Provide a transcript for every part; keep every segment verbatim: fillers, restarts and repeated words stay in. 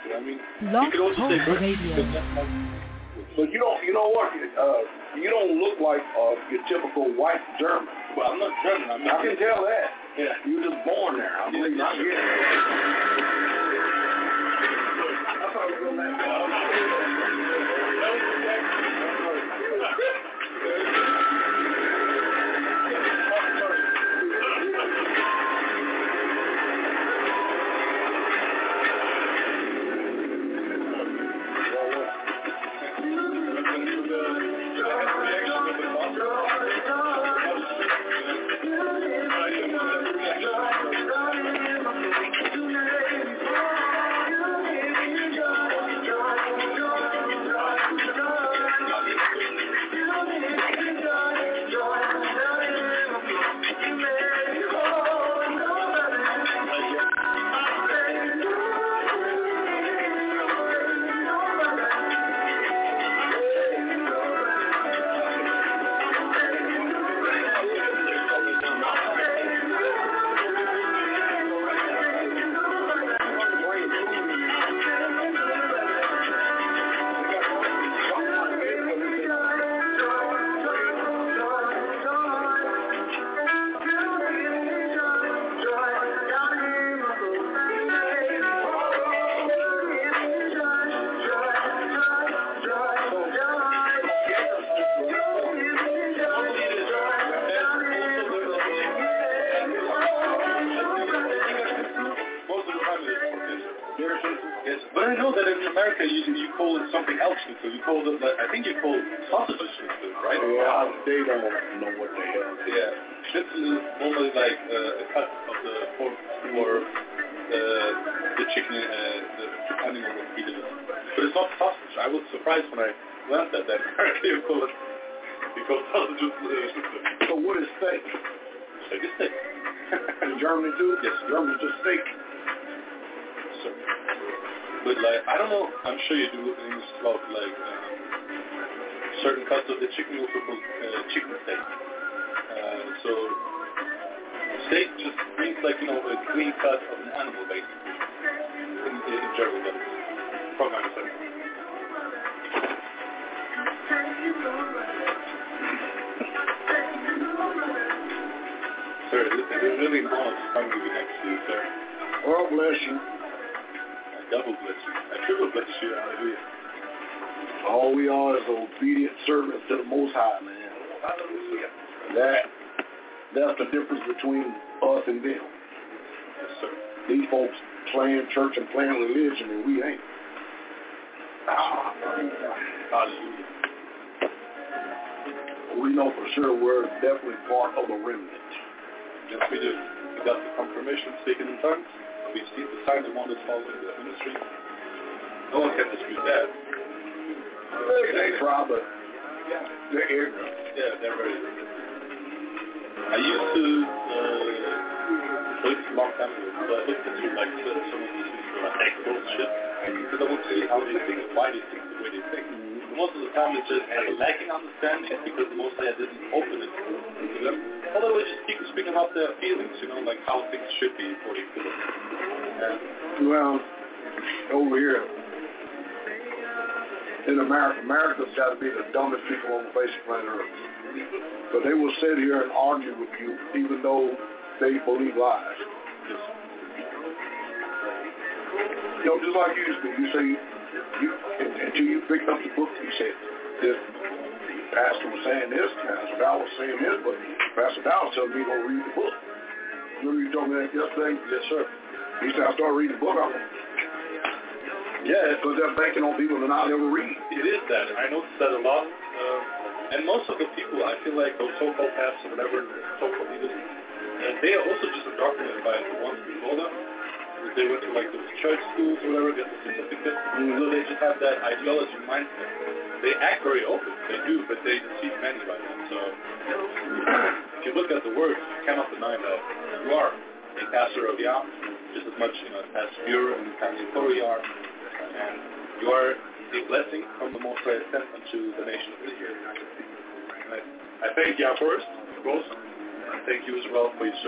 I mean, Long you could also say Radio. But you don't, you know what? Uh, you don't look like uh, your typical white German. Well, I'm not German. I mean, I can tell that. Yeah, you were just born there. I believe yeah, I get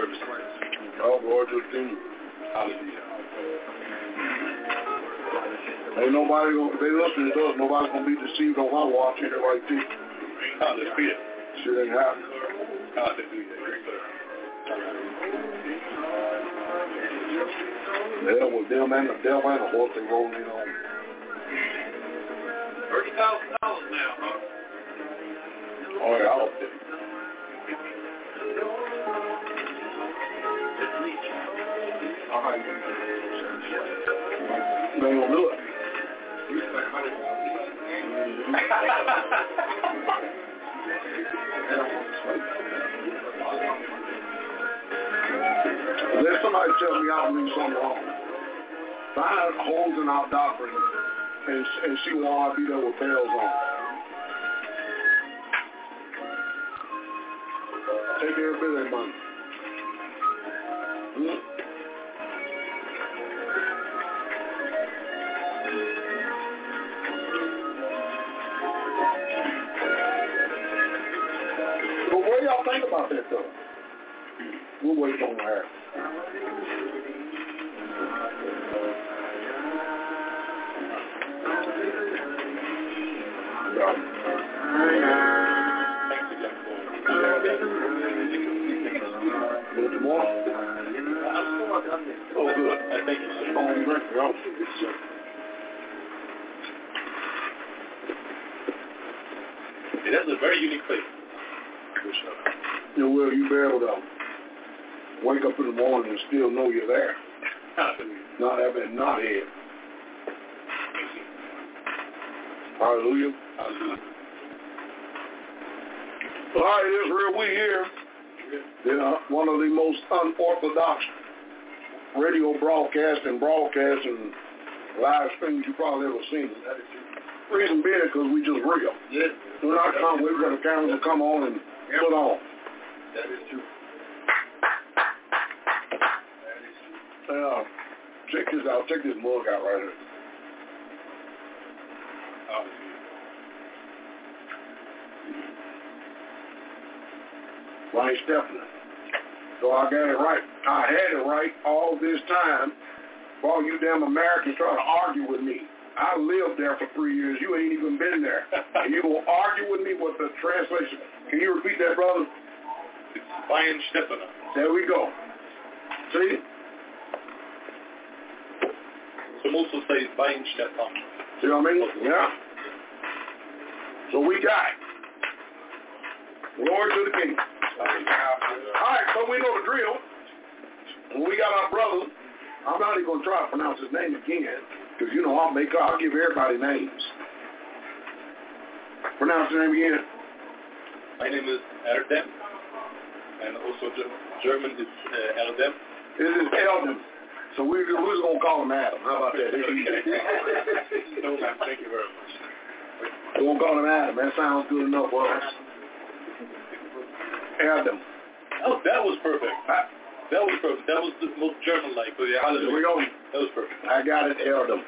Oh, Lord, just do. Hallelujah. Ain't nobody gonna, if they listen to us, nobody's gonna be deceived on our watch here like this. Hallelujah. Shit ain't happening. Hallelujah. Hell with them and the devil and the horse they rolling in on. thirty thousand dollars now, huh? Oh, yeah, I'll fit. All right. They ain't gonna do it. Let somebody tell me I'm doing something wrong. Find holes in our doctrine and, and see why I be there with bells on. Take every bit of that money. Hmm? But what do y'all think about that, though? We'll wait on her. Good morning. Oh, good. I think it's a phone drink. Yeah. It has a very unique flavor. Yeah, well, you be able to wake up in the morning and still know you're there. Not having not here. Hallelujah. Hallelujah. All right, Israel, we here. Yeah, one of the most unorthodox radio broadcasts and broadcasts and live streams you probably ever seen. Reason being because we just real. Yes. We're not come waiting for the cameras to come on and Yep. put on. That is true. Uh, check this out. Check this mug out right here. Hallelujah. Wayne Stephanie. So I got it right. I had it right all this time for all you damn Americans trying to argue with me. I lived there for three years. You ain't even been there. And you gonna argue with me with the translation. Can you repeat that, brother? It's Wayne Stephanie. There we go. See? Some also say Wayne Stephanie. See what I mean? Yeah. So we got it. Glory to the King. All right, so we know the drill. When we got our brother, I'm not even going to try to pronounce his name again, because, you know, I'll make, I'll give everybody names. Pronounce your name again. My name is Erdem, and also German is uh, Erdem. This is Eldon. So we, we're just going to call him Adam. How about that? No, ma'am, thank you very much. We're going to call him Adam. That sounds good enough for us. Adam. Oh, that was perfect. I, that was perfect. That was the most German-like. But yeah, Here we go. That was perfect. I got it, Adam.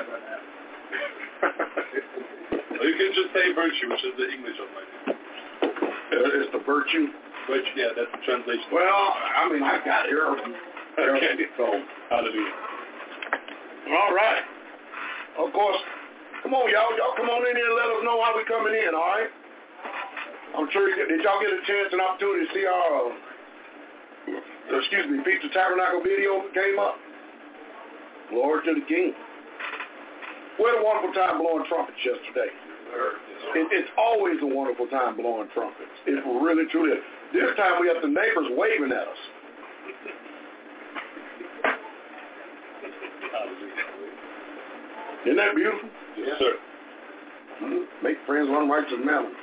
Well, you can just say virtue, which is the English of my name. It's the virtue. Virtue, yeah, that's the translation. Well, I mean, I got Adam. Okay. So, hallelujah. All right. Of course, come on, y'all. Y'all come on in here and let us know how we coming in, all right? I'm sure you, did y'all get a chance and opportunity to see our, uh, excuse me, Feast of Tabernacle video that came up? Glory to the King. We had a wonderful time blowing trumpets yesterday. It, it's always a wonderful time blowing trumpets. It really, truly is. This time we have the neighbors waving at us. Isn't that beautiful? Yes, sir. Mm-hmm. Make friends run right to the mountain.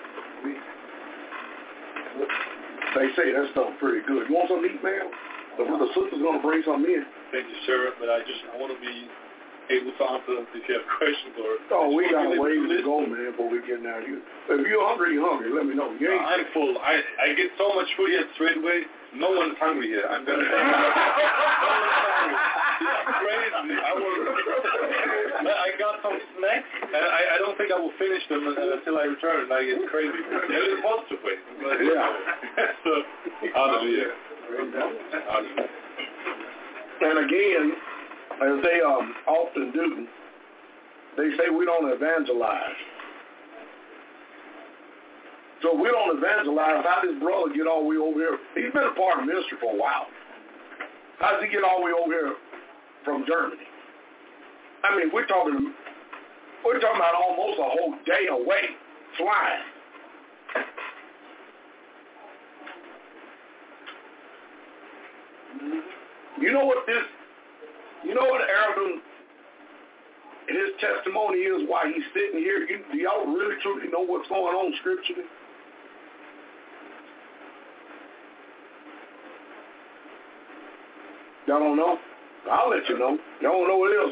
They say that stuff pretty good. You want something to eat, man? The, the sister's going to bring something in. Thank you, sir. But I just, I want to be able to answer if you have questions or... Oh, we got a ways to go, man, before we get down here. If you're hungry, you're hungry. Let me know. You ain't... I'm full. I, I get so much food here straight away. No one's hungry here. I'm going to... No one's hungry. It's crazy. I, will, I got some snacks, and I, I don't think I will finish them until I return. Like, it's crazy. It's supposed to wait. Yeah. So, hallelujah. Hallelujah. And again, as they um, often do, they say we don't evangelize. So if we don't evangelize, how does this brother get all the way over here? He's been a part of ministry for a while. How does he get all the way over here from Germany? I mean, we're talking, we're talking about almost a whole day away flying. You know what this, you know what Aaron, his testimony is why he's sitting here? You, do y'all really truly know what's going on scripturally? Y'all don't know? I'll let you know. Y'all don't know what it is.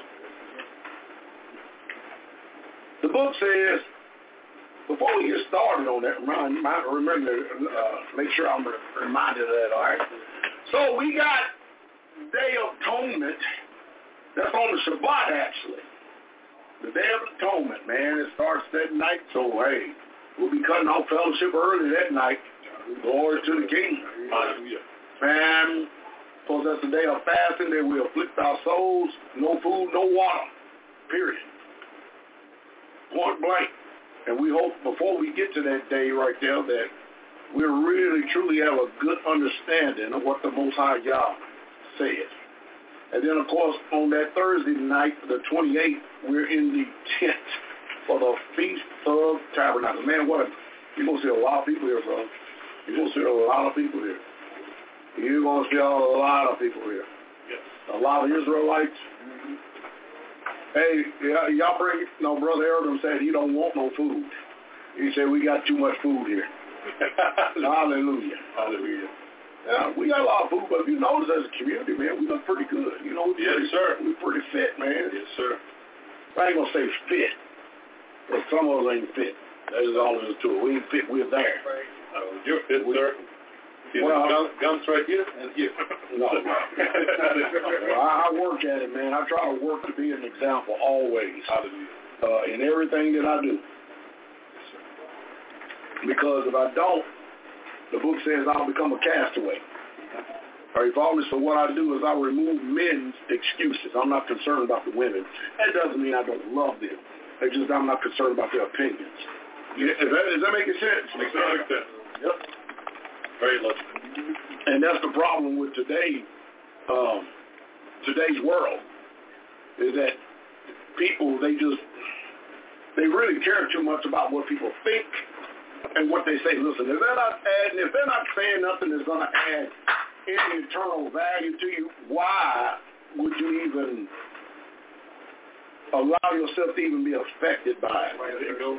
The book says, before we get started on that, remind, remember, uh, make sure I'm reminded of that, all right? So we got Day of Atonement. That's on the Shabbat, actually. The Day of Atonement, man. It starts that night, so, hey, we'll be cutting off fellowship early that night. Glory to the King. Hallelujah. Man, because that's the day of fasting that we afflict our souls. No food, no water. Period. Point blank. And we hope before we get to that day right there that we really truly have a good understanding of what the Most High Yah said. And then, of course, on that Thursday night, the twenty-eighth, we're in the tent for the Feast of Tabernacles. Man, what? You're going to see a lot of people here, bro. You're going to see a lot of people here. You're going to see a lot of people here. Yes. A lot of Israelites. Mm-hmm. Hey, y- y'all bring, no, Brother Erdem said he don't want no food. He said we got too much food here. Hallelujah. Hallelujah. Yeah, we got a lot of food, but if you notice as a community, man, we look pretty good. You know, yes, pretty, sir. We're pretty fit, man. Yes, sir. I ain't going to say fit, but some of us ain't fit. That's all there is to it. We ain't fit, we're there. Uh, you're fit, we, sir. Well, guns, guns right here and here. No. Well, I, I work at it, man. I try to work to be an example always uh, in everything that I do. Because if I don't, the book says I'll become a castaway. Are you following me? So what I do is I remove men's excuses. I'm not concerned about the women. That doesn't mean I don't love them. It's just I'm not concerned about their opinions. Yeah, is, that, is that making sense? Makes perfect sense. Yep. Very logical. And that's the problem with today, um, today's world, is that people, they just, they really care too much about what people think and what they say. Listen, if they're not adding, if they're not saying nothing that's going to add any internal value to you, why would you even allow yourself to even be affected by it?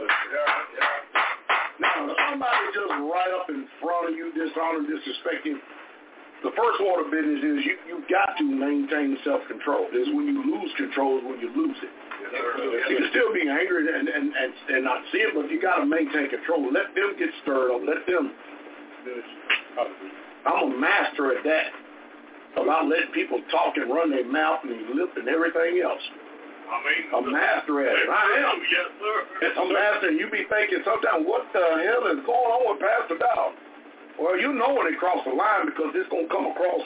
Now, if somebody just right up in front of you, dishonor, disrespecting, the first order of business is you you got to maintain self-control. Is when you lose control is when you lose it. You can still be angry and, and, and, and not see it, but you got to maintain control. Let them get stirred up. Let them. I'm a master at that, about letting people talk and run their mouth and their lip and everything else. I mean, a master at it. I am. Yes, sir. A master, and you be thinking sometimes, what the hell is going on with Pastor Dow? Well, you know when they cross the line because it's going to come across.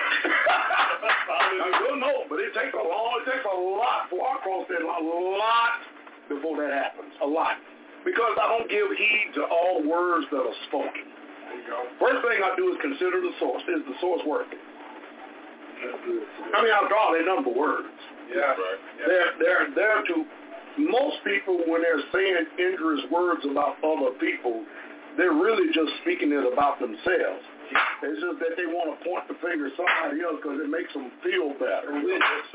You'll know, but it takes a long, it takes a lot before I cross that line. A lot before that happens. A lot. Because I don't give heed to all words that are spoken. There you go. First thing I do is consider the source. Is the source working? I mean, after all, they're number words. Yeah, right. Yeah. They're, they're, they're to, most people, when they're saying injurious words about other people, they're really just speaking it about themselves. It's just that they want to point the finger at somebody else because it makes them feel better. Yeah.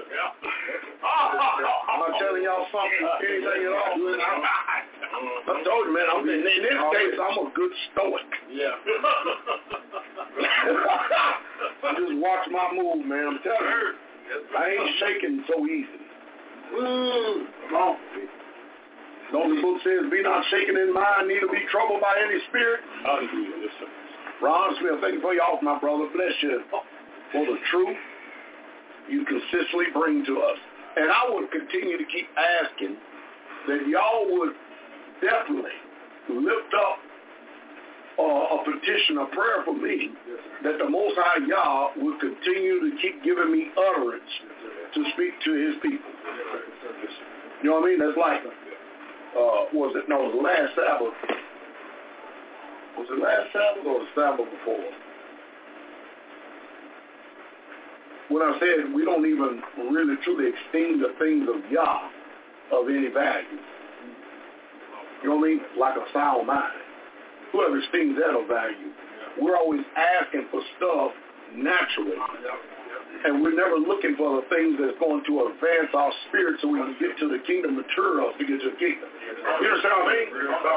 I'm not telling y'all something, anything at all. I told you, man, I'm, in, in this case, I'm a good stoic. Yeah. I just watch my move, man. I'm telling you. I ain't shaking so easy. Ooh, come on. The only book says, be not shaken in mind, neither be troubled by any spirit. Hallelujah. Yes, sir. Ron Smith, thank you for your offer, my brother. Bless you for the truth you consistently bring to us. And I would continue to keep asking that y'all would definitely lift up uh, a petition, a prayer for me, that the Most High Yah would continue to keep giving me utterance to speak to his people. You know what I mean? That's like, uh, was it, no, it was the last Sabbath. Was it last Sabbath or the Sabbath before? When I said we don't even really truly esteem the things of Yah of any value. You know what I mean? Like a sound mind. Whoever esteems that of value. We're always asking for stuff naturally. And we're never looking for the things that's going to advance our spirit so we can get to the kingdom, mature us to get to the kingdom. You understand what I mean?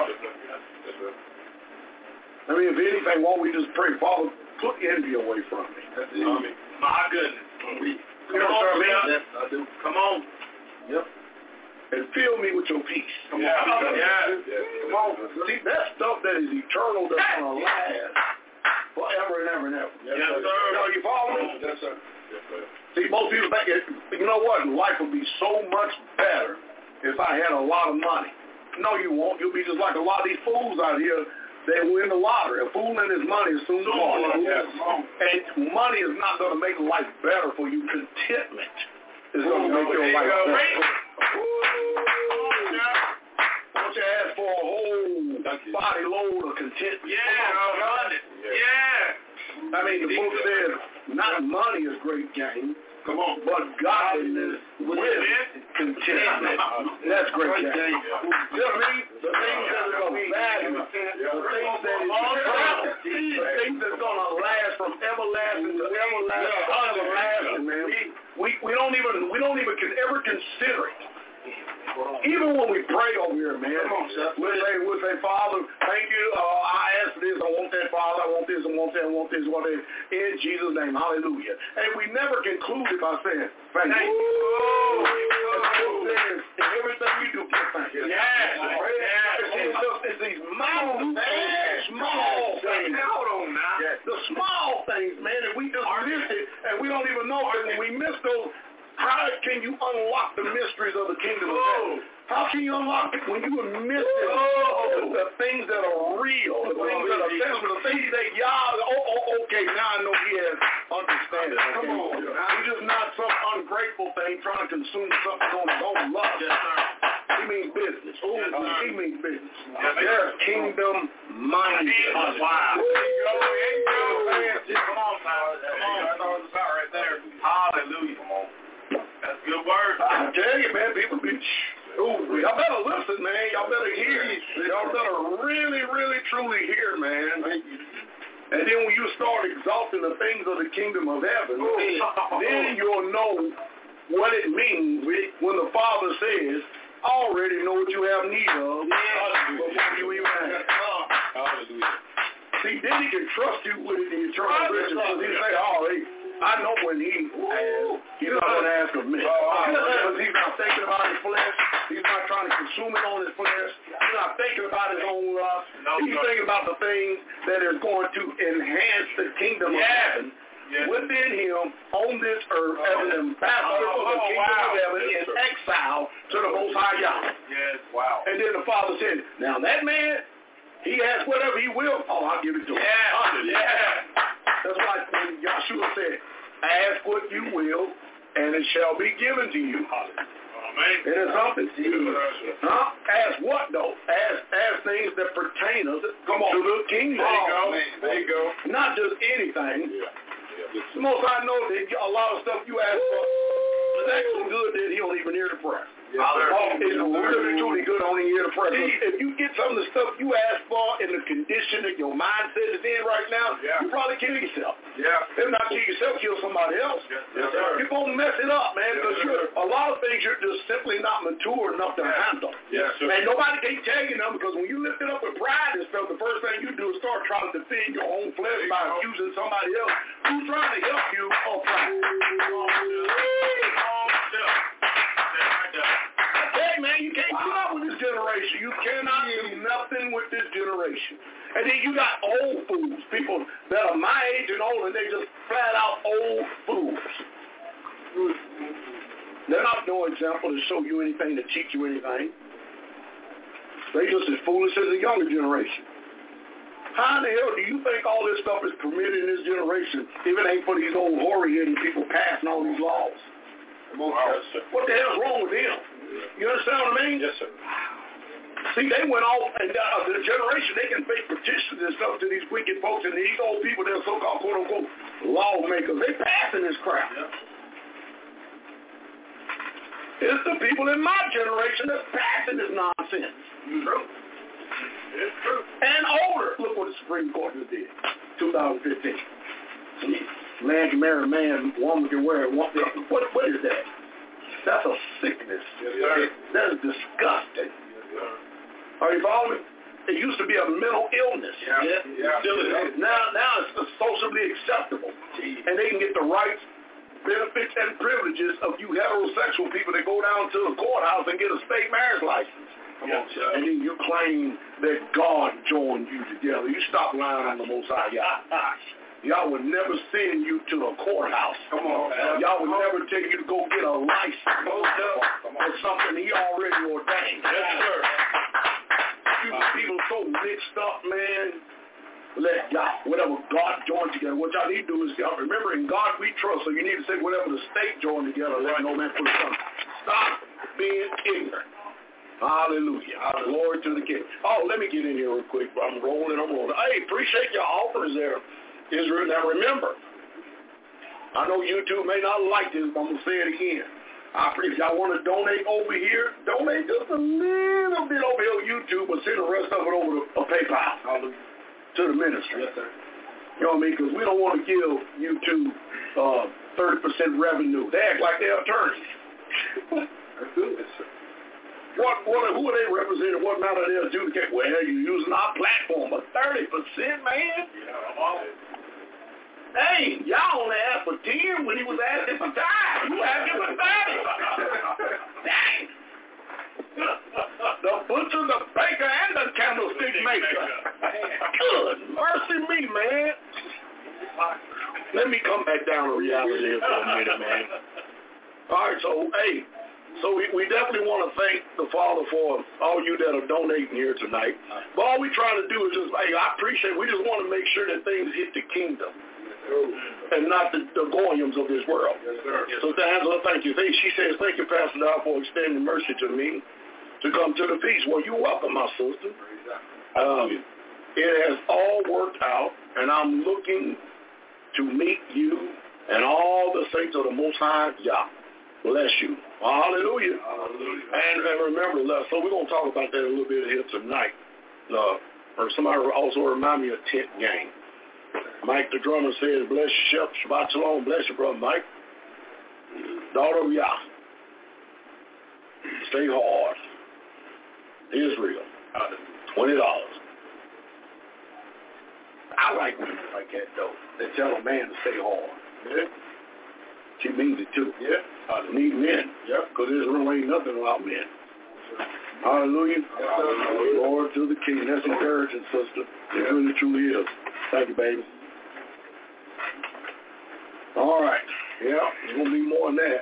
I mean, if anything, why don't we just pray, Father, put envy away from me. That's it. I mean, my goodness. We, you know what I mean? Yes, I do. Come on. Yep. And fill me with your peace. Come yeah, on. Yeah. Yeah. Come on. See, that stuff that is eternal, that's going to last forever and ever and ever. Yes, yes sir. sir. Are you following me? Yes, sir. Yes, sir. See, most people think, you know what? Life would be so much better if I had a lot of money. No, you won't. You'll be just like a lot of these fools out here. They win the lottery. A fool and his money is soon gone. Yes. And money is not going to make life better for you. Contentment is going to make your life better. Why don't you ask for a whole body load of contentment? Yeah, yeah. I mean, the book says not money is great gain. Come on, but godliness with contentment. That's great gain. You know what I mean? The things that are going to value, the things that is the things that's going to last from everlasting to everlasting to everlasting, man. We we don't even we don't even can ever consider it. Even when we pray over here, man, we'll say, we'll say, Father, thank you. Uh, I ask for this. I want that, Father. I want this. I want that. I want this. I want that. In Jesus' name, hallelujah. And we never conclude it by saying, thank you. Oh, in everything we do, give thank you. Yeah. It's, just, it's these small, small things. The small things, man, and we just miss it, and we don't even know that when we miss those. How can you unlock the mysteries of the kingdom of heaven? How can you unlock it when you are missing oh, the things that are real, the things that are tangible, the things that y'all, oh, oh, okay, now I know he has understanding. Come on. He's just not some ungrateful thing trying to consume something on his own love. Yes, sir. He means business. Oh, yes, he means business. Yes, they're kingdom minded. Wow. There you go. There you go. Come on, Tyler. Come on. That's all it's about right there. Hallelujah. Come on. That's good word. I tell you, man, people be, ooh, y'all better listen, man. Y'all better hear. Y'all better really, really, truly hear, man. And then when you start exalting the things of the kingdom of heaven, then you'll know what it means when the Father says, I already know what you have need of before you even ask. Hallelujah. See, then he can trust you with the eternal riches. He say, oh, hey, I know when he asks, he's not going to ask of me. Because he's not thinking about his flesh. He's not trying to consume it on his flesh. He's not thinking about his own lust. He's thinking about the things that is going to enhance the kingdom of heaven within him on this earth as an ambassador for the kingdom of heaven in exile to the Most High Yah. Yes, wow. And then the Father said, now that man, he asks whatever he will. Oh, I'll give it to him. Yeah, yeah. That's why when Yahshua said, ask what you will, and it shall be given to you. Amen. It is something. Huh? Ask what, though? Ask, ask things that pertain us Come on. to the kingdom. There you go. There you go. Not just anything. Yeah. Yeah. The most I know that a lot of stuff you ask for is actually good that he don't even hear the prayer. Yes, oh, it's really, truly good on the ear to pray. If you get some of the stuff you ask for in the condition that your mindset is in right now, yeah. you probably kill yourself. Yeah. If not kill yourself, kill somebody else. Yes, yes, sir. You're going to mess it up, man, because yes, you're, a lot of things you're just simply not mature enough to yes. handle. Yes, sir. And nobody can tell you nothing, because when you lift it up with pride and stuff, the first thing you do is start trying to defend your own flesh by go. accusing somebody else who's trying to help you on pride. Hey, man, you can't put up with this generation. You cannot do nothing with this generation. And then you got old fools, people that are my age and older, and they just flat out old fools. They're not no example to show you anything, to teach you anything. They just as foolish as the younger generation. How in the hell do you think all this stuff is permitted in this generation if it ain't for these old hoary-headed people passing all these laws? What the hell's wrong with them? You understand what I mean? Yes, sir. See, they went off, and uh, the generation, they can make petitions and stuff to these wicked folks, and these old people, they're so-called, quote-unquote, lawmakers. They passing this crap. Yeah. It's the people in my generation that's passing this nonsense. It's true. It's true. And older. Look what the Supreme Court just did, two thousand fifteen. Man can marry a man, woman can wear it. What, what is that? That's a sickness. Yes, sir. That is disgusting. Yes, sir. Are you following me? It used to be a mental illness. Yeah. Yeah. Yeah. Still is. Now, now it's socially acceptable. Jeez. And they can get the rights, benefits, and privileges of you heterosexual people that go down to the courthouse and get a state marriage license. Come yes, on, sir. And then you claim that God joined you together. You stop lying on the Most High. Y'all, y'all would never send you to a courthouse. Come on, man. Y'all would never take you to go get a license or something he already ordained. Yes, sir. You people so mixed up, man. Let y'all, whatever God joined together, what y'all need to do is, y'all remember, in God we trust, so you need to say whatever the state joined together, let no man put it on. Stop being ignorant. Hallelujah. Hallelujah. Glory to the King. Oh, let me get in here real quick. I'm rolling, I'm rolling. Hey, appreciate your offers there, Israel. Now remember, I know YouTube may not like this, but I'm going to say it again. I if y'all want to donate over here, donate just a little bit over here on YouTube, but send the rest of it over to a PayPal to the ministry. Yes, sir. You know what I mean? Because we don't want to give YouTube uh, thirty percent revenue. They act like they're attorneys. That's good. Yes, sir. What, what, who are they representing? What matter they adjudicate? Well, you're using our platform, but thirty percent, man? Yeah, I'm on it. Dang, y'all only asked for ten when he was asking for five. You asking for thirty. Dang. The butcher, the baker, and the candlestick maker. Good mercy me, man. Let me come back down to reality here for a minute, man. All right, so, hey, so we, we definitely want to thank the Father for all you that are donating here tonight. But all we try to do is just, hey, I appreciate it. We just want to make sure that things hit the kingdom and not the, the goyams of this world. Yes, sir. Yes, so, Angela, thank you. She says, thank you, Pastor Dow, for extending mercy to me to come to the feast. Well, you're welcome, my sister. Um, it has all worked out, and I'm looking to meet you and all the saints of the Most High Yah. Bless you. Hallelujah. Hallelujah. And, and remember, so we're going to talk about that a little bit here tonight. Uh, or somebody also remind me of tent game. Mike the drummer says, bless you, Chef. Shabbat shalom. Bless you, brother Mike. Daughter of Yah. Stay hard. Israel. twenty dollars. I like women like that, though. They tell a man to stay hard. Yeah. She means it, too. Yeah. I need men. Yep. Because Israel ain't nothing without men. Hallelujah. Hallelujah. Lord to the King. That's encouraging, sister. It yeah. really truly is. Thank you, baby. All right. Yeah, there's going to be more than that.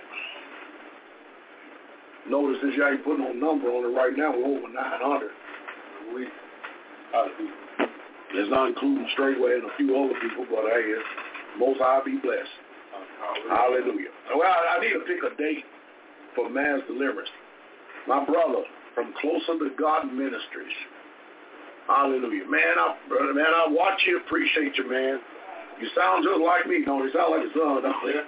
Notice since y'all ain't putting no number on it right now, we're over nine hundred. We, uh, it's not including Straightway and a few other people, but hey, it's, most I'll be blessed. Hallelujah. Hallelujah. Well, I, I need to pick a date for mass deliverance. My brother from Closer to God Ministries. Hallelujah. Man, I, brother, man, I watch you, appreciate you, man. You sound just like me, don't you? Sound like a son, don't you?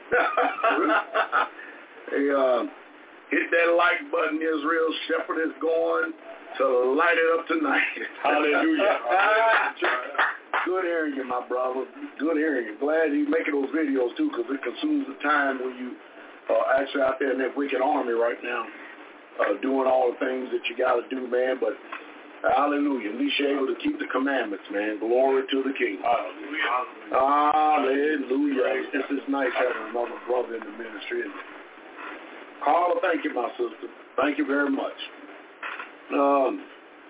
Hey, uh, hit that like button, Israel. Shepherd is going to light it up tonight. Hallelujah. Good hearing you, my brother. Good hearing you. Glad he's making those videos, too, because it consumes the time when you are uh, actually out there in that wicked army right now, uh, doing all the things that you got to do, man. But hallelujah. At least you're able to keep the commandments, man. Glory to the King. Hallelujah. Hallelujah. This is nice having another brother in the ministry. Carla, thank you, my sister. Thank you very much. Um,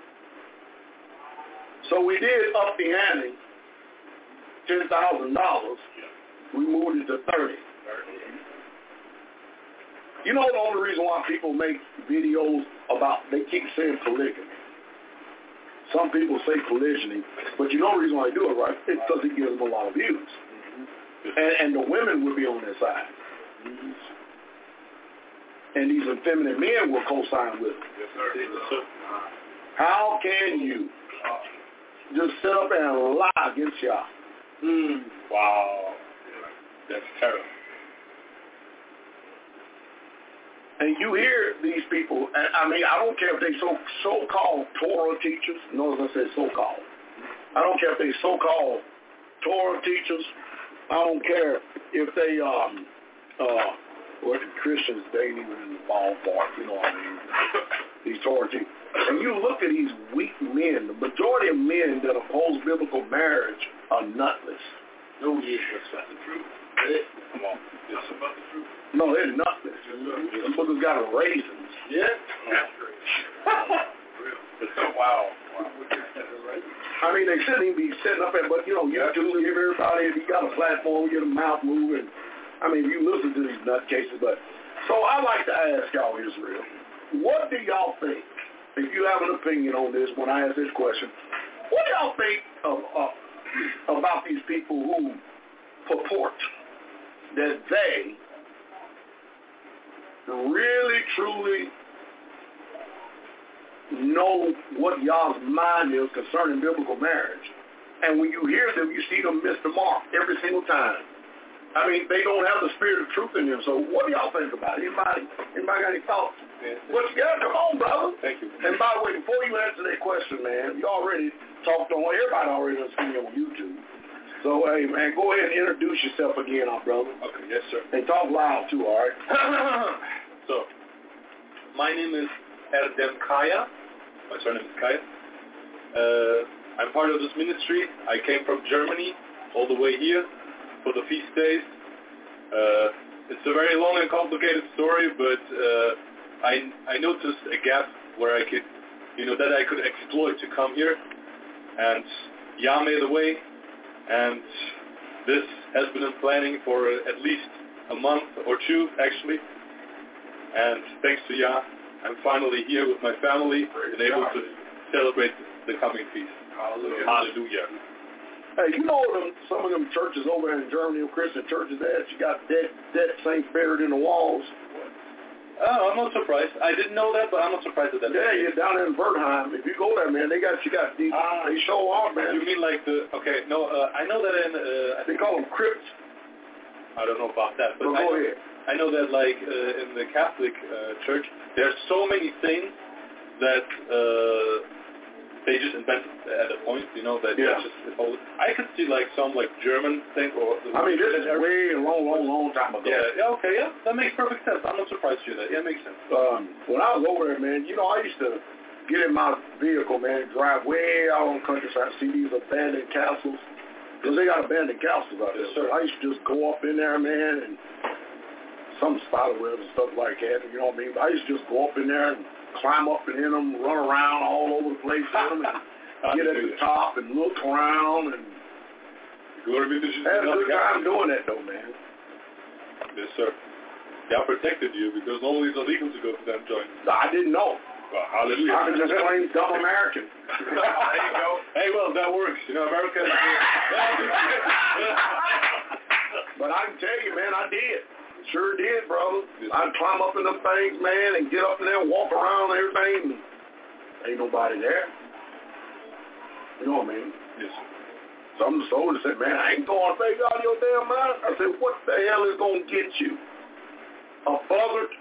so we did up the ante, ten thousand dollars. We moved it to thirty. You know the only reason why people make videos about, they keep saying polygamy. Some people say polygyny, but you know the reason why they do it, right? It's because it gives them a lot of views. Mm-hmm. And, and the women would be on their side. Mm-hmm. and these effeminate men will co-sign with it. Yes, sir. Yes, sir. How can you just sit up and lie against y'all? Mm. Wow. That's terrible. And you hear these people, and I mean, I don't care if they so, so-called Torah teachers. Notice I said so-called. I don't care if they so-called Torah teachers. I don't care if they, um, uh, what the Christians, they ain't even in the ballpark, you know what I mean? These Torah teachers. And you look at these weak men, the majority of men that oppose biblical marriage are nutless. No, yes, that's the truth. Hey, come on. That's about the truth. No, they're nutless. Them boogers got raisins. Yeah? Wow. I mean, they shouldn't even be setting up at, but, you know, YouTube, give everybody, if you got a platform, get a mouth moving. I mean, you listen to these nutcases, but, so I like to ask y'all, Israel, what do y'all think, if you have an opinion on this, when I ask this question, what do y'all think of, uh, about these people who purport that they really, truly know what y'all's mind is concerning biblical marriage? And when you hear them, you see them miss the mark every single time. I mean, they don't have the spirit of truth in them. So what do y'all think about it? Anybody, anybody got any thoughts? Yeah. What you got? Come on, brother. Thank you. And by the way, before you answer that question, man, you already talked on, everybody already done seen you on YouTube. So, hey, man, go ahead and introduce yourself again, our brother. Okay, yes, sir. And talk loud, too, all right? So, my name is Erdem Kaya. My surname is Kaya. Uh, I'm part of this ministry. I came from Germany all the way here for the feast days. Uh, it's a very long and complicated story, but uh, I, I noticed a gap where I could, you know, that I could exploit to come here. And Yah made a way. And this has been in planning for at least a month or two, actually. And thanks to Yah, I'm finally here with my family and able to celebrate the coming feast. Hallelujah. Hallelujah. Hey, you know them, some of them churches over in Germany, Christian churches, that you got dead, dead saints buried in the walls. Oh, I'm not surprised. I didn't know that, but I'm not surprised at that. Yeah, you're down there in Wertheim. If you go there, man, they got you got these. Ah, they show off, man. You mean like the? Okay, no, uh, I know that in. Uh, I they call them crypts. I don't know about that, but well, I, go know, ahead. I know that like uh, in the Catholic uh, Church, there's so many things that uh, they just invented at a point. You know that yeah. just I could see like some like German thing or. I mean, this is way a long, long, long time ago. Yeah. Yeah. Okay. Yeah. That makes perfect sense. I'm not surprised to hear that. Yeah, it makes sense. Um, when I was over there, man, you know, I used to get in my vehicle, man, drive way out on the countryside, see these abandoned castles. Because they got abandoned castles out there. Yes, sir. So I used to just go up in there, man, and some spider webs and stuff like that, you know what I mean? But I used to just go up in there and climb up in them, run around all over the place in them, and get at the top and look around, and Glory be to Jesus. I had a good time doing that, though, man. Yes, sir. God protected you because only it's illegal to go to them joints. I didn't know. Well, hallelujah. I can just claim dumb American. There you go. Hey, well, that works. You know, America. But I can tell you, man, I did. Sure did, brother. Yes, I'd climb up in them things, man, and get up in there and walk around and everything. And ain't nobody there. You know what I mean? Yes, sir. Some soldier said, man, I ain't going to fake out of your damn mind. I said, what the hell is going to get you? A buzzard?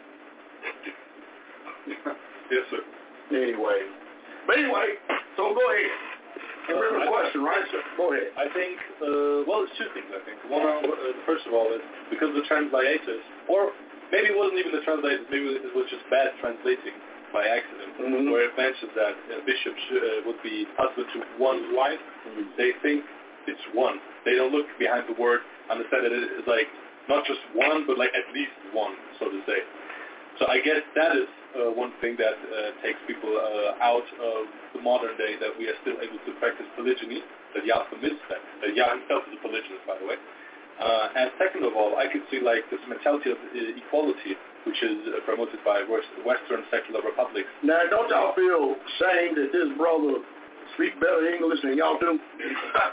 Yes, sir. Anyway. But anyway, so go ahead. Remember the question, right? Sir. Go ahead. I think, uh, well, it's two things, I think. One, uh, first of all, is because the translators, or maybe it wasn't even the translators, maybe it was just bad translating by accident, mm-hmm. where it mentions that a bishop should, uh, would be husband to one wife. Mm-hmm. They think it's one. They don't look behind the word, understand that it is like not just one, but like at least one, so to say. So I guess that is uh, one thing that uh, takes people uh, out of the modern day, that we are still able to practice polygyny, that Yah permits that. That Yah himself is a polygynist, by the way. Uh, and second of all, I could see like this mentality of uh, equality, which is uh, promoted by Western secular republics. Now, don't y'all feel shame that this brother speaks better English than y'all do?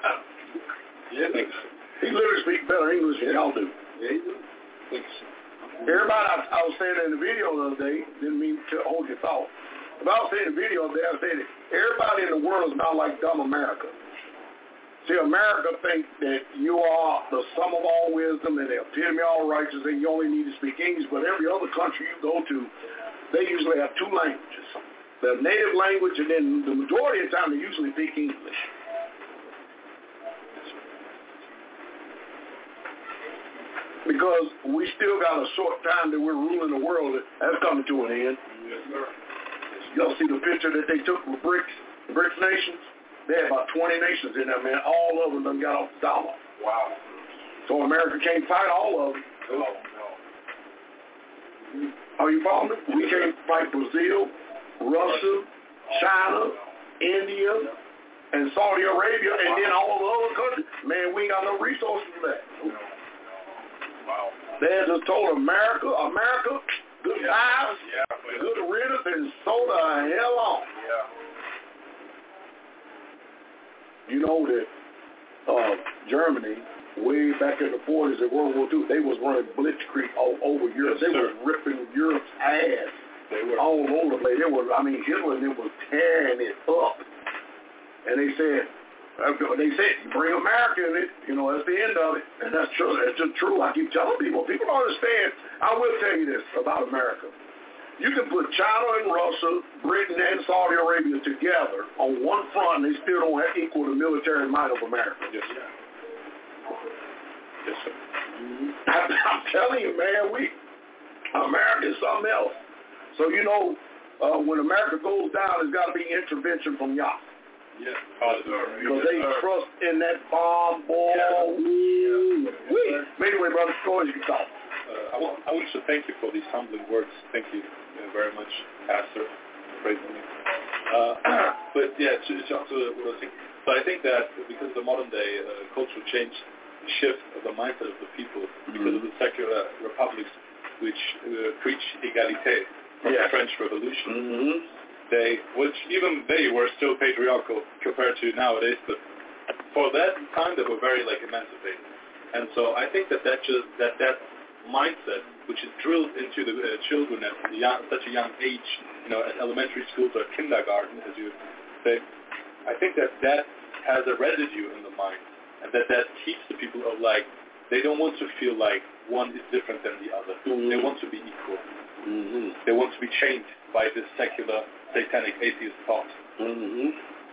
Yeah, thanks. He literally speaks better English than y'all do. Yeah, he does. Thanks. Everybody, I, I was saying in the video the other day, didn't mean to hold your thought. But I was saying in the video the other day, I said everybody in the world is not like dumb America. See, America thinks that you are the sum of all wisdom and the epitome of all righteousness and you only need to speak English. But every other country you go to, they usually have two languages. The native language, and then the majority of the time they usually speak English. Because we still got a short time that we're ruling the world. That's coming to an end. Yes, sir. Y'all see the picture that they took with BRICS, the BRICS nations? They had about twenty nations in there, man. All of them done got off the dollar. Wow. So America can't fight all of them. No, no. Are you following me? We can't fight Brazil, Russia, China, India, and Saudi Arabia, and then all the other countries. Man, we ain't got no resources for that. Wow. They just told America, America, good Yeah. vibes, Yeah. good riddance, and so the hell on. Yeah. You know that uh, Germany, way back in the forties in World War Two, they was running blitzkrieg all over Europe. Yes, they sir. was ripping Europe's ass They were. all over the place. They were, I mean, Hitler and them was tearing it up. And they said, they said, you bring America in it, you know, that's the end of it. And that's true. That's just true. I keep telling people. People don't understand. I will tell you this about America. You can put China and Russia, Britain and Saudi Arabia together on one front, and they still don't have equal the military might of America. Yes, sir. Yes, sir. Mm-hmm. I'm telling you, man, we America is something else. So you know, uh, when America goes down, there's got to be intervention from y'all. Yes. Oh, sir. Because Yes, they sir. trust in that bomb ball. Yeah. Woo. Wee. Anyway, brother, go ahead, you can talk. Uh, I, want, I want to thank you for these humbling words. Thank you uh, very much, Pastor. Praise the Lord. Uh, but yeah, to, to answer what I was thinking. So I think that because of the modern day uh, cultural change, the shift of the mindset of the people, because Mm-hmm. of the secular republics which uh, preach égalité from Yeah. the French Revolution, Mm-hmm. they, which even they were still patriarchal compared to nowadays, but for that time they were very like emancipated. And so I think that that just that that mindset, which is drilled into the uh, children at the young, such a young age, you know, at elementary schools or kindergarten, as you say, I think that that has a residue in the mind, and that that keeps the people of like, they don't want to feel like one is different than the other. Mm-hmm. They want to be equal. Mm-hmm. They want to be chained by this secular, satanic, atheist thought. Mm-hmm.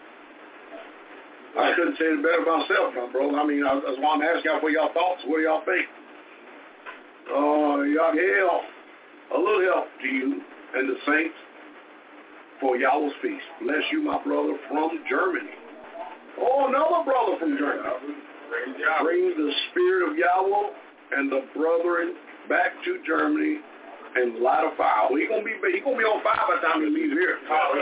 I couldn't say it better myself, my bro. I mean, I, that's why I'm asking y'all for y'all thoughts. What do y'all think? Uh, y'all help, a little help to you and the saints for Yahweh's feast. Bless you, my brother from Germany. Oh, another brother from Germany. Bring the spirit of Yahweh and the brethren back to Germany and light a fire. Well, he gonna be he gonna be on fire by the time he leaves here.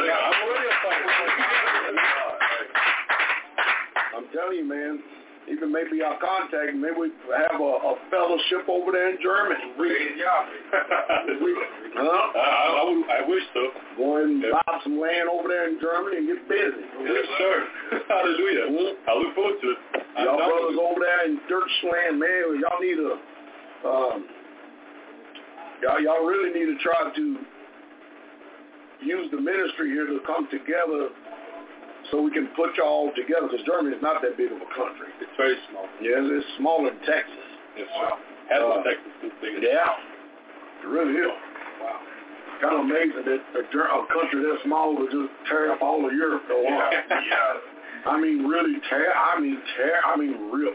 I'm telling you, man. Even maybe our contact, maybe we have a, a fellowship over there in Germany. Yeah. Huh? I, I, would, I wish so. Go ahead and Yeah. buy some land over there in Germany and get busy. Yes, sir. Hallelujah. Mm-hmm. I look forward to it. I'm Y'all down brothers with it. over there in Deutschland, man, y'all need to, um, y'all, y'all really need to try to use the ministry here to come together so we can put y'all together, because Germany is not that big of a country. It's very small. Yes, it's smaller than Texas. Yes, sir. Half Uh, of Texas is big. Yeah, it really is. Wow. Kind of amazing that a, ger- a country that small would just tear up all of Europe for a while. Yeah. I mean, really tear. I mean, tear. I mean, rip.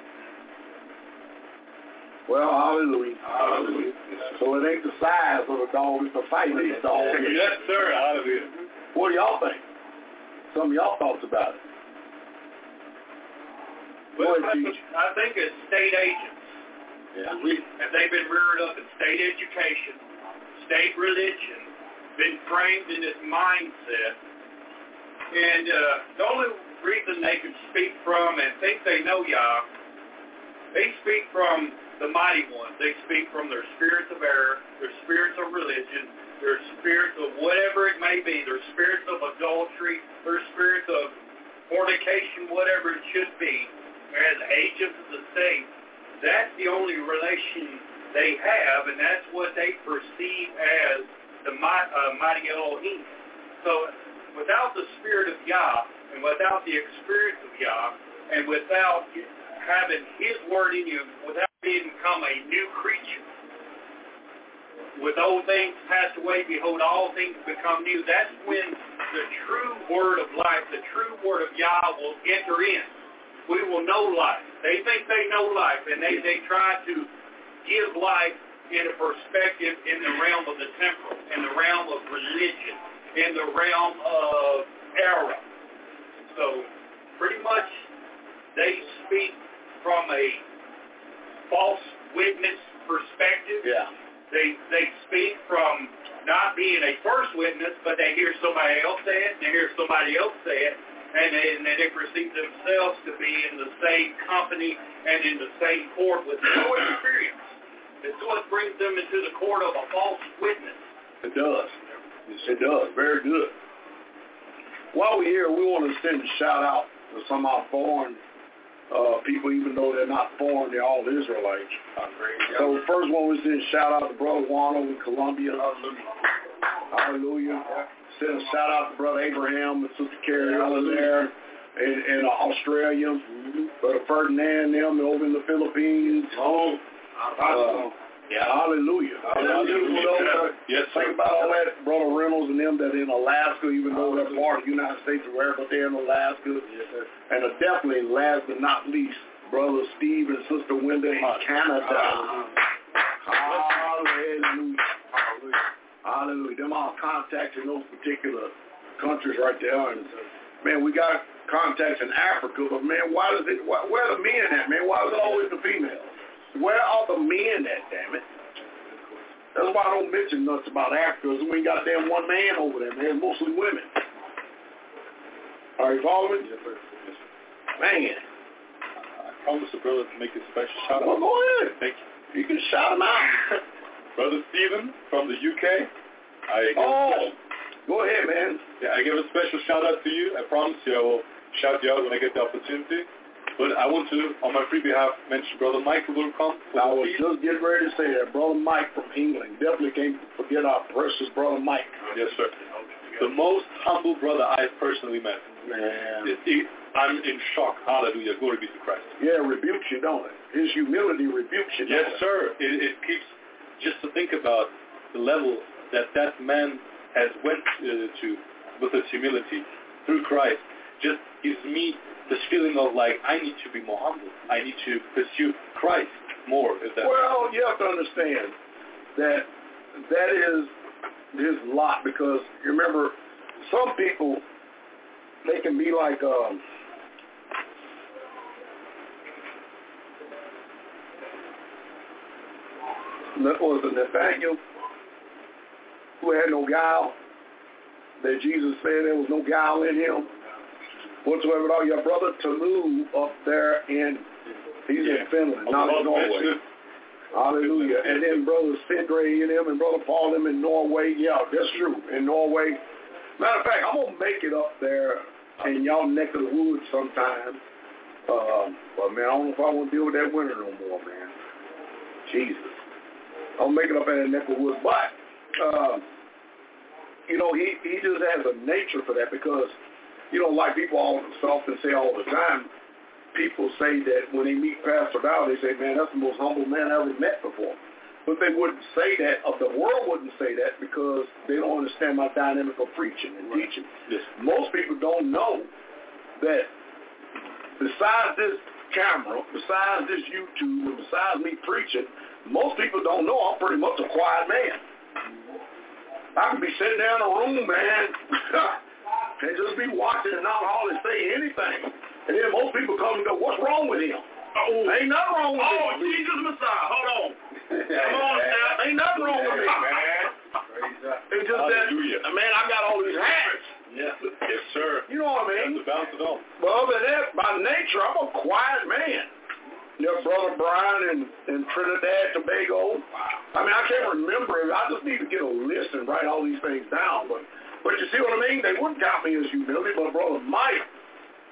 Well, hallelujah. Hallelujah. So it ain't the size of the dog; it's the fight of the dog. Yes, sir. Hallelujah. What do y'all think? Some of y'all thoughts about it. Well, Go ahead, Teach. I think it's state agents, Yeah. and they've been reared up in state education, state religion, been framed in this mindset, and uh, the only reason they can speak from and think they know Yah, they speak from the mighty ones. They speak from their spirits of error, their spirits of religion, their spirits of whatever it may be, their spirits of adultery, their spirits of fornication, whatever it should be. As agents of the state, that's the only relation they have, and that's what they perceive as the mighty, uh, mighty Elohim. So without the Spirit of Yah, and without the experience of Yah, and without having His Word in you, without being become a new creature, with old things passed away, behold, all things become new. That's when the true Word of life, the true Word of Yah will enter in. We will know life. They think they know life, and they, they try to give life in a perspective in the realm of the temporal, in the realm of religion, in the realm of era. So pretty much they speak from a false witness perspective. Yeah. They they speak from not being a first witness, but they hear somebody else say it, and they hear somebody else say it, and they, and they perceive themselves to be in the same company and in the same court with no experience. It's what brings them into the court of a false witness. It does. It does. Very good. While we're here, we want to send a shout out to some of our foreign uh, people, even though they're not foreign, they're all Israelites. So the first one we send a shout out to Brother Wano in Colombia. Hallelujah. Send a shout out to Brother Abraham and Sister Carrie over there in, in uh, Australia. Mm-hmm. Brother Ferdinand and them over in the Philippines. Oh. Uh, yeah, hallelujah. Hallelujah. Yes, think about all that, Brother Reynolds and them that in Alaska, even though they're part of the United States of America, but they're in Alaska. Yes, sir. And uh, definitely, last but not least, Brother Steve and Sister Wenda in Canada. Hallelujah. Hallelujah. Hallelujah. Them all contacts in those particular countries right there. And, man, we got contacts in Africa, but, man, why does it, why, where are the men at, man? Why is it always the females? Where are the men at, damn it? That's why I don't mention nuts about Africa, because we ain't got damn one man over there, man. It's mostly women. Are you following? Yes, sir. Yes, sir. Man. I promised the brother to make a special shout out. Well, go ahead. Thank you. You can shout him out. Brother Stephen from the U K. I oh, go ahead, man. Yeah, I give a special shout out to you. I promise you I will shout you out when I get the opportunity. But I want to, on my free behalf, mention Brother Mike who will come. I was just getting ready to say that. Brother Mike from England. Definitely can't forget our precious Brother Mike. Yes, sir. The most humble brother I've personally met. Man. It, it, I'm in shock. Hallelujah. Glory be to Christ. Yeah, it rebukes you, don't it? His humility rebukes you, don't Yes, it? sir. It, it keeps, just to think about the level that that man has went uh, to with his humility through Christ, just gives me this feeling of like, I need to be more humble. I need to pursue Christ more. If that well, you have to understand that that is his lot, because you remember, some people, they can be like, um, what was it, Nathaniel, who had no guile, that Jesus said there was no guile in him whatsoever. All your brother Talu up there in, he's yeah. in Finland, not in Norway. Hallelujah. And then Brother Sindre and him and Brother Paul them in Norway. Yeah, that's true. In Norway. Matter of fact, I'm going to make it up there in y'all neck of the woods sometime. Uh, but, man, I don't know if I want to deal with that winter no more, man. Jesus. I'll make it up in that neck of the woods. But, uh, you know, he, he just has a nature for that, because, you know, like people all often say all the time, people say that when they meet Pastor Dow, they say, man, that's the most humble man I ever met before. But they wouldn't say that, of the world wouldn't say that, because they don't understand my dynamic of preaching and right. teaching. Yes. Most people don't know that besides this camera, besides this YouTube, and besides me preaching, most people don't know I'm pretty much a quiet man. I can be sitting there in a room, man, and just be watching and not hardly say anything. And then most people come and go, what's wrong with him? Oh, ain't nothing wrong with him. Oh, Jesus Messiah, hold on. Come on now. Ain't nothing wrong with me, man. It's just Hallelujah. that, man, I got all these hats. Yeah. Yes, sir. You know what I mean? That's about it all. But other than that, by nature, I'm a quiet man. Your brother Brian in, in Trinidad, Tobago. I mean, I can't remember it. I just need to get a list and write all these things down. But, but you see what I mean? They wouldn't count me as humility, but brother Mike,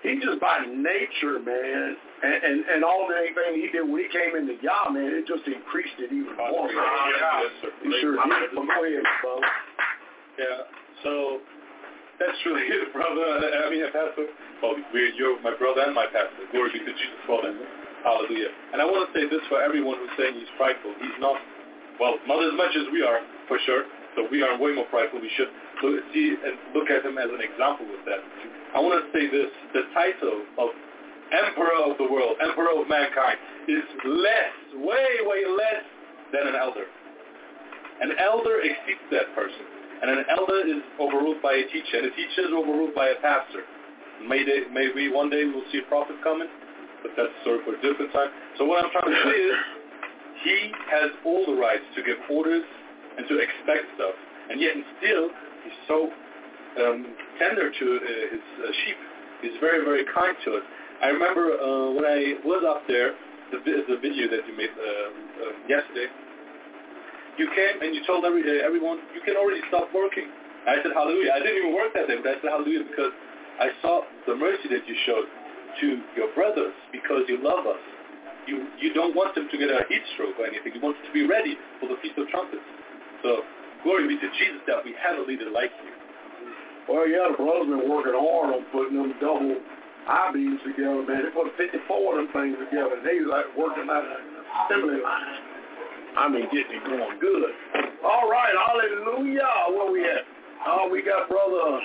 he just by nature, man, and, and, and all the thing he did when he came into Yah, man, it just increased it even more. Yeah, yes, sir. He sure did. But go ahead, bro. Yeah, so that's really it, brother. I mean, Pastor, well, you're my brother and my pastor. Glory be to Jesus for that. Hallelujah. And I want to say this for everyone who's saying he's prideful. He's not, well, not as much as we are, for sure. So we are way more prideful. We should look, see and look at him as an example with that. I want to say this. The title of Emperor of the world, Emperor of mankind, is less, way, way less than an elder. An elder exceeds that person. And an elder is overruled by a teacher, and a teacher is overruled by a pastor. May, they, may we one day we'll see a prophet coming, but that's sort of for a different time. So what I'm trying to say is, he has all the rights to give orders and to expect stuff, and yet and still he's so um, tender to uh, his uh, sheep. He's very, very kind to us. I remember uh, when I was up there, the, the video that you made uh, uh, yesterday. You came and you told every, uh, everyone, you can already stop working. I said, hallelujah. I didn't even work that day, but I said, hallelujah, because I saw the mercy that you showed to your brothers because you love us. You you don't want them to get a heat stroke or anything. You want them to be ready for the Feast of Trumpets. So, glory be to Jesus that we have a leader like you. Well, yeah, the brothers been working hard on putting them double I-beams together, man. They put fifty-four of them things together. They like working out an assembly line. I mean, getting it going good. All right, hallelujah. Where we at? Oh, we got Brother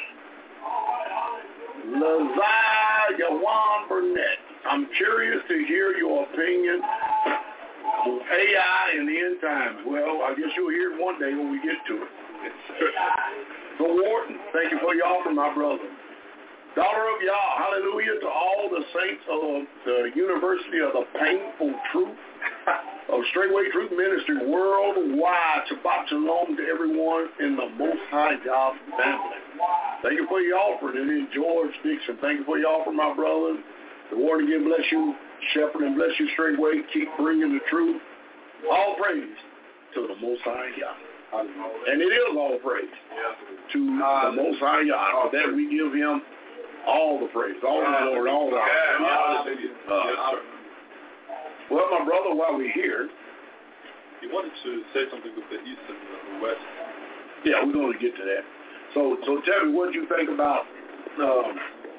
Lazar Yawan Burnett. I'm curious to hear your opinion on A I in the end times. Well, I guess you'll hear it one day when we get to it. The Warden, thank you for your offer, my brother. Daughter of Yah, hallelujah to all the saints of the University of the Painful Truth of Straightway Truth Ministry worldwide. Shabbat shalom to everyone in the Most High God family. Thank you for your offering. And then George Dixon, thank you for your offering, my brother. The Warden again bless you, Shepherd, and bless you straightway. Keep bringing the truth. All praise to the Most High Yah. And it is all praise to the Most High Yah. For that we give him all the praise, all the glory, all the honor. Uh, well, my brother, while we're here, you wanted to say something with the East and the West. Yeah, we're going to get to that. So, so tell me, what you think about? Um,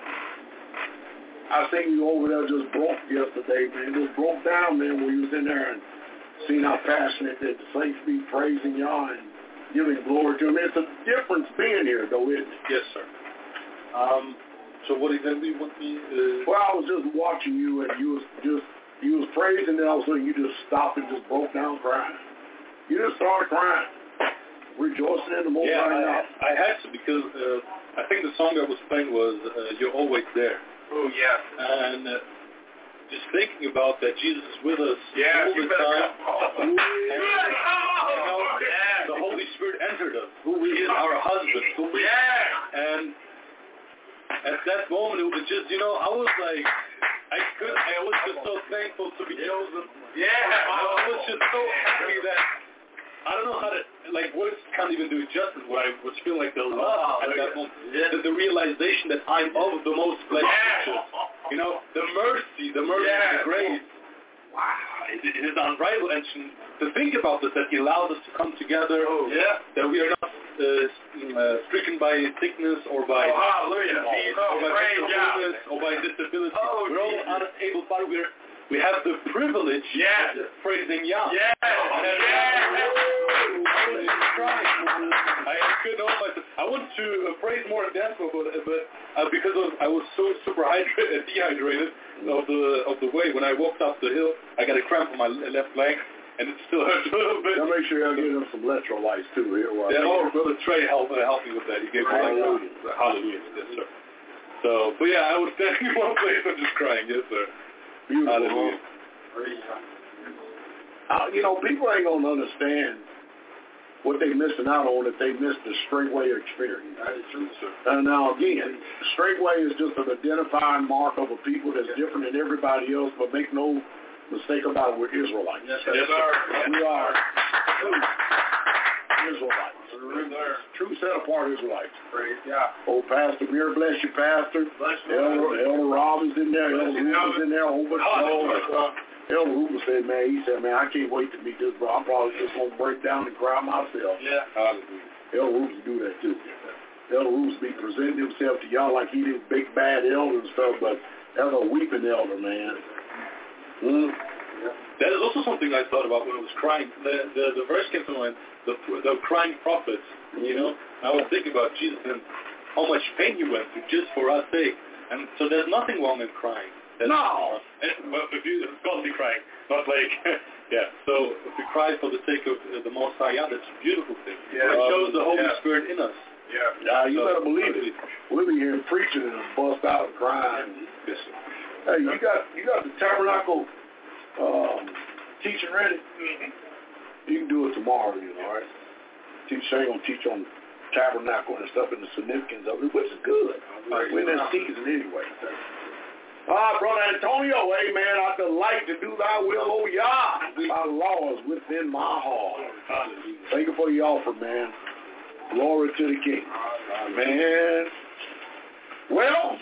I seen you over there just broke yesterday, man. Just broke down, man, when you was in there and seen how passionate that the saints be praising Yah and giving glory to him. It's a difference being here, though, isn't it? Yes, sir. Um. So what exactly you want me? Uh... Well, I was just watching you, and you was just you was praising, and all of a sudden you just stopped and just broke down crying. You just started crying, rejoicing in the Most Yeah, High I, I had to because uh, I think the song I was playing was uh, "You're Always There." Oh yeah. And uh, just thinking about that, Jesus is with us yeah, all the time. And, you know, yeah. the Holy Spirit entered us. Who He is, our husband. Who we, yeah. And at that moment, it was just, you know, I was like, I could, I was just so thankful to be chosen. Yeah. I was just so happy that, I don't know how to, like, words can't even do justice, what I was feeling like the love at that moment. Yeah. The, the realization that I'm of the most blessed creatures. You know, the mercy, the mercy, yeah. the grace. Wow, it, it is unrivaled. And to think about this, that He allowed us to come together, oh, yeah. that we are not uh, uh, stricken by sickness or by oh, hallelujah. disease oh, or by illness or by disability. Oh, we're all unable, but we're, we have the privilege yeah. of praising Yah. Yeah. And, yeah. I was just crying. I couldn't help myself. I wanted to uh, praise more and dance more, but, but uh, because of, I was so super hydrated, dehydrated of the of the way. When I walked up the hill, I got a cramp on my left leg, and it still hurts a little bit. Now make sure y'all get him some electrolytes too here. While yeah, oh, Brother Trey helped uh, help me with that. He gave me hallelujah. like hallelujah, yes, sir. So, but yeah, I was standing in one place and just crying, yes, sir. Beautiful. Hallelujah. Uh, you know, people ain't gonna understand what they missing out on if they miss the straightway experience. That is true, sir. And now again, straightway is just an identifying mark of a people that's different than everybody else, but make no mistake about it, we're Israelites. Yes, sir. Yes, sir. We are true Israelites. True set apart Israelites. Praise God. Oh, Pastor Muir, bless you, Pastor. Bless you. Elder, Elder Rob is in there. Elder Rufus is in there. Whole bunch of Hallelujah. Elder Rufus said, man, he said, man, I can't wait to meet this bro. I'm probably just going to break down and cry myself. Yeah. Hallelujah. Elder Rufus do that too. Elder Rufus be presenting himself to y'all like he this big bad elder and stuff, but that's a weeping elder, man. Mm. That is also something I thought about when I was crying. The the, the verse came to mind, the, the crying prophets, you know. I was thinking about Jesus and how much pain he went through just for our sake. And so there's nothing wrong in crying. There's No. And, well, if you, it's godly crying, not like, yeah. So if we cry for the sake of uh, the Most High, yeah, that's a beautiful thing. Yeah. It shows the Holy Yeah. Spirit in us. Yeah. Yeah, you So, better believe it. We'll be here preaching and bust out crying. Yes, sir. Hey, you got you got the tabernacle um, teaching ready? Mm-hmm. You can do it tomorrow, you know, all right? Teacher ain't gonna teach on tabernacle and stuff and the significance of it, which is good. We're in that season anyway. All right, Brother Antonio, hey man, I delight to do thy will, oh Yah. Thy law is within my heart. Thank you for the offer, man. Glory to the King. Man. Well,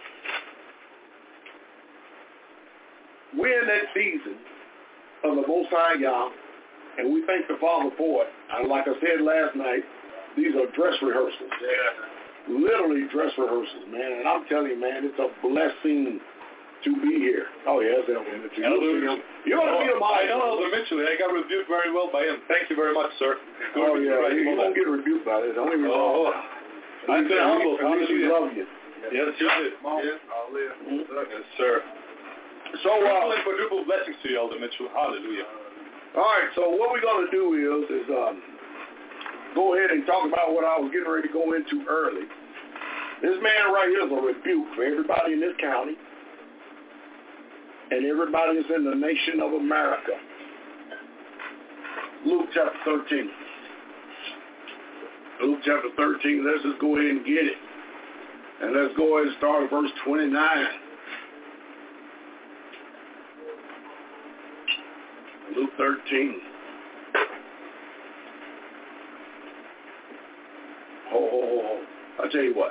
we're in that season of the Most High Yah, and we thank the Father for it. And like I said last night, these are dress rehearsals. Yeah. Literally dress rehearsals, man. And I'm telling you, man, it's a blessing to be here. Oh, yeah, that's Elder Mitchell. Elder- You're going to be a I know model. Elder Mitchell. I got rebuked very well by him. Thank you very much, sir. Oh, Glory to yeah, Christ. you won't get rebuked by this. Don't even Oh, I've been humbled. At least we Hallelujah. love you. Yes, you did. Yes, I'll live. Yes, sir. So, Triple uh, and quadruple blessings to you, Elder Mitchell. Hallelujah. all right, so what we're going to do is, is um, go ahead and talk about what I was getting ready to go into early. This man right here is a rebuke for everybody in this county and everybody that's in the nation of America. Luke chapter thirteen. Luke chapter thirteen, let's just go ahead and get it. And let's go ahead and start at verse twenty-nine. Luke thirteen. Oh, oh, oh, oh. I'll tell you what.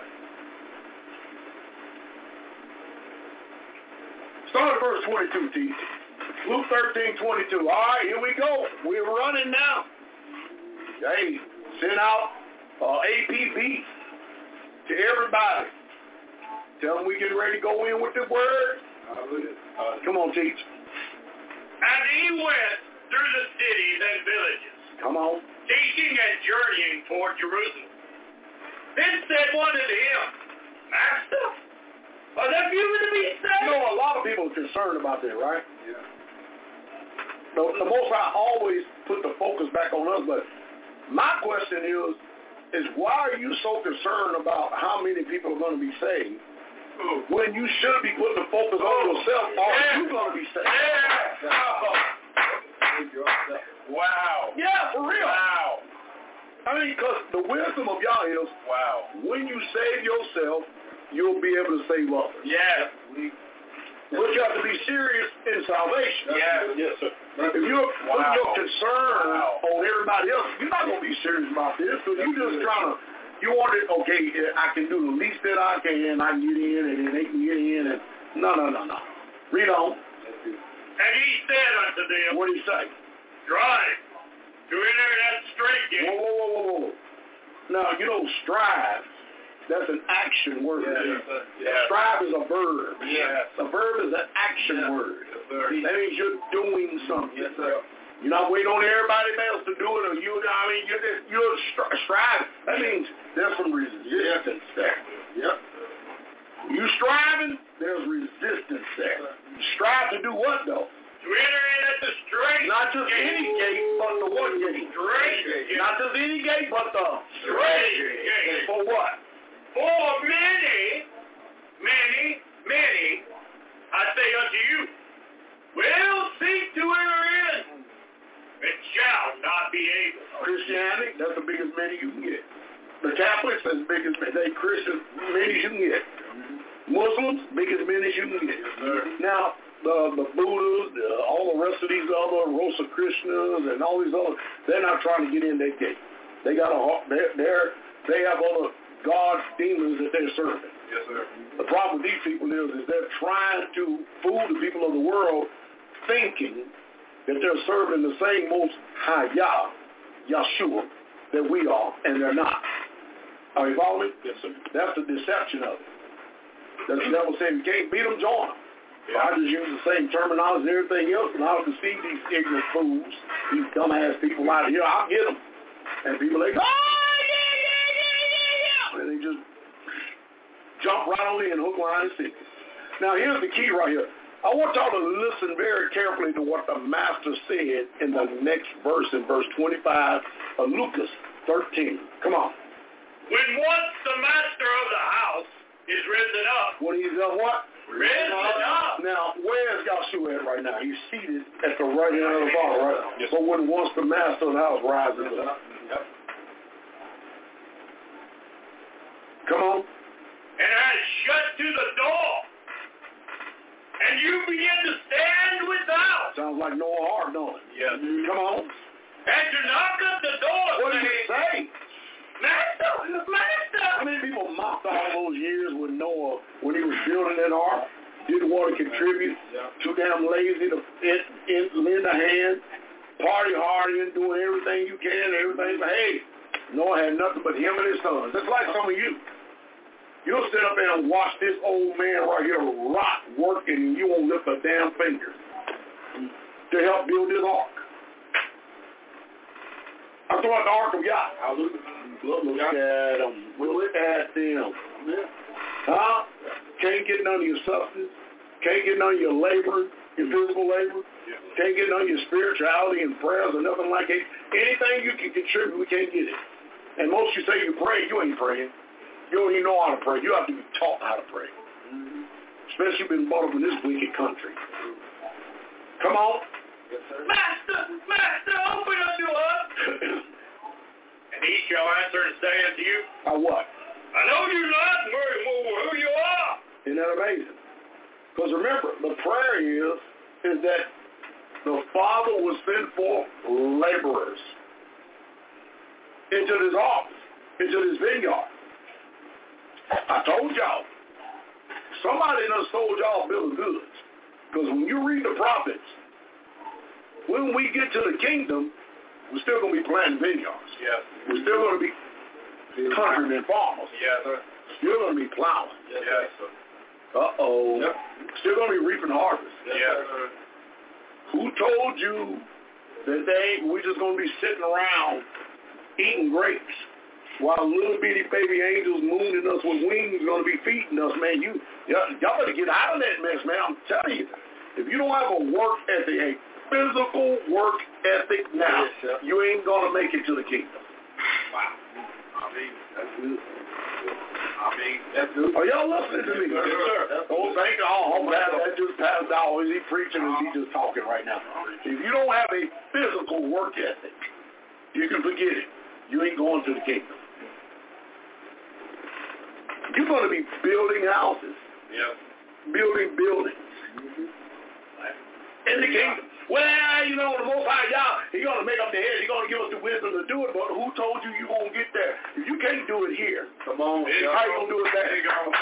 Start at verse twenty-two, T. Luke thirteen, twenty-two. All right, here we go. We're running now. Hey, send out uh, A P B to everybody. Tell them we getting ready to go in with the word. Uh, come on, teach. And he went through the cities and villages, Come on. teaching and journeying toward Jerusalem. Then said one unto him, Master, are there few to be saved? You know, a lot of people are concerned about that, right? Yeah. The, the Most High always put the focus back on us, but my question is, is why are you so concerned about how many people are going to be saved Ooh. when you should be putting the focus on yourself? Are Yeah. you going to be saved? Yeah. Oh. Wow. Yeah, for real. Wow. I mean, because the wisdom of Yah is, Wow. when you save yourself, you'll be able to save others. Yes. But you have to be serious in salvation. Yes. Yes, sir. If you're putting Wow. your concern Wow. on everybody else, you're not going to be serious about this. So you're just trying to, you want it, okay, I can do the least that I can, I can get in, and then they can get in, and no, no, no, no. Read on. And he said unto them, What do you say? Strive to enter that straight gate. Whoa, whoa, whoa, whoa, whoa. Now, you know, strive, that's an action word. Yeah. Strive is a verb. Yes. A verb is an action Yeah. word. sir. That means you're doing something. Yes, sir. You're not waiting on everybody else to do it, or you, I mean, you're, just, you're stri- striving. That means there's some resistance there. Yep. You striving, there's resistance there. Strive to do what, though? To enter in at the straight Not just gate. any gate, but the what gate? Straight gate. Not just any gate, but the Straight gate. For what? For many, many, many, I say unto you, will seek to enter in, and shall not be able. Christianity, that's the biggest many you can get. The Catholics, that's the biggest many. They Christians, many you can get. Muslims, biggest many you can get. Now, the, the Buddhas, the, all the rest of these other Rosicrucians and all these other, they're not trying to get in that gate. They got a they're, they're they have other gods, demons that they're serving. Yes, sir. The problem with these people is, is they're trying to fool the people of the world, thinking that they're serving the same Most High Yah, Yahshua, that we are, and they're not. Are you following me? Yes, sir. That's the deception of it. That's the devil saying, you can't beat them, join them. Yeah. I just use the same terminology and everything else, and I'll deceive these ignorant fools, these dumbass people out here. I'll get them. And people like, oh, yeah, yeah, yeah, yeah, yeah. And they just jump right on in, hook, line, and sinker. Now, here's the key right here. I want y'all to listen very carefully to what the Master said in the next verse, in verse twenty-five of Lucas thirteen. Come on. When once the master of the house is risen up. When he's done what? Risen up. Now, where is Yahshua at right now? He's seated at the right hand of the Father, right? Yes. But when once the master of the house rises up. Yep. Come on. And has shut to the door. And you begin to stand without. Sounds like Noah Ark, don't it? Yes. Come on. And to knock at the door. What did it say? Master, Master. How many people mocked all those years with Noah when he was building that ark? Didn't want to contribute. Yeah. Too damn lazy to in, in, lend a hand. Party hardying, doing everything you can, everything. But hey, Noah had nothing but him and his sons. Just like some of you. You'll sit up there and watch this old man right here rot working, and you won't lift a damn finger to help build this ark. I'm talking about the ark of Yah. Look, look at them. Look at them. Huh? Can't get none of your substance. Can't get none of your labor, your physical labor. Can't get none of your spirituality and prayers or nothing like it. Anything you can contribute, we can't get it. And most you say you pray, you ain't praying. You don't even know how to pray. You have to be taught how to pray. Mm-hmm. Especially being brought up in this wicked country. Come on. Yes, sir. Master, Master, open up to us. And he shall answer and say unto you, I what? I know you not who you are. Isn't that amazing? Because remember, the prayer is, is that the Father will send forth laborers into this office, into this vineyard. I told y'all, somebody done sold y'all a bill of goods. Because when you read the prophets, when we get to the kingdom, we're still going to be planting vineyards. Yes. We're still going to be countrymen farmers. Yes, sir. Still going to be plowing. Yes, yes sir. Uh-oh. Yep. Still going to be reaping harvest. Yes, yes sir. Who told you that they we're just going to be sitting around eating grapes? While little bitty baby angels mooning us with wings are going to be feeding us, man, you, y'all, y'all better get out of that mess, man. I'm telling you. If you don't have a work ethic, a physical work ethic now, yes, you ain't going to make it to the kingdom. Wow. I mean, that's good. I mean, that's good. Are y'all listening to me? Yes, sir. Oh, thank God. Oh, man, that just passed out. Is he preaching or is he just talking right now? If you don't have a physical work ethic, you can forget it. You ain't going to the kingdom. You're going to be building houses, yep. building buildings mm-hmm. in the kingdom. Well, you know, the Most High Yah, He's going to make up the head. He's going to give us the wisdom to do it, but who told you you're going to get there? If you can't do it here, come on, how you going to do it there?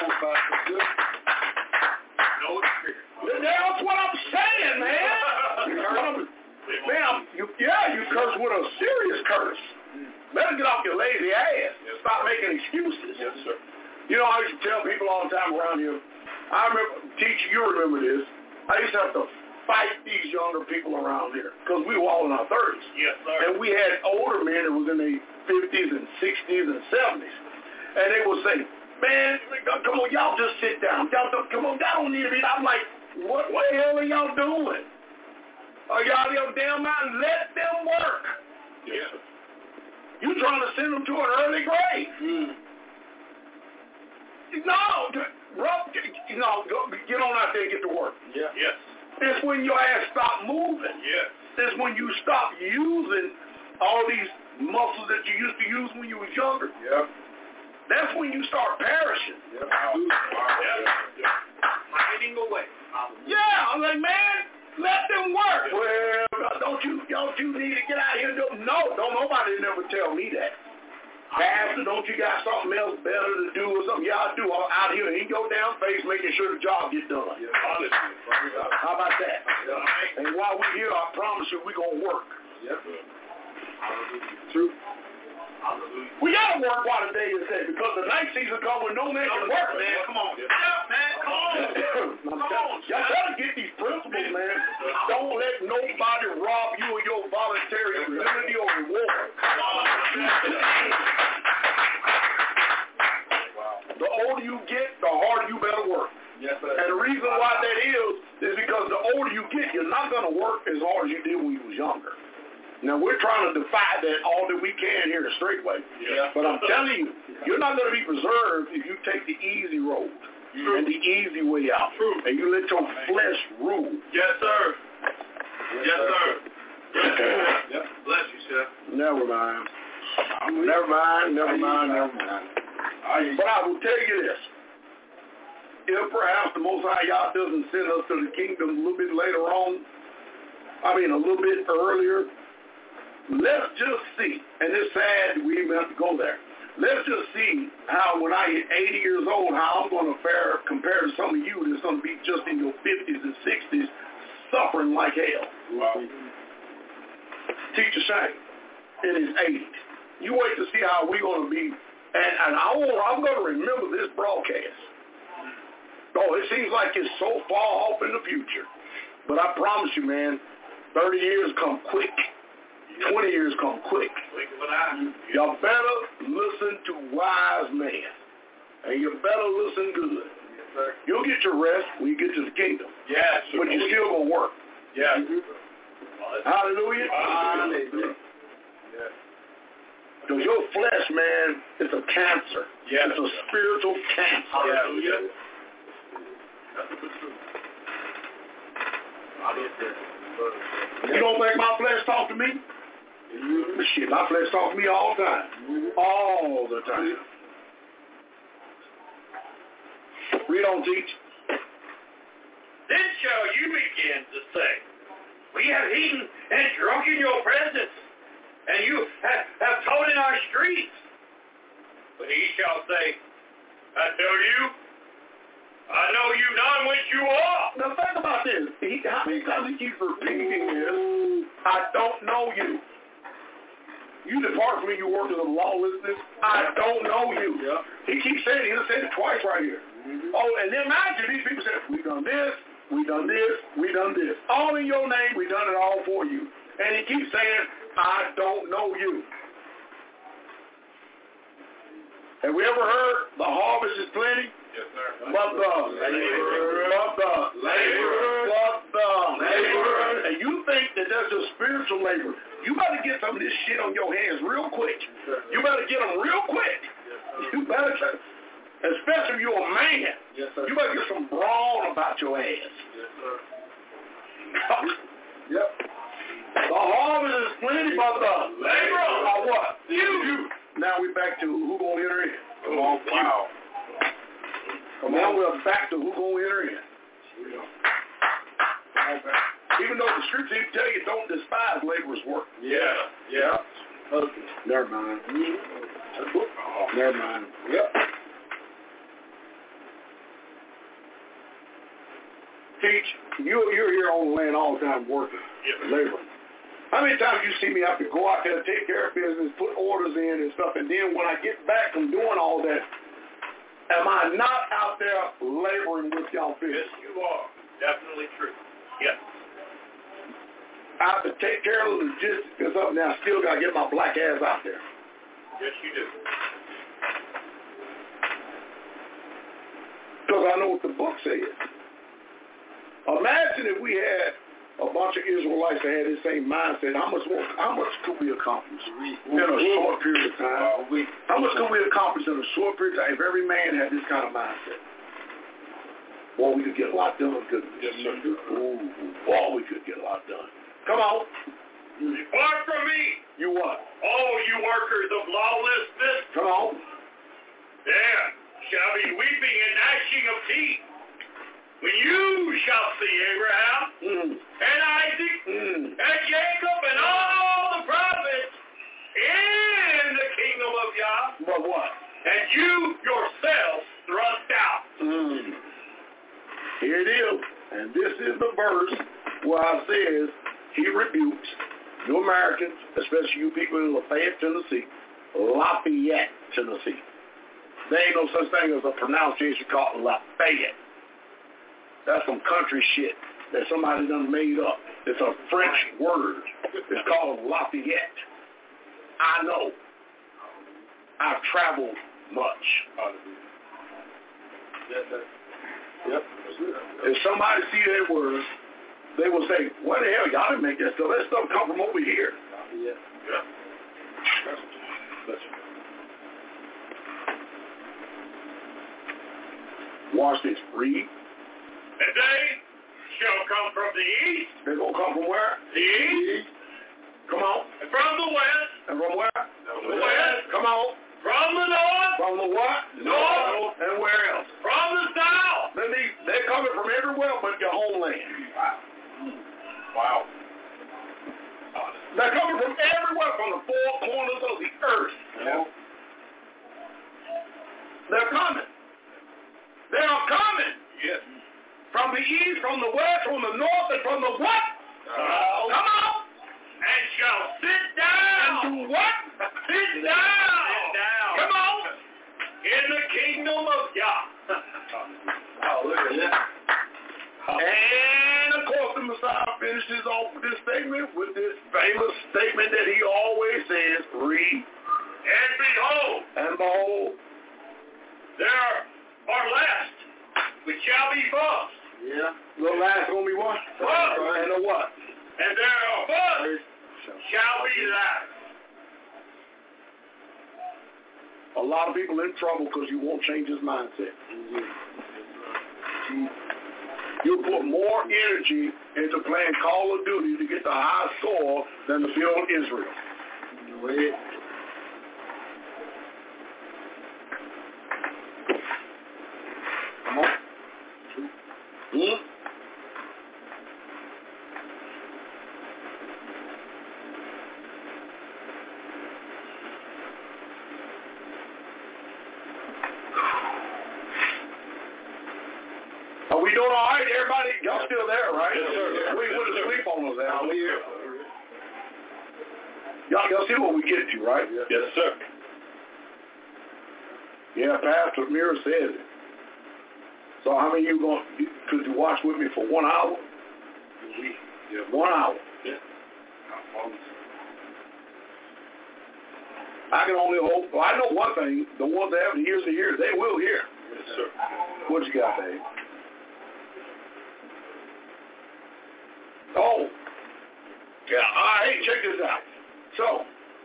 That's what I'm saying, man. Man, you, yeah, you curse with a serious curse. Better get off your lazy ass. Stop making excuses. Yes, sir. You know, I used to tell people all the time around here, I remember, teacher, you remember this, I used to have to fight these younger people around here because we were all in our thirties. Yes, sir. And we had older men that was in their fifties and sixties and seventies. And they would say, man, come on, y'all just sit down. Y'all don't, come on, y'all don't need to be. I'm like, what, what the hell are y'all doing? Are y'all your damn mind? Let them work. Yeah. You trying to send them to an early grave. Mm. No, bro, you know, go, get on out there and get to work. Yeah. Yes. It's when your ass stop moving. Yes. It's when you stop using all these muscles that you used to use when you was younger. Yeah. That's when you start perishing. Yeah. Yeah. Yeah. Hiding away. Yeah, I'm like, man, let them work. Well, don't you, don't you need to get out here and do? No, don't nobody never tell me that. Pastor, don't you got something else better to do or something? Yeah, I do. I'm out here in your damn face making sure the job gets done. Yeah, honestly. How about that? Yeah. And while we're here, I promise you we're going to work. Yes, sir. Hallelujah. True. Hallelujah. We got to work while the day is day because the night season comes when no man can work. Man, come on. Get up, man. Come on. Come on. Y'all better get these principles, man. Don't let nobody rob you of your voluntary liberty or reward. The older you get, the harder you better work. Yes, sir. And the reason why that is, is because the older you get, you're not going to work as hard as you did when you was younger. Now, we're trying to defy that all that we can here at Straightway. Yeah. But I'm telling you, you're not going to be preserved if you take the easy road True. and the easy way out. True. And you let your flesh rule. Yes, sir. Yes, sir. Yes, sir. Yep. Bless you, sir. Never mind. Never mind, never mind, never mind. But I will tell you this. If perhaps the Most High Yah doesn't send us to the kingdom a little bit later on, I mean a little bit earlier, let's just see, and it's sad we even have to go there. Let's just see how when I hit eighty years old, how I'm going to fare compared to some of you that's going to be just in your fifties and sixties suffering like hell. Wow. Teacher Shane in his eighties. You wait to see how we're going to be, and, and I will, I'm going to remember this broadcast. Oh, it seems like it's so far off in the future. But I promise you, man, thirty years come quick. twenty years come quick. Y'all better listen to wise men. And you better listen good. Yes, You'll get your rest when you get to the kingdom. Yes, sir. But you're still going to work. Yes. Hallelujah. Hallelujah. Yes. Because your flesh, man, is a cancer. Yes. It's a spiritual cancer. Hallelujah. You don't think my flesh talk to me? Mm-hmm. Shit, my flesh talk to me all the time. Mm-hmm. All the time. Read on, teach. Then shall you begin to say, we have eaten and drunk in your presence, and you have, have taught in our streets. But he shall say, I tell you, I know you not which you are. Now think about this. He, how many times he keeps repeating this? I don't know you. You depart from me, you workers of lawlessness. I don't know you. Yeah. He keeps saying it. He said it twice right here. Mm-hmm. Oh, and then imagine these people said, we done this, we done this, we done this. All in your name, we done it all for you. And he keeps saying, I don't know you. Have we ever heard the harvest is plenty? Yes, sir. But the laborer, but the laborer, but the laborer. And you think that that's a spiritual labor. You better get some of this shit on your hands real quick. You better get them real quick. You better, especially if you're a man. Yes, sir. You better get some brawn about your ass. Yes, sir. Yep. The harvest is plenty, but the laborer are what? You. You. Now we're back to who gonna enter in. Come on. Wow. Come now on. We're back to who gonna enter in. Even though the scripture even tell you don't despise laborers' work. Yeah. Yeah. Okay. Never mind. Oh, never mind. Yep. Teach, you, you're here on the land all the time working, Yep. laboring. How many times you see me have to go out there, take care of business, put orders in and stuff, and then when I get back from doing all that, am I not out there laboring with y'all business? Yes, you are. Definitely true. Yes. I have to take care of the logistics and stuff, and I still got to get my black ass out there. Yes, you do. Because I know what the book says. Imagine if we had a bunch of Israelites that had the same mindset. How much more, how much could we accomplish in a short period of time? How much could we accomplish in a short period of time if every man had this kind of mindset? Boy, we could get a lot done, couldn't we? Yes, sir. Ooh, boy, we could get a lot done. Come on. Depart from me, You what? all you workers of lawlessness. Come on. Then shall be weeping and gnashing of teeth, when you shall see Abraham Mm. and Isaac Mm. and Jacob and all the prophets in the kingdom of Yah, you yourself thrust out. Mm. Here it is. And this is the verse where it says he rebukes you Americans, especially you people in Lafayette, Tennessee, Lafayette, Tennessee. There ain't no such thing as a pronunciation called Lafayette. That's some country shit that somebody done made up. It's a French word. It's called Lafayette. I know. I've traveled much. Yep. If somebody see that word, they will say, what the hell, y'all didn't make that stuff. That stuff come from over here. Yeah. Yeah. Watch this. Read. And they shall come from the east. They're going to come from where? The east. Come on. And from the west. And from where? From the west. Come on. From the north. From the what? North. And where else? From the south. They need, they're coming from everywhere but your homeland. Wow. Wow. They're coming from everywhere, from the four corners of the earth. Yeah. They're coming. They are coming. Yes. From the east, from the west, from the north, and from the what? Uh, Come on. And shall sit down. And do what? Sit down. Sit down. Come on. In the kingdom of God. oh, look at that. And of course, the Messiah finishes off this statement with this famous statement that he always says, read. And behold, And behold, there are last, which shall be first. yeah, the last gonna be what? What? And the what? And there are first shall be last. A lot of people in trouble because you won't change his mindset. You put more energy into playing Call of Duty to get the high score than to build Israel. Wait. Come on. Hmm? Are we doing all right, everybody? Y'all still there, right? Yes, sir. We wouldn't sleep on us now. Oh, yeah. Y'all, y'all see what we get to, right? Yes, sir. Yeah, Pastor Mira says it. So how many of you going? Could you watch with me for one hour? Yeah. One hour. Yeah. I can only hope. Well, I know one thing: the ones that have the ears to hear, they will hear. Yes, sir. What you got, Dave? Oh, yeah. All right. Check this out. So,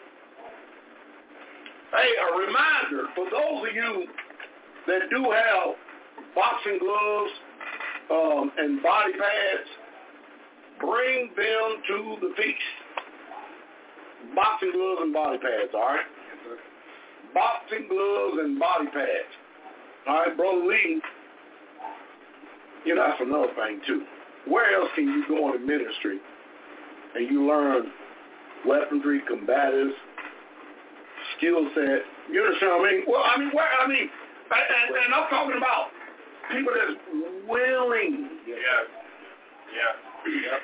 hey, a reminder for those of you that do have boxing gloves um, and body pads, bring them to the feast. Boxing gloves and body pads, all right? Boxing gloves and body pads. All right, Brother Lee, you know, that's another thing, too. Where else can you go into ministry and you learn weaponry, combatives, skill set? You understand what I mean? Well, I mean, where, I mean, and, and I'm talking about people that's willing. Yeah. Yeah. Yeah.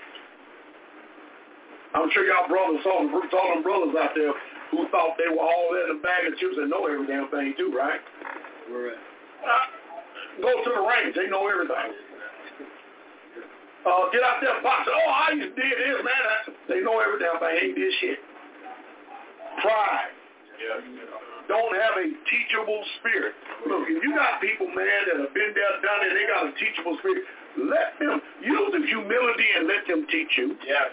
I'm sure y'all brothers saw them, saw them brothers out there who thought they were all in a bag of chips and know every damn thing too, right? Where at? Uh, go to the range. They know everything. Uh, get out there and box. Oh, I used to did this, man. I, they know every damn thing. Ain't did shit. Pride. Yeah. Don't have a teachable spirit. Look, if you got people, man, that have been there, done it, they got a teachable spirit, let them use the humility and let them teach you. Yeah.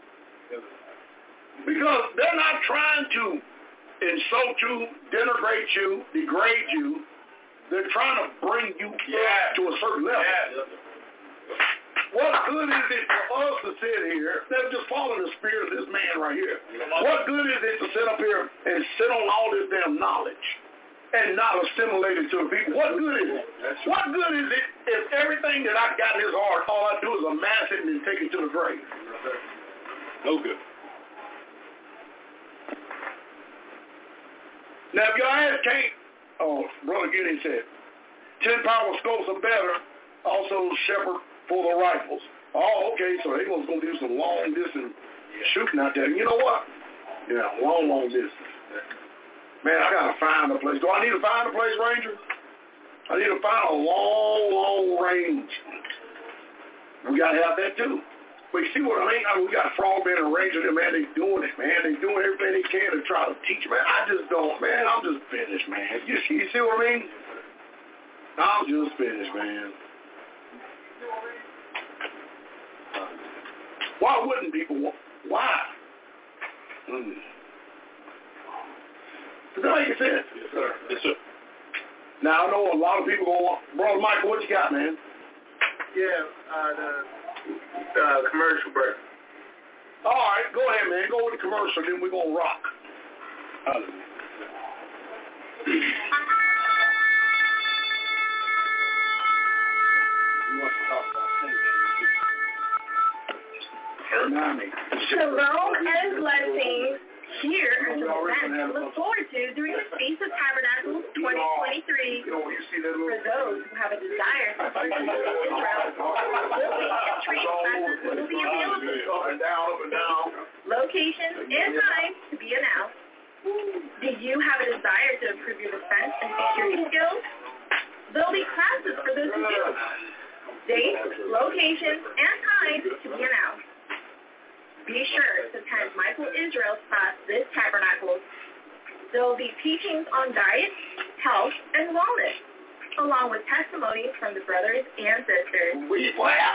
Because they're not trying to insult you, denigrate you, degrade you. They're trying to bring you Yeah. to a certain level. Yeah. What good is it for us to sit here? They're just following the spirit of this man right here. What good is it to sit up here and sit on all this damn knowledge and not assimilate it to the people? What good is it? What good is it if everything that I got in this heart, all I do is amass it and then take it to the grave? No good. Now, if your ass can't oh, Brother Gideon said, ten power scopes are better, also Shepherd for the rifles. Oh, okay, so they was going to do some long distance shooting out there. And you know what? Yeah, long, long distance. Man, I got to find a place. Do I need to find a place, Ranger? I need to find a long, long range. We got to have that too. But you see what I mean? I mean we got Frogman and Ranger, man, they doing it, man. They doing everything they can to try to teach, man. I just don't, man. I'm just finished, man. You see, you see what I mean? I'm just finished, man. Why wouldn't people want? Why? Mm. Does that make sense? Yes, sir. Yes, sir. Now, I know a lot of people going to want, Brother Michael, what you got, man? Yeah, uh, the uh, commercial break. All right, go ahead, man. Go with the commercial, then we're going to rock. Hallelujah. Shalom and blessings here at the event to look forward to during the Feast of Tabernacles twenty twenty-three. For those who have a desire to purchase Israel, building and trade classes will be available. Locations and times to be announced. Do you have a desire to improve your defense and security skills? There'll be classes for those who do. Dates, locations, and times to be announced. Be sure to attend Michael Israel's class this tabernacle. There will be teachings on diet, health, and wellness, along with testimonies from the brothers and sisters. We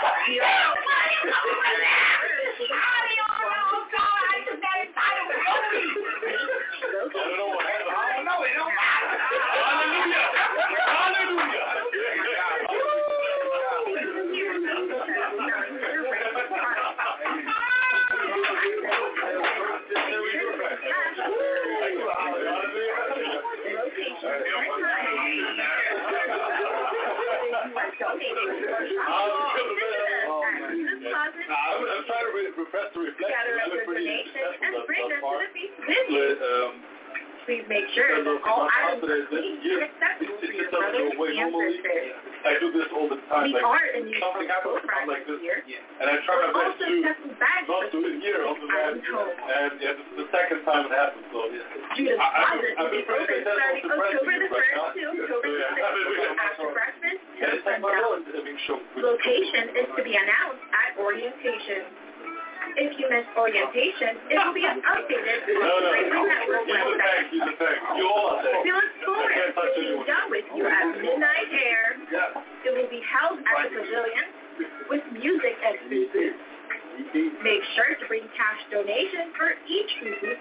I'm trying to repress the reflection. Gather up information and bring them to the feast with you. Please make sure that all items are clean and acceptable for your brothers and sisters. I do this all the time. We like, are in use something happens Friday like this, here. and I try my best to not do it here on the land. And yeah, this is the second time it happened, so yeah. Judah's I, Closet will be open starting October the first to October the sixth after breakfast to sundown. Location is to be announced at orientation. If you miss orientation, it will be updated on the Rainbow Network website. We look forward to being done with you at Midnight Air. It will be held at the pavilion with music and food booths. Make sure to bring cash donation for each food booth.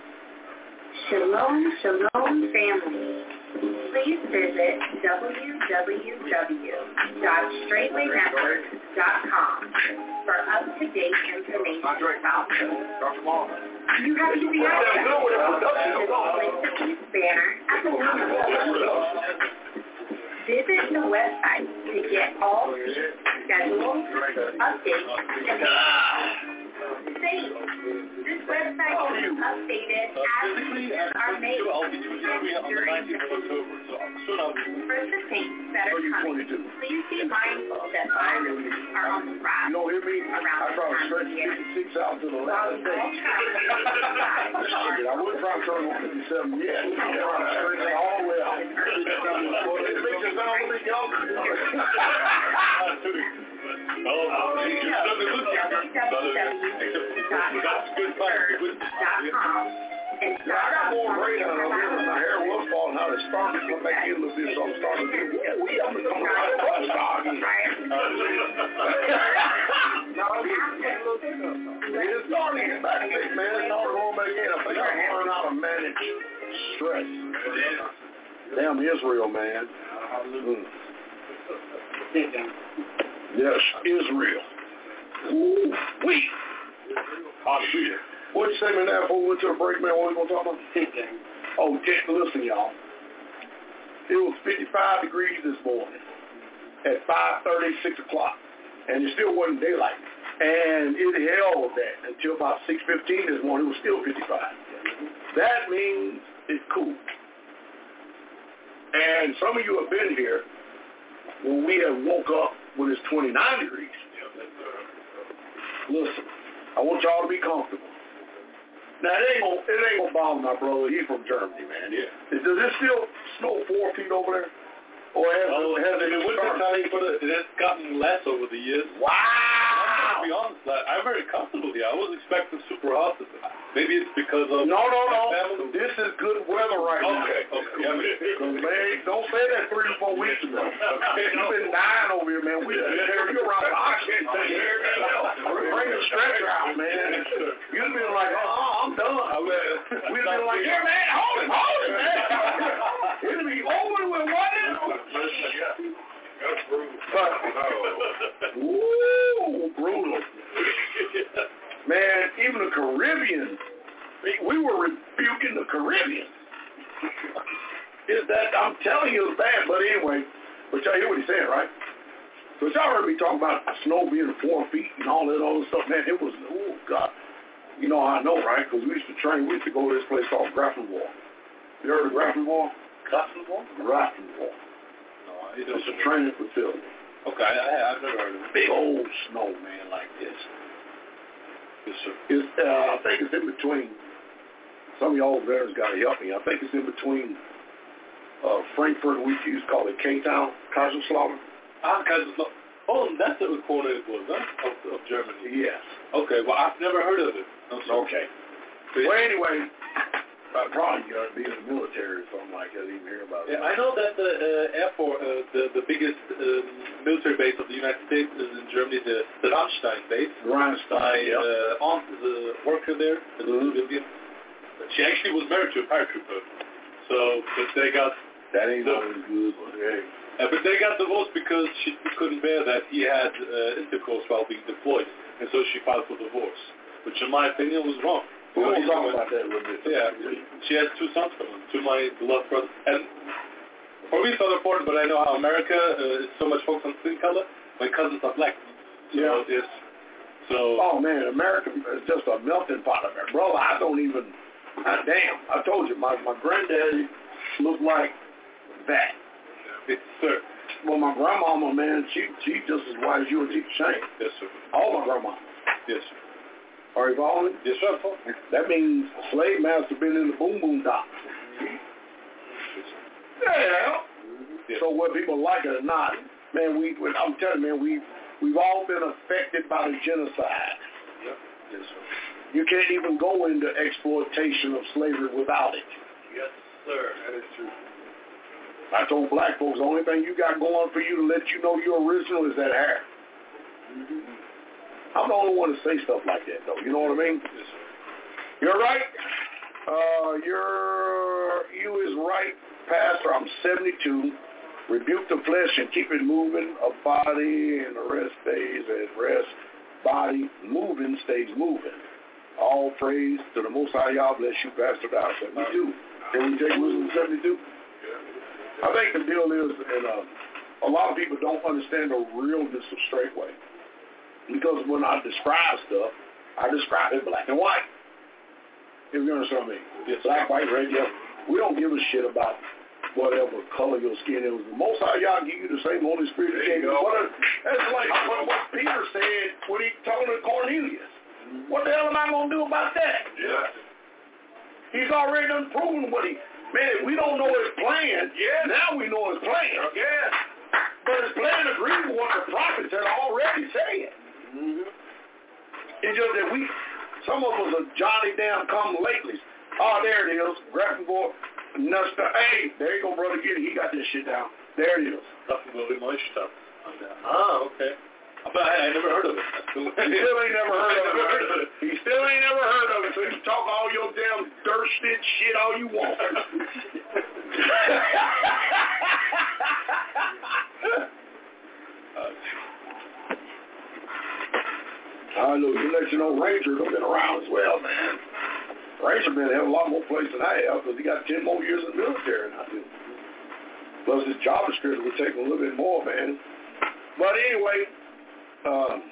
Shalom, shalom, family. Please visit w w w dot straightway network dot com for up-to-date information about us. You have easy access to the banner at the bottom. Visit the website to get all fees, schedules, updates, and State. This website will be updated as features are made during the participants that are coming. Please be mindful that viruses are on the rise. You know, hear me? I around brought the time of straight year. fifty-six out to the last day. I wouldn't try to turn on fifty-seven yet. I'm trying to straighten it all the way out. It makes you sound a little younger. And I got more brain on over here. My hair was falling out. It's starting to come back in a little bit, so I'm starting to get I'm becoming like a rock star again. It's starting to get back to it, man. It's starting to roll back in. I think I'm learning how to manage stress. Damn Israel, man. Mm. Yes, Israel. Ooh, wait. Hallelujah. What'd you say, man, that before we went to the break, man? What we going to talk about? Oh, listen, y'all. It was fifty-five degrees this morning at five thirty, six o'clock, and it still wasn't daylight. And it held that until about six fifteen this morning. It was still fifty-five. That means it's cool. And some of you have been here when we have woke up when it's twenty-nine degrees. Listen, I want y'all to be comfortable. Now, it ain't gonna, it ain't gonna bother my brother. He's from Germany, man. Yeah. Does it still snow four feet over there? Or has, oh, it, has it, it, it, it, it has gotten less over the years. Wow! I'm going to be honest, like, I'm very comfortable here. I was expecting super hot. Maybe it's because of... No, no, no. Family. This is good weather right now. Okay, okay. Yeah, man, don't say that three or four weeks ago. Okay. You've been dying over here, man. We done carry you around the oxygen tank. Bring the stretcher out, man. You've been like, oh, I'm done. We've been like, yeah, man, hold it, hold it, man. It'll be over with what is That's brutal. But, woo, brutal. Man, even the Caribbean, we were rebuking the Caribbean. Is that, I'm telling you it's bad, but anyway, but y'all hear what he's saying, right? So y'all heard me talking about snow being four feet and all that other stuff, man, it was, oh, God. You know how I know, right? Because we used to train, we used to go to this place called Grafenwald. You heard of Grafenwald? Grafenwald? Grafenwald. No, it's a training facility. Okay, I, I've never heard of it. Big old snow, man, like this. Yes, sir. It's, uh, I think it's in between. Some of y'all veterans got to help me. I think it's in between uh, Frankfurt, we used to call it K-Town, Kaiserslautern. Ah, Kaiserslautern. Oh, that's the corner it was, huh? Of, of Germany. Yes. Okay, well, I've never heard of it. Okay. So, well, anyway, I probably got to be in the military or something like that, even hear about it. Yeah, I know that the uh, Air Force, uh, the, the biggest uh, military base of the United States is in Germany, the, the Ramstein base. Ramstein, My yeah. uh, aunt is a worker there, as a mm-hmm. civilian. She actually was married to a paratrooper. So, but they got... That ain't the, always good, but hey. Uh, but they got divorced because she couldn't bear that he had uh, intercourse while being deployed. And so she filed for divorce, which in my opinion was wrong. We're going to talk about that a little bit. Yeah, she has two sons from him, two of my beloved brothers. And for me it's not important, but I know how America uh, is so much focused on skin color. My cousins are black. So yeah. It's, so oh, man, America is just a melting pot of it. Brother, I don't even, I, damn, I told you, my, my granddaddy looked like that. Yes, sir. Well, my grandmama, man, she she just as white as you and she Shane. Yes, sir. All my grandma. Yes, sir. Are you following? Yes, sir. That means a slave master been in the boom boom dock. Yeah. Yes. So whether people like it or not, man, we, I'm telling you, man, we, we've all been affected by the genocide. Yep. Yes, sir. You can't even go into exploitation of slavery without it. Yes, sir. That is true. I told black folks, the only thing you got going for you to let you know you're original is that hair. Mm-hmm. I'm the only one to say stuff like that, though. You know what I mean? Yes, sir. You're right. Uh, you're, you is right, Pastor. I'm seventy-two. Rebuke the flesh and keep it moving. A body and the rest stays at rest. Body moving stays moving. All praise to the Most High. Y'all bless you, Pastor Dow. seventy-two. Can we take wisdom seventy-two? I think the deal is, and uh, a lot of people don't understand the realness of Straightway. Because when I describe stuff, I describe it black and white. If you understand me. Yes. Black, white, red, yellow. We don't give a shit about whatever color your skin is. The Most High y'all give you the same Holy Spirit that gave you. What a, that's like what, what Peter said when he told Cornelius. Mm-hmm. What the hell am I going to do about that? Yeah. He's already done proven what he... Man, if we don't know his plan, yeah. Now we know his plan. Yeah. But his plan agrees with what the prophets had already said. Mm-hmm. It's just that we, some of us are Johnny damn come latelys. Oh, there it is. Grafenwald, Nuster. Hey, there you go, brother. Get it. He got this shit down. There it is. Grafenwald in my stuff. Ah, okay. But I, I never heard of it. You still ain't never heard of it. Heard of it. You still ain't never heard of it. So you talk all your damn dirt stitch shit all you want. Hallelujah. Let you know Ranger have been around as well, man. Ranger been have a lot more places than I have because he got ten more years in the military than I do. Plus his job description would take him a little bit more, man. But anyway, um,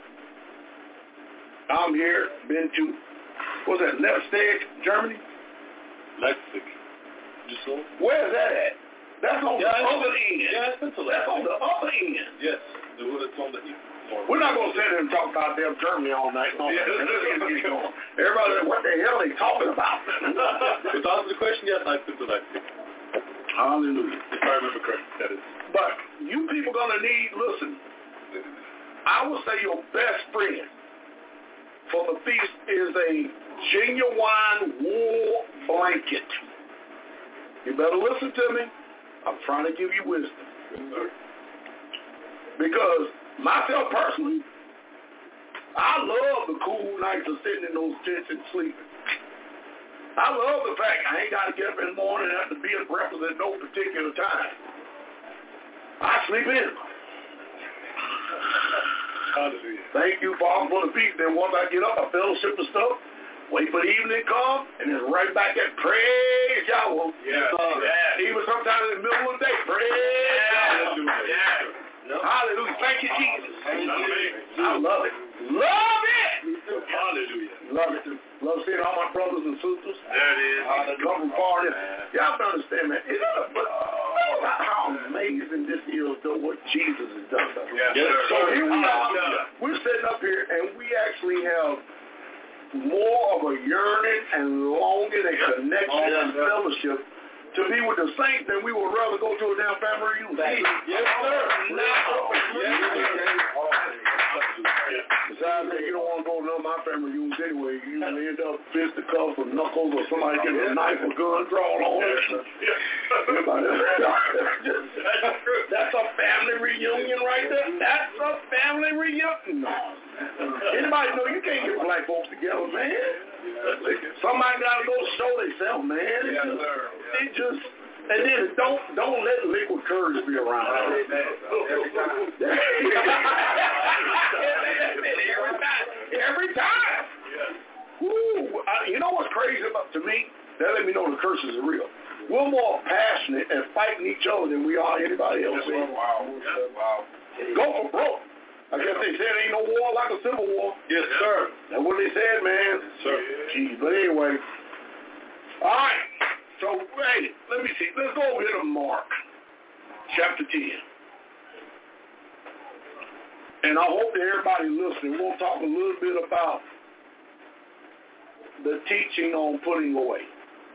I'm here, been to, what's that, Leipzig, Germany? Leipzig. Just so? Where's that at? That's on Yeah, the it's other been- end. Yeah, it's been to That's on the other end. Yes, the wood is on the east. We're not going to sit here and talk about damn Germany all night. No, Yeah. let's get going. Everybody, what the hell are they talking about? To answer the question, yes, I've been to Leipzig. Hallelujah. If I remember correctly, that is. But you people going to need, listen, I would say your best friend for the feast is a genuine wool blanket. You better listen to me. I'm trying to give you wisdom. Because myself personally, I love the cool nights of sitting in those tents and sleeping. I love the fact I ain't got to get up in the morning and have to be at breakfast at no particular time. I sleep in. Hallelujah. Thank you, Father, for the peace. Then once I get up, I fellowship and stuff, wait for the evening to come, and then right back at praise Yahweh. Yeah. Uh, Yeah. Even sometimes in the middle of the day, praise Yahweh. Yeah. No. Hallelujah. Thank you, Jesus. Hallelujah. I love it. Love it. Hallelujah. Love it. Love seeing all my brothers and sisters. There it is. Uh, that come from far. Y'all have to understand, man. It is, but think about how amazing this is, though, what Jesus has done. Yes, Yes, sir. So here we are. Hallelujah. We're sitting up here, and we actually have more of a yearning and longing and connection Oh, yeah, and yeah. fellowship to be with the saints than we would rather go to a damn family reunion. Yes, sir. Now. Yes, sir. Besides that, you don't want to go to none of my family reunions anyway. You usually end up fisticuffs or knuckles or somebody getting a knife or gun drawn on it. That's a family reunion right there. That's a family reunion. No. Anybody know you can't get black folks together, man. Somebody got to go show themselves, man. It Yes, just, sir. it just, and then don't don't let liquid courage be around. Every time. Every time. Every time. Woo. I, you know what's crazy about to me? That let me know the curses are real. We're more passionate at fighting each other than we are anybody else. Wow. Wow. Go for broke. I guess they said ain't no war like a civil war. Yes, sir. That's what they said, man. Yes, sir. Jeez, but anyway. All right. So, hey, let me see. Let's go over here to Mark, chapter ten. And I hope that everybody listening, we'll talk a little bit about the teaching on putting away.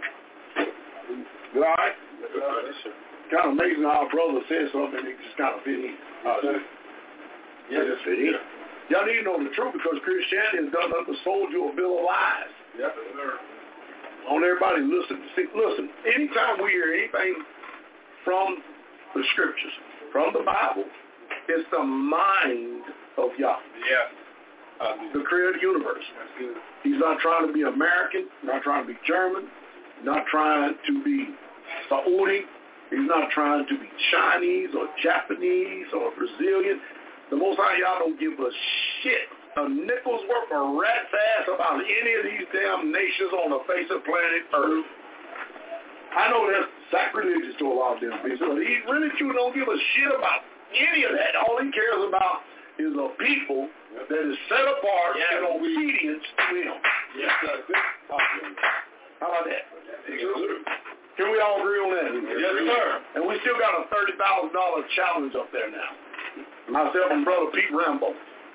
All right? Yes, sir. Kind of amazing how our brother said something and it just kind of fit in. Yes, It just fit in. Y'all need to know the truth because Christianity has done nothing but sold you a bill of lies. Yes, sir. I want everybody to listen. See, listen, anytime we hear anything from the scriptures, from the Bible, it's the mind of Yahweh, Yeah. the creator of the universe. He's not trying to be American, not trying to be German, not trying to be Saudi. He's not trying to be Chinese or Japanese or Brazilian. The Most High Y'all don't give a shit, a nickel's worth of rat's ass about any of these damn nations on the face of planet Earth. I know that's sacrilegious to a lot of them people, but he really truly don't give a shit about any of that. All he cares about is a people that is set apart Yeah. in obedience to him. Yes, sir. How about that? Can we all agree on that? Yes, sir. And we still got a thirty thousand dollars challenge up there now. Myself and brother Pete Rambo.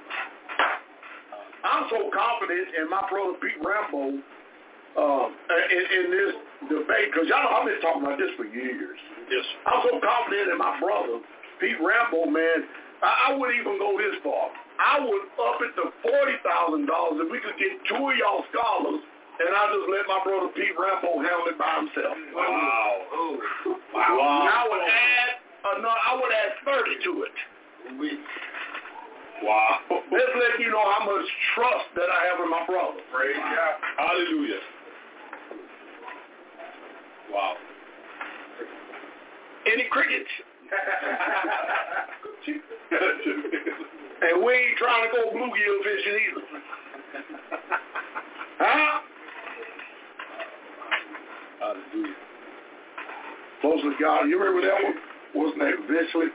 I'm so confident in my brother Pete Rambo uh, in, in this debate, because y'all know I've been talking about this for years. Yes, I'm so confident in my brother Pete Rambo, man. I, I wouldn't even go this far. I would up it to forty thousand dollars if we could get two of y'all scholars, and I just let my brother Pete Rambo handle it by himself. Wow. Ooh. Wow. Wow. And I would add another, I would add thirty to it. Wow. Let's let you know how much trust that I have in my brother. Praise God. Hallelujah. Wow. Any crickets? And we ain't trying to go bluegill fishing either. Huh? Hallelujah. Close to God. You remember that one? Wasn't that eventually?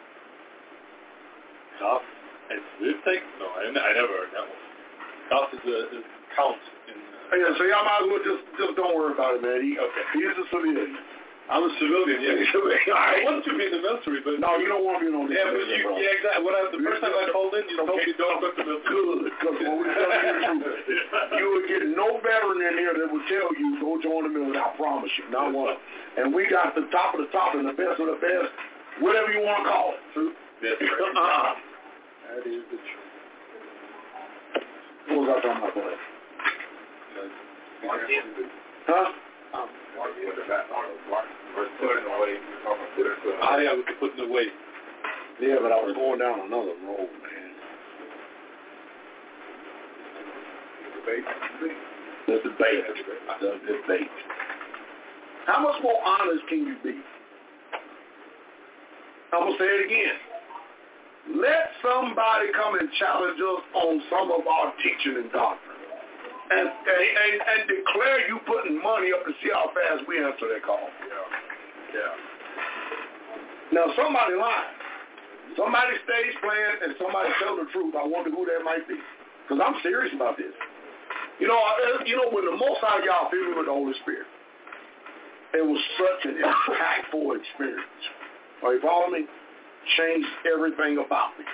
Cough. It's this thing? No, I, I never heard that one. Cough is a is count in. Uh, Yeah, so y'all might as well just just don't worry about it, man. He, Okay. He's a civilian. I'm a civilian, yeah. I want to be in the military, but... No, you don't want to be in the military. Yeah, but you, yeah, exactly. When I, the first time I called in, you told me don't go to the military. Good, because when we tell you the truth, you will get no veteran in here that will tell you go join the military. I promise you, not one. And we got the top of the top and the best of the best, whatever you want to call it. True? That's right. Uh-uh. That is the truth. What was I talking about, boy? Huh? Um, Ah, yeah, we could put it away. Yeah, but I was going down another road, man. Debate. The debate. The debate. How much more honest can you be? I'm going to say it again. Let somebody come and challenge us on some of our teaching and doctrine. And, and, and declare you putting money up to see how fast we answer that call. Yeah. Yeah. Now, somebody lying. Somebody stage playing and somebody tell the truth. I wonder who that might be. Because I'm serious about this. You know, I, you know, when the Most High y'all filled me with the Holy Spirit, it was such an impactful experience. Are you following me? Changed everything about me.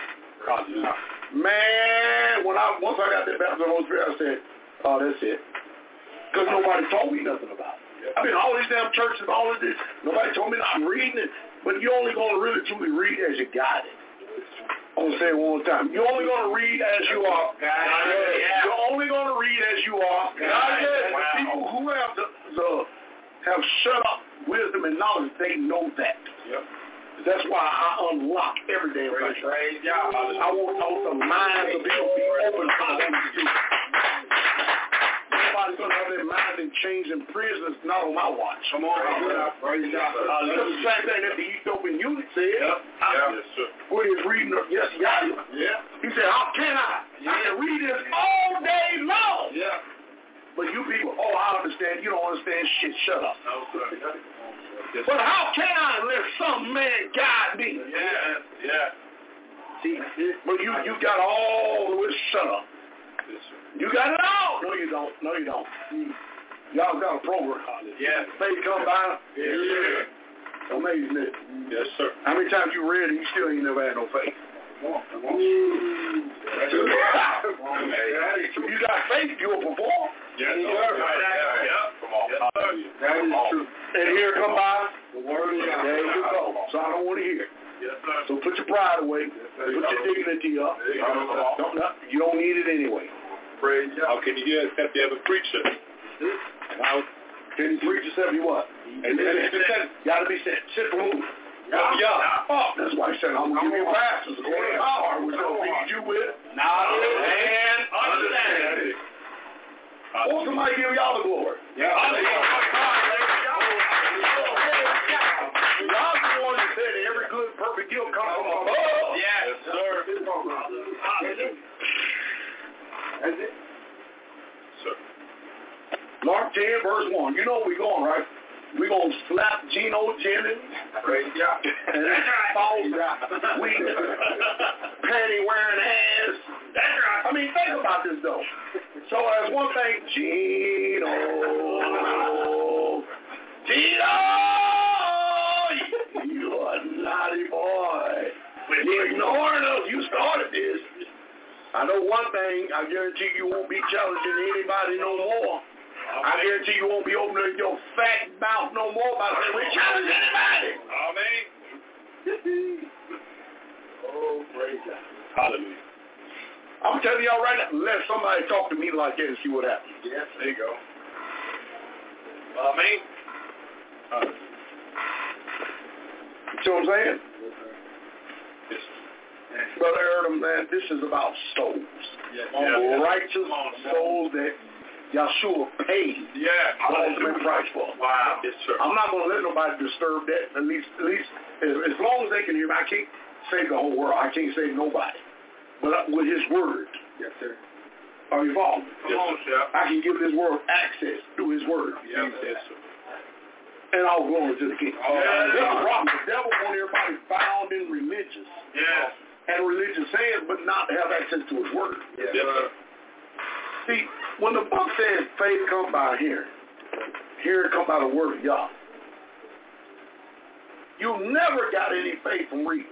Man, when I once I got that baptism of the Holy Spirit, I said, oh, that's it. Because nobody told me nothing about it. I mean, all these damn churches, all of this, nobody told me that. I'm reading it, but you're only going to really truly read as you got it. I'm going to say it one more time. You're only going to read as you are. You're only going to read as you are. The people who have the, the have shut up wisdom and knowledge, they know that. Yep. That's why I unlock every damn thing. I want the minds of people to be open to the Holy Spirit. Nobody's going to have their mind and change in prisons, not on my watch. Come on. Praise God. That's the same thing that the Ethiopian eunuch said. Yep. Yeah. Yes, sir. When he was reading, yes, yeah. Yeah. He said, how can I? Yeah. I can read this all day long. Yeah. But you people, oh, I understand. You don't understand shit. Shut up. No, sir. Yes, but how can I unless some man guide me? Yeah. Yeah. See, but you, you got all the way. Shut up. Yes, sir. You got it all. No, you don't. No, you don't. Y'all got a program. Yeah. Faith come by. Yeah. Yeah. Amazing, isn't it? Yes, sir. How many times you read it, you still ain't never had no faith? Come on. Come on. You got faith, you'll perform. Yes, sir. Yeah. Yeah. Come on. Yes, sir. That is true. And here come by the word of God. There you go. So I don't want to hear. Yes, sir. So put your pride away. Put your dignity up. Don't, you don't need it anyway. Praise God. How can you hear except you have a preacher? How can you preach except you what? And then it's been said, got to be sent. Sit for who? Yeah. Yeah. Oh, that's why he said, I'm going to give you pastors. According to how hard we're going to feed you with knowledge and understanding. Oh, somebody give y'all the glory. Yeah. Y'all the one that said every good, perfect gift comes from above. Yes, sir. That's it. Sir. Mark ten, verse one. You know where we're going, right? We're going to slap Geno Jennings. Praise God. And that false weak, panty-wearing ass. That's right. I mean, think about this, though. So there's one thing, Geno. Geno! You are a naughty boy. You're ignoring us. You started this. I know one thing, I guarantee you won't be challenging anybody no more. Amen. I guarantee you won't be opening your fat mouth no more about saying, we challenge anybody. Amen. Oh, praise God. Hallelujah. I'm telling y'all right now, let somebody talk to me like that and see what happens. Yes, there you go. Amen. Uh, you see what I'm saying? Yes. Brother Erdem, man, this is about souls. Yes. On Yeah. righteous souls that Yahshua paid yeah. the ultimate price for. Wow. Yes, sir. I'm not going to let nobody disturb that. At least, at least, as, as long as they can hear me, I can't save the whole world. I can't save nobody. But with His word. Yes, sir. Are you following? Come on, sir. I can give this world access through His word. Yes, yes, sir. And all glory to the King. Oh, yeah. This is the problem. The devil wants everybody found in religious. Yes. And religious saying, but not have access to His word. Yes, yes, sir. See, when the book says faith come by hearing, hearing come by the word of God. You never got any faith from reading.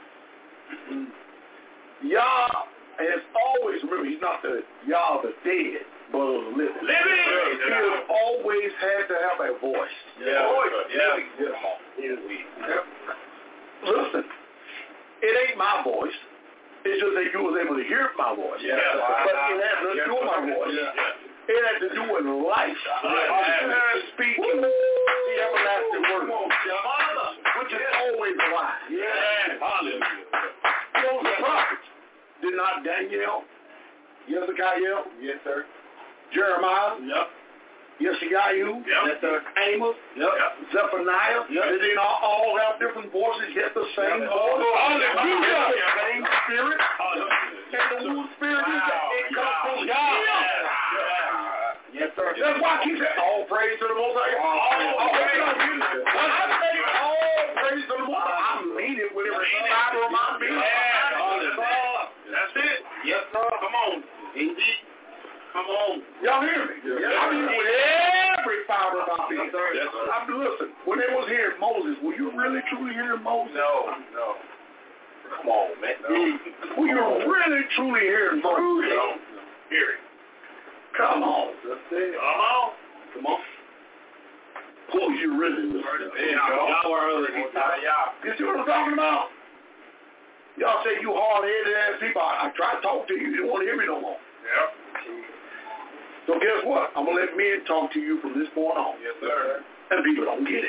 Yah has always, remember, he's not the Yah the dead, but of the living. Living! He has always had to have a voice. Yeah. Voice. Yeah. Yeah. Listen, it ain't my voice. It's just that you was able to hear my voice. Yeah. But it has nothing to do with my voice. Yeah. It has to do with life. Right. Speaking the everlasting word, which is always alive. Yeah. Hallelujah. Those prophets. Did not Daniel, Hezekiah, Yes, sir. Jeremiah, Yep. Yeshayahu, Yep. Yes, sir. Amos, Yep. Zephaniah, Yep. did they not all have different voices, yet the same Yep. voice? Hallelujah. The same spirit. Hallelujah. And the whose spirit is that? It comes from Yeah. God. Yeah. Yes, sir. That's why I keep saying all praise to the Most High. All All praise. praise. When I say all praise to the Most High, I mean it with every fiber of my being. Yeah. Hallelujah. That's it. Yes, sir. Come on. Indeed. Come on. Y'all hear me? Yeah. I mean it with every fiber of my being. Yes, sir. Yes, sir. I'm, listen, when they was hearing Moses, were you really truly hearing Moses? No. No. Come on, man. No. Were you really truly hearing Moses? No. Hear it. Come on. That's it. Come on. Come on. Who you really listening to? Yeah. You see what I'm talking about? Y'all say you hard-headed ass people. I, I try to talk to you. You don't want to hear me no more. Yep. So guess what? I'm going to let men talk to you from this point on. Yes, sir. And people don't get it.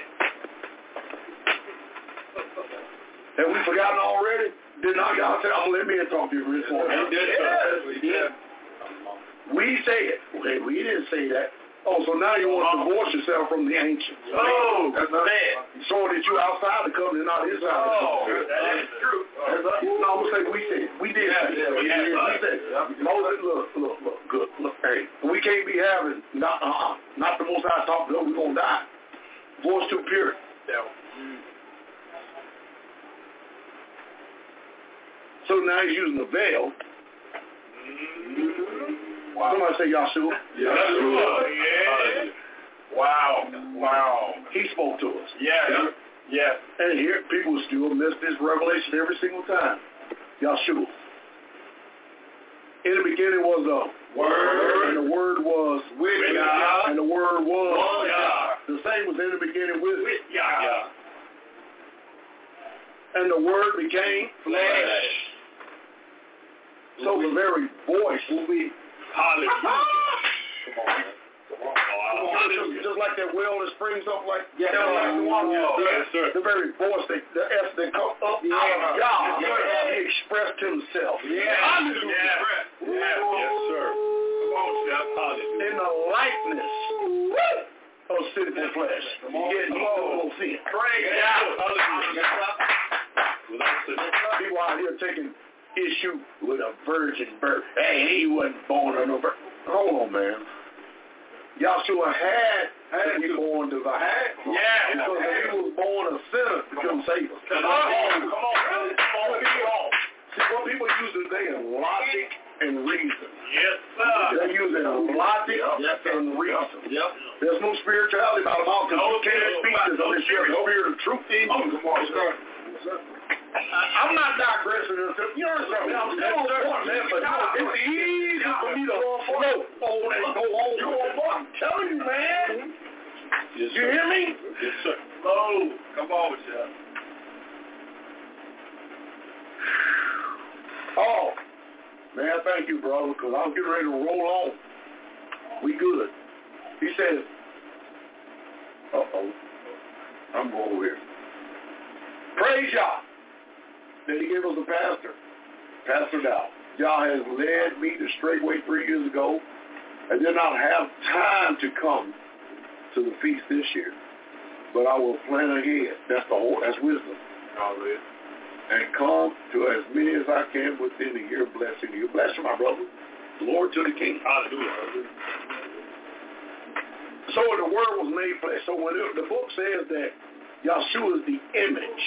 Have we forgotten already? Did not y'all say, I'm going to let men talk to you from this point on? We did, sir. We did. We say it. Okay, we didn't say that. Oh, so now you want to divorce yourself from the ancients. Oh, that's bad. So that you outside the covenant, not inside the Oh, covenant. that is true. No, I'm going to say we said it. We did Yeah, say it. yeah, We we did. have We said it. Moses, look, look, look, good. Look, hey, we can't be having, not, uh-uh, not the most high talk, no, we're going to die. Voice too pure. Yeah. So now he's using the veil. Wow. Somebody say Yahshua. Yahshua. Yeah. Wow. Wow. He spoke to us. Yeah. Yeah. And here, people still miss this revelation every single time. Yahshua. In the beginning was the Word. and the Word was With God. and the Word was Was God. The same was in the beginning with, With God. and the Word became Flesh. So the very voice will be Hallelujah. Come on, man. Come on. Hallelujah. just like that well that springs up like Yes, everlasting water. Yes, sir. The very voice that the S that come up Yeah. out of God, Yeah. he expressed himself. Yeah. Hallelujah. Yeah. Yeah. Yes, sir. Come on, Chef. Hallelujah. In the likeness of sinful flesh. Come on. Yet he knew no sin. Praise God. Hallelujah. People out here taking issue with a virgin birth. Hey, he wasn't born on no birth. Hold on, man. Yahshua had to be born divine. Yeah. Because if he was born a sinner, he couldn't save us. Come on. Come on. Come on. Come on. See, what people use today is logic and reason. Yes, sir. They're using logic Yep. and reason. Yep. There's no spirituality about them all because No, you can't no, speak no, this no, unless you have the no. spirit of truth in Oh, you. come on, sir. I- I'm not digressing. You understand me? I'm still on point, man, but it's easy for me to float on and go on. You on point. I'm telling you, man. Yes, You hear me? Yes, sir. Oh, come on, Chef. Oh, man, thank you, brother, because I'm getting ready to roll on. We good. He says, uh-oh, I'm going over here. Praise Yah that he gave us a pastor, Pastor Dow. Yah has led me the straight way three years ago. I did not have time to come to the feast this year, but I will plan ahead. That's the whole, that's wisdom. Hallelujah. And come to as many as I can within a year blessing you. Bless you, my brother. Glory to the King. Hallelujah. So the Word was made flesh. So when it, the book says that Yahshua is the image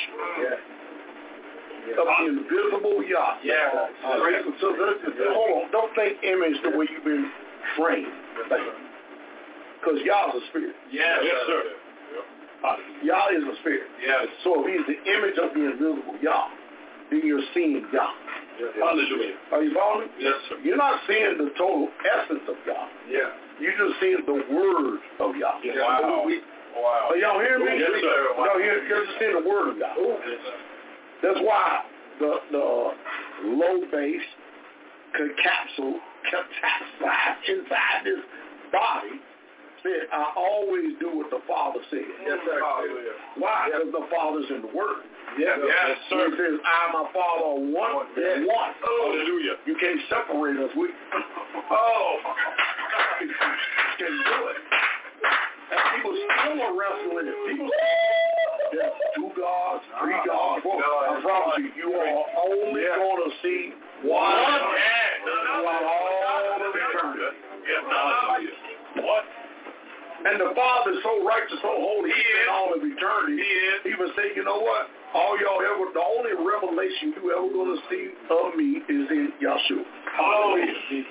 of the invisible Yah. Yeah. Uh, so this is, hold on. Don't think image the way you've been trained. Because Yah's a spirit. Yes, yes, sir. Yah is a spirit. Yes. So if he's the image of the invisible Yah, then you're seeing Yah. Yes. Hallelujah. Are you following? Yes, sir. You're not seeing the total essence of Yah. Yeah. You're just seeing the word of Yah. Yes. Wow. Wow. Are y'all hearing me? Yes, sir. Y'all hear, you're just seeing the word of Yah. Yes, That's why the the low base capsule capsule inside this body said, I always do what the Father said. Yes, sir. Why? Because the Father's in the Word. Yes, yes, sir. He says, I and my Father are one. Yes. One. Oh. Hallelujah. You can't separate us. We, oh. you can't do it. And people still are wrestling it. People there's two gods, three gods. Well, I promise you, you are only yeah. going to see one yeah. throughout all of eternity. Yeah. What? And the Father is so righteous, so holy, he in all of eternity. He is. He would say, you know what? All y'all ever, the only revelation you ever going to see of me is in Yahshua. Hallelujah.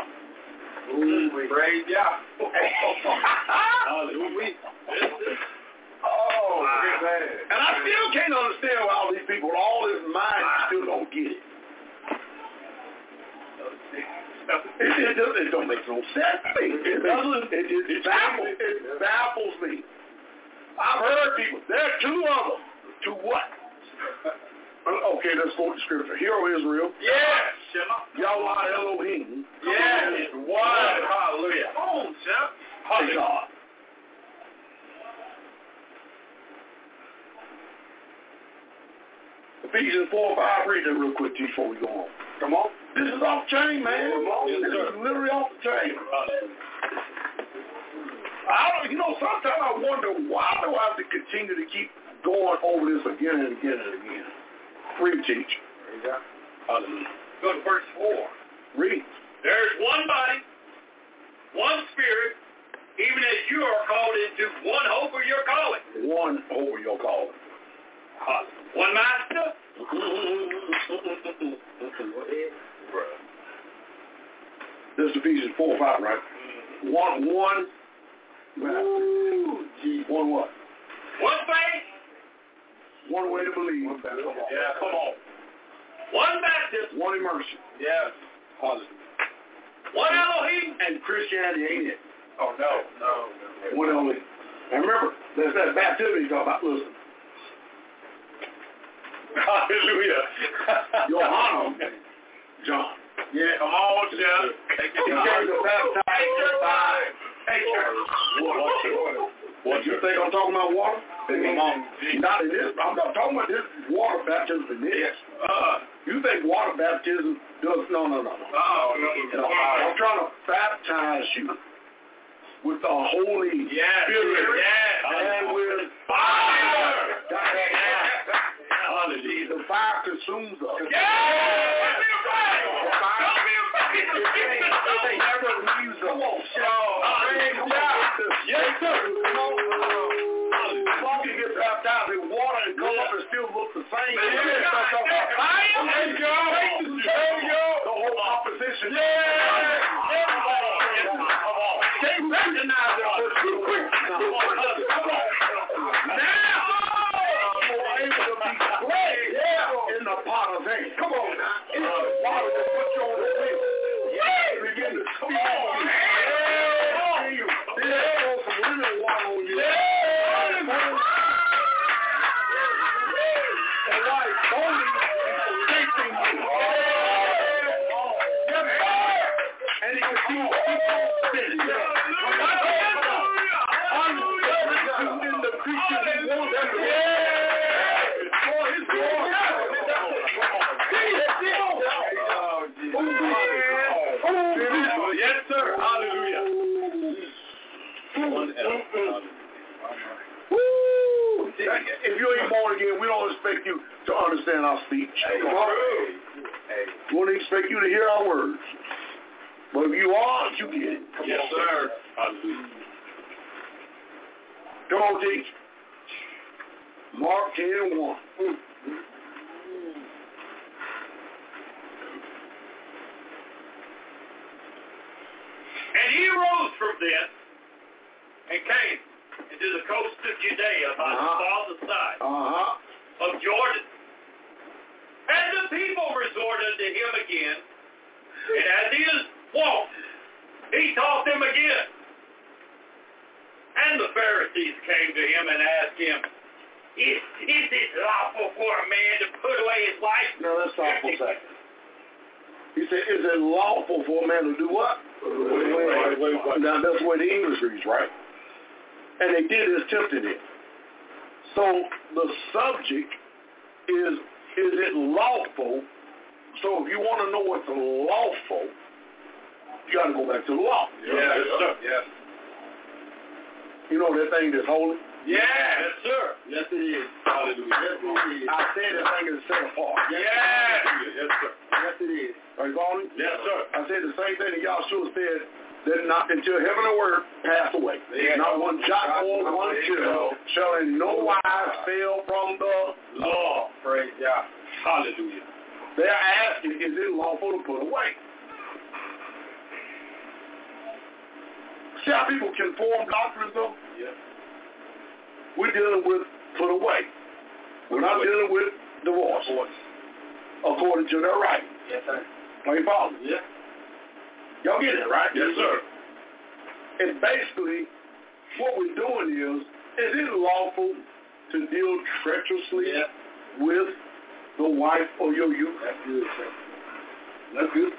Praise Yah. Hallelujah. Oh, man. And I still can't understand why all these people, all this mind, still don't get it. It, it, just, it don't make no sense to me. It doesn't. It, it, it, baffles, it baffles me. I've heard people. There are two of them. To what? Okay, let's quote the scripture. Hear, O Israel. Yes. Yahweh Elohim. Yes. One. Hallelujah. Oh, Shep. Hallelujah. God. Ephesians four five, read that real quick before we go on. Come on. This is off the chain, man. Yes, this sir. is literally off the chain. I don't, you know, sometimes I wonder, why do I have to continue to keep going over this again and again and again? Read, teach. Hallelujah. Go to verse four. Read. There's one body, one spirit, even as you are called into one hope of your calling. One hope of your calling. One master. This is Ephesians four five, right? One, one master. One what? One faith. One way to believe. One yeah, come on. One baptism. One immersion. Yes. Hallelujah. One Elohim. And Christianity ain't it. Oh, no. No. One Elohim. And remember, there's that baptism you talk about. Listen. Hallelujah. Yohanan. John. Yeah, come on, Jeff. He came to baptize by nature. What, you think I'm talking about water? Come on. Not in this. I'm not talking about this water baptism in this. Uh, you think water baptism does? No, no, no, no. Oh, no, no, no. I'm trying to baptize you with the Holy yes, Spirit yes, and with fire. Hallelujah. The fire consumes us. Yeah. They never leaves us. Come on, yes, sir. Come on. You can get baptized in water and come up and still look the same. There you go. There you go. The whole opposition. Yeah. Can't recognize that person real quick. Come on. Now, you're able to be great in the potter's hand. Come on now. In the water that put you on the wheel. Begin to come on. Yeah. You. Then throw some living water on you. And why it's holy is protecting you. And he can see people sitting there. In the creature he wants them to be. For his glory. Yes, sir. Hallelujah. If you ain't born again, we don't expect you to understand our speech. We don't expect you to hear our words. But if you are, you get it. Yes, sir. Hallelujah. Come on, teach. Mark ten and one. And he arose from thence and came and to the coast of Judea by Uh-huh. the farther side Uh-huh. of Jordan. And the people resorted to him again, and as he was walked, he taught them again. And the Pharisees came to him and asked him, Is, is it lawful for a man to put away his wife? Now let's stop for a second. He said, is it lawful for a man to do what? Wait, wait, wait, wait. Now that's the way the English reads, right? And they did is tempted him. So the subject is, is it lawful? So if you want to know what's lawful, you got to go back to the law. Yes, yes, sir. Yes. You know that thing that's holy? Yes, yes, sir. Yes, it is. Hallelujah. Yes, it is. I said that thing is set apart. Yes. Yes, sir. Yes, it is. Are you following? Yes, sir. I said the same thing that Yahshua said, that not until heaven and earth pass away. Yeah. Not one jot or one tittle shall in no wise fail from the law. Praise God. Hallelujah. They're asking, is it lawful to put away? See how people can form doctrines though? Yes. We're dealing with put away. We're not dealing with divorce. According to their right. Yes, sir. Are you following? Yes. Y'all get it, right? Yes, sir. And basically, what we're doing is, is it lawful to deal treacherously Yes. with the wife of your youth? That's good, sir. That's good.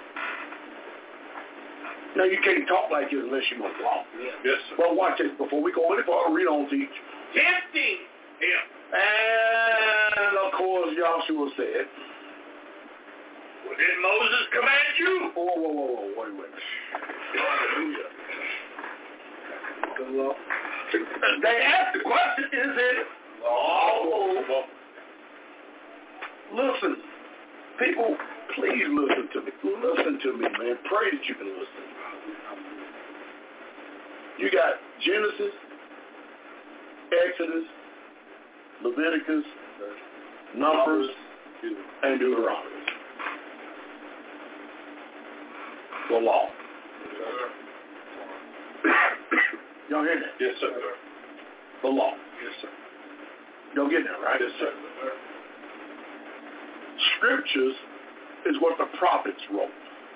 Now, you can't talk like this unless you know the law. Yes, yes sir. But watch this. Before we go any further, read on to each. Tempting him. And, of course, Yahshua said, Well, did Moses command you? whoa, whoa, whoa, whoa, wait, wait. Hallelujah. The law. They asked the question, is it lawful? Listen, people, please listen to me. Listen to me, man. Pray that you can listen. You got Genesis, Exodus, Leviticus, Numbers, and Deuteronomy. The law. Y'all hear that? Yes, sir. The law. Yes, sir. Y'all get that, right? Yes, sir. Scriptures is what the prophets wrote.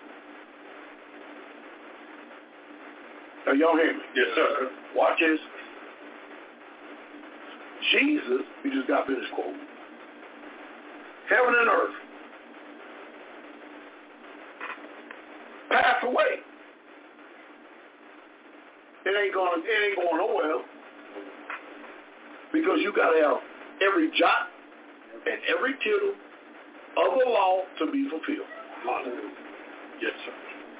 Now, y'all hear me? Yes, sir. Watch this. Jesus, we just got finished quoting, heaven and earth pass away. It ain't going. It ain't going nowhere because you got to have every jot and every tittle of the law to be fulfilled. Hallelujah. Yes, sir.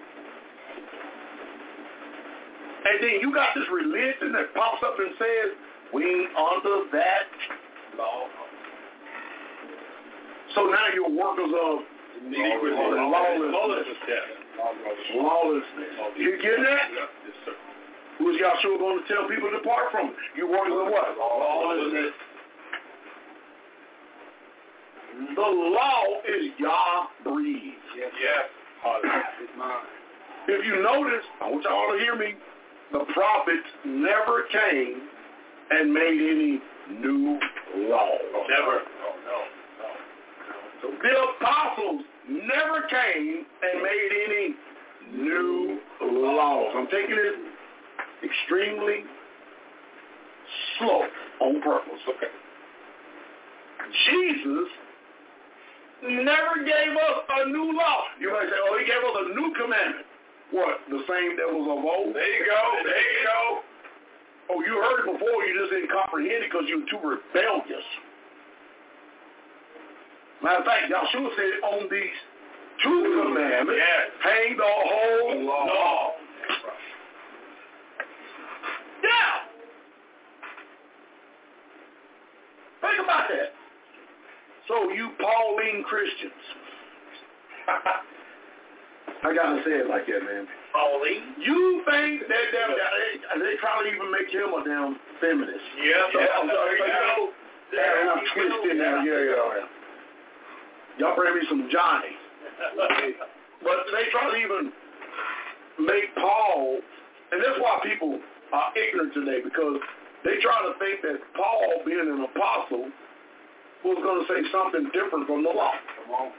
And then you got this religion that pops up and says, we ain't under that law. So now you're workers of lawlessness. Lawlessness. You get that? Yes, sir. Who's Yahshua going to tell people to depart from? You workers of what? Lawlessness. The law is Yah breathed. Yes. Yes. Hallelujah. It's mine. If you notice, I want y'all to hear me, the prophets never came and made any new law. Never. Oh, no. No. So the apostles never came and made any new laws. I'm taking it extremely slow on purpose. Okay. Jesus never gave us a new law. You might say, oh, he gave us a new commandment. What? The same that was of old? There you go. There you go. Oh, you heard it before. You just didn't comprehend it because you were too rebellious. Matter of fact, Yahshua said on these two commandments, yes, hang the whole law. law. Now, think about that. So you Pauline Christians, I gotta say it like that, man. Pauline? You think that, that, that they, they probably even make him a damn feminist? Yeah, yeah. There you go. That little twist in there. Yeah, yeah, yeah. Y'all bring me some Johnny. But they try to even make Paul, and that's why people are ignorant today, because they try to think that Paul, being an apostle, was going to say something different from the law. Come on.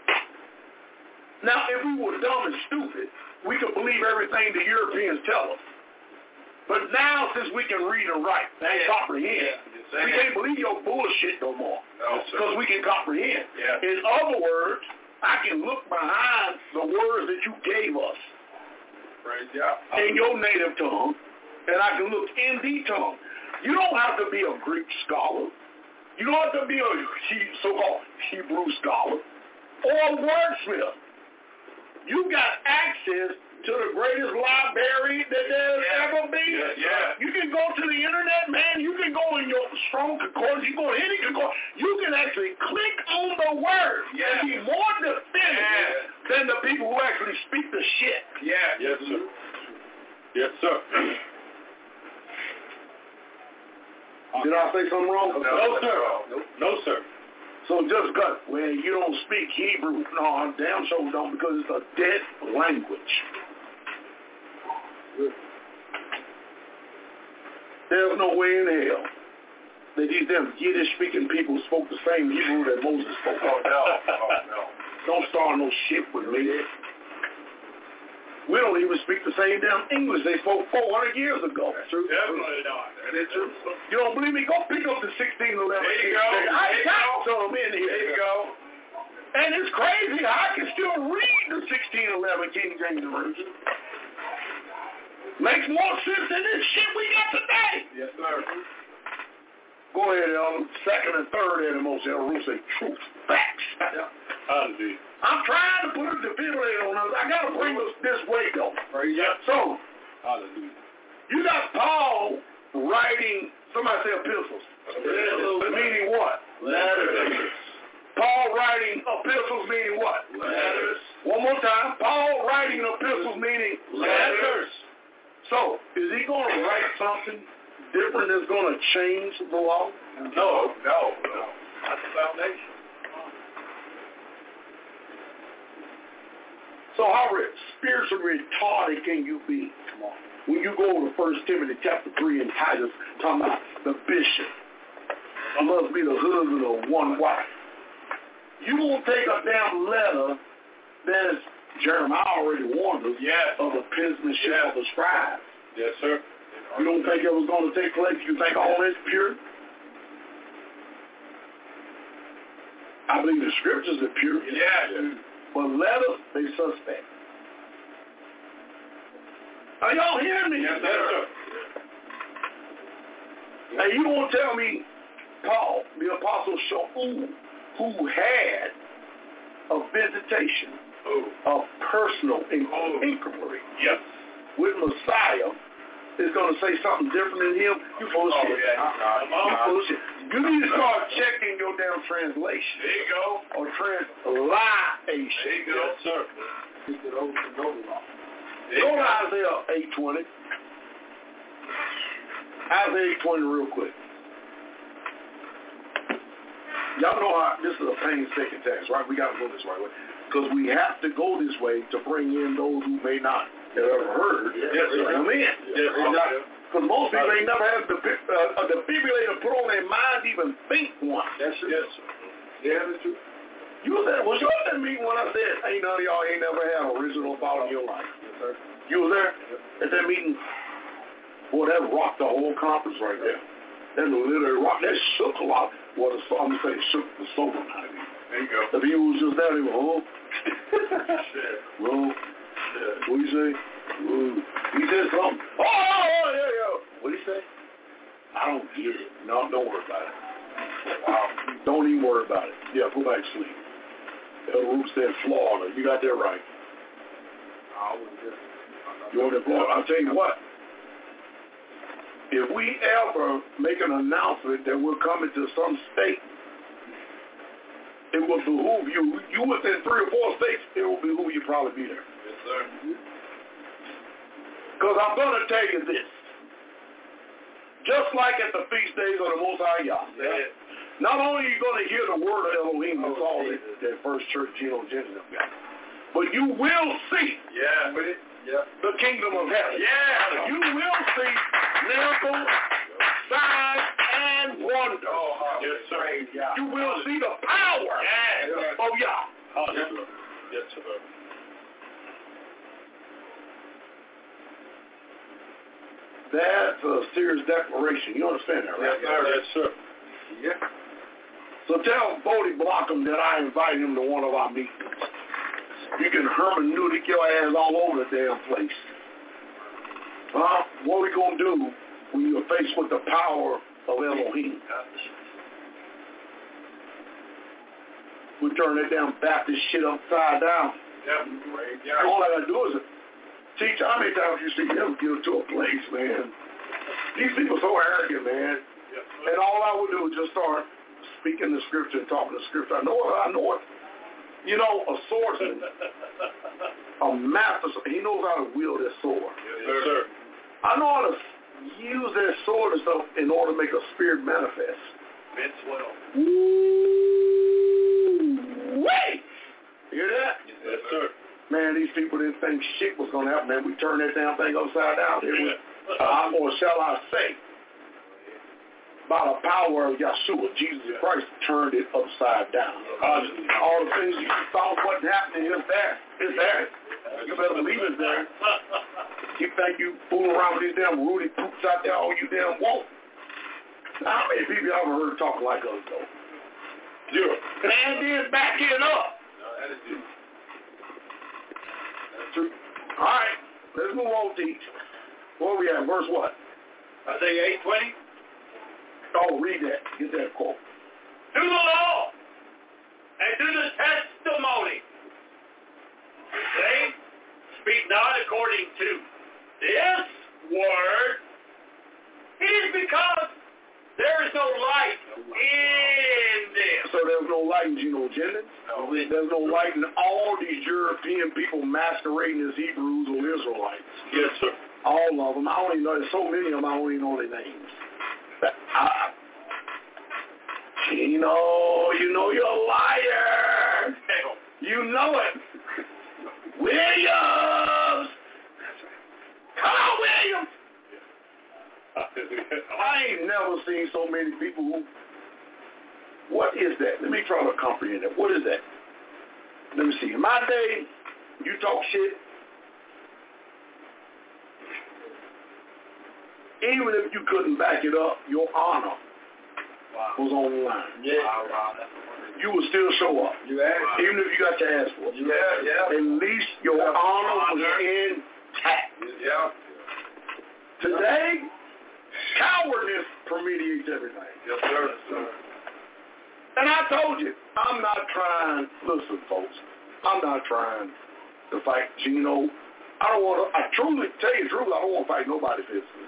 Now, if we were dumb and stupid, we could believe everything the Europeans tell us. But now, since we can read and write and yeah. comprehend, yeah. we can't believe your bullshit no more. Because no, we can comprehend. Yeah. In other words, I can look behind the words that you gave us Praise God. in your native tongue, and I can look in the tongue. You don't have to be a Greek scholar. You don't have to be a so-called Hebrew scholar or a wordsmith. You got access to the greatest library that there's yeah. ever been. Yeah, yeah. You can go to the internet, man. You can go in your strong concordance. You go to any concordance. You can actually click on the word yeah. and be more definitive yeah. than the people who actually speak the shit. Yeah. Yes, sir. Yes, sir. Did I say something wrong? No, no sir. No, no, sir. So just cut. Well, you don't speak Hebrew. No, I'm damn sure don't, because it's a dead language. There's no way in hell that these damn Yiddish-speaking people spoke the same Hebrew that Moses spoke. Oh, no. Oh, no. Don't start no shit with me. We don't even speak the same damn English they spoke four hundred years ago. That's true. Definitely not. That is true. You don't believe me? Go pick up the sixteen eleven. There you go. I there got you some in here. There you go. And it's crazy. I can still read the sixteen eleven King James Version. Makes more sense than this shit we got today. Yes, sir. Go ahead, Elder. Second and third and the most Elder Ruth say truth, facts. Yeah. Hallelujah. I'm trying to put a defibrillator on us. I got to bring us this way, though. Praise God. So, hallelujah. You got Paul writing, somebody say epistles. Epistles. Meaning what? Letters. Paul writing epistles meaning what? Letters. One more time. Paul writing epistles meaning letters. So, is he going to write something different that's going to change the law? No, no, no. That's the foundation. So how spiritually retarded can you be? Come on. When you go to First Timothy chapter three and Titus, talking about the bishop, I must be the husband of one wife. You won't take a damn letter that's, Jeremiah already warned us, yes. of the penmanship yes. of the scribes. Yes, sir. You don't think it was going to take place? You think all this pure? I believe the scriptures are pure. Yes. But letters, they suspect. Are y'all hearing me? Yes, sir. Now you won't tell me Paul, the apostle, who, who had a visitation, oh. a personal inquiry yes. with Messiah, is going to say something different than him? You full of shit. Oh, yeah. uh-huh. You full of shit. You need to start checking your damn translation. There you go. Or translation. There you go. Yes, sir. Go to Isaiah eight twenty. Isaiah eight twenty real quick. Y'all know how this is a painstaking task, right? We got to go this right way. Because we have to go this way to bring in those who may not have ever heard. Yes, sir. Bring them in. Yes, sir. Because most people ain't never had a, uh, a defibrillator put on their mind to even think once. That's true. Yes, sir. Yeah, that's true. You was there. Was you at that meeting when I said, ain't none of y'all ain't never had an original thought in your life? Yes, sir. You was there at that meeting? Boy, that rocked the whole conference right there. That literally rocked. That shook a lot. Well, the, I'm going to say it shook the soul out of me. There you go. The people was just there, they were, oh. Shit. Well, yeah. What do you say? Well, he said something. Oh, oh, oh, yeah, yeah. What did he say? I don't get it. No, don't worry about it. Wow. Don't even worry about it. Yeah, go back to sleep. Elder Ruth said Florida. You got that right. You want to Florida? I'll tell you what. If we ever make an announcement that we're coming to some state, it will behoove you. You within three or four states, it will behoove you probably be there. Yes, sir. Because I'm going to tell you this. Just like at the feast days of the Most High Yah, yeah. not only are you going to hear the word of Elohim, that's all that, that first church Geno Jennings got, but you will see yeah. yeah. the kingdom of heaven. Yeah. You will see miracles, signs and wonders. Oh, yes, sir. You will see the power yes. of Yah. Hallelujah. Yes, sir. That's a serious declaration. You understand that, right? Yes, sir. Yes, sir. Yeah. So tell Bodie Blockham that I invited him to one of our meetings. You can hermeneutic your ass all over the damn place. Huh? What we gonna do when you're faced with the power of Elohim? We turn that damn Baptist shit upside down. Yep. All I gotta do is teach. How many times you see him get to a place, man? These people are so arrogant, man. Yep. And all I would do is just start speaking the scripture and talking the scripture. I know it. I know it. You know, a swordsman, a master, he knows how to wield that sword. Yes, sir. I know how to use that sword and stuff in order to make a spirit manifest. Vince well. Ooh, wait! You hear that? Yes, sir. Man, these people didn't think shit was going to happen, man. We turned that damn thing upside down. It was, uh, or shall I say, by the power of Yeshua, Jesus Christ turned it upside down. All the things you thought wasn't happening is there. It's there. You better believe it's there. You think you fooling around with these damn Rudy poops out there all you damn want? Now, how many people you ever heard talking like us, though? Zero. And then back it up. No, that is it. That's true. All right, let's move on, teach. Where we at? Verse what? Isaiah eight twenty. Oh, read that. Get that quote. To the law and to the testimony. Say, speak not according to this word. It is because there is no light in them. So there's no light in Geno Jennings? No. There's no light in all these European people masquerading as Hebrews or Israelites. Yes, sir. All of them. I don't even know. There's so many of them, I don't even know their names. I, Geno, you know you're a liar. You know it. Williams. Come on, Williams. I ain't never seen so many people who, what is that? Let me try to comprehend it. What is that? Let me see. In my day, you talk shit, even if you couldn't back it up, your honor wow. was on the line. Yeah. Wow, wow. You would still show up. You asked. Even if you got your ass for it. Yeah, yeah. At least your yeah. honor was intact. Yeah. Today, cowardness permeates everything. Yes, sir. Yes, sir. And I told you, I'm not trying, listen, folks, I'm not trying to fight Geno. I don't want to, I truly, tell you the truth, I don't want to fight nobody physically.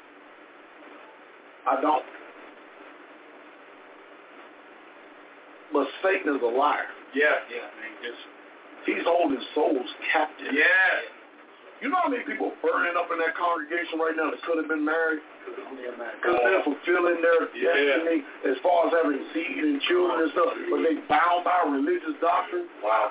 I don't. But Satan is a liar. Yeah, yeah. Just, he's holding souls captive. Yeah. You know how many people are burning up in that congregation right now that could have been married? Because they're fulfilling their yeah. destiny as far as having seed and children and stuff, but they bound by religious doctrine. Wow.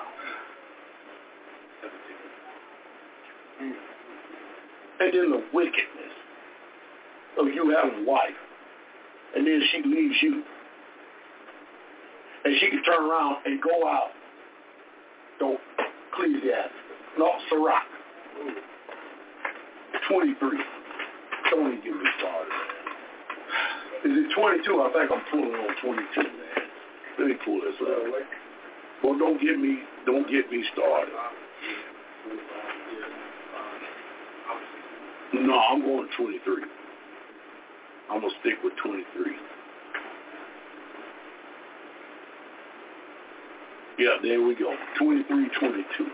And then the wickedness of you having a wife, and then she leaves you. And she can turn around and go out. Don't, Ecclesiastes. No, Sirach. twenty-three. Don't even get me started, man. Is it twenty-two? I think I'm pulling on twenty-two, man. Let me pull this up. Well, don't get me, don't get me started. No, I'm going to twenty-three. I'm going to stick with twenty-three. Yeah, there we go. twenty-three, twenty-two.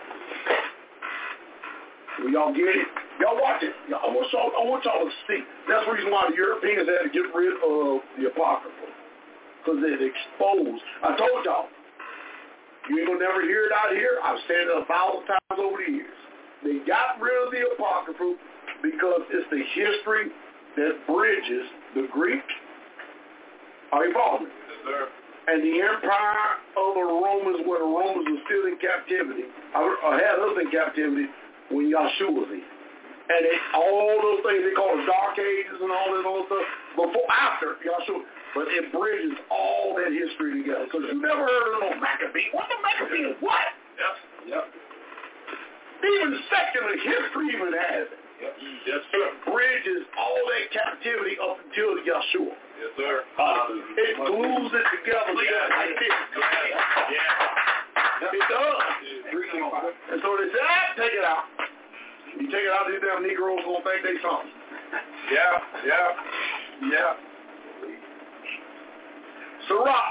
Will y'all get it? Y'all watch it. Y'all, I, want y'all, I want y'all to see. That's the reason why the Europeans had to get rid of the Apocrypha. Because it exposed. I told y'all. You ain't going to never hear it out here. I've said it a thousand times over the years. They got rid of the Apocrypha because it's the history that bridges the Greek. Are you following me? Yes, sir. And the empire of the Romans, where the Romans were still in captivity, or had us in captivity when Yahshua was in. and it, all those things they call the Dark Ages and all this other stuff, before, after, Yahshua. But it bridges all that history together. Because you never heard of no Maccabee. What the Maccabee? What? Yep. Yep. Even secular history even has it. Yep. Yes, sir. It bridges all that captivity up until Yahshua. Yes, sir. Uh, it glues it together just like this. Yeah. It does. And so they say, ah, take it out. You take it out, these damn Negroes gonna think they something. Yeah, yeah, yeah. Sirach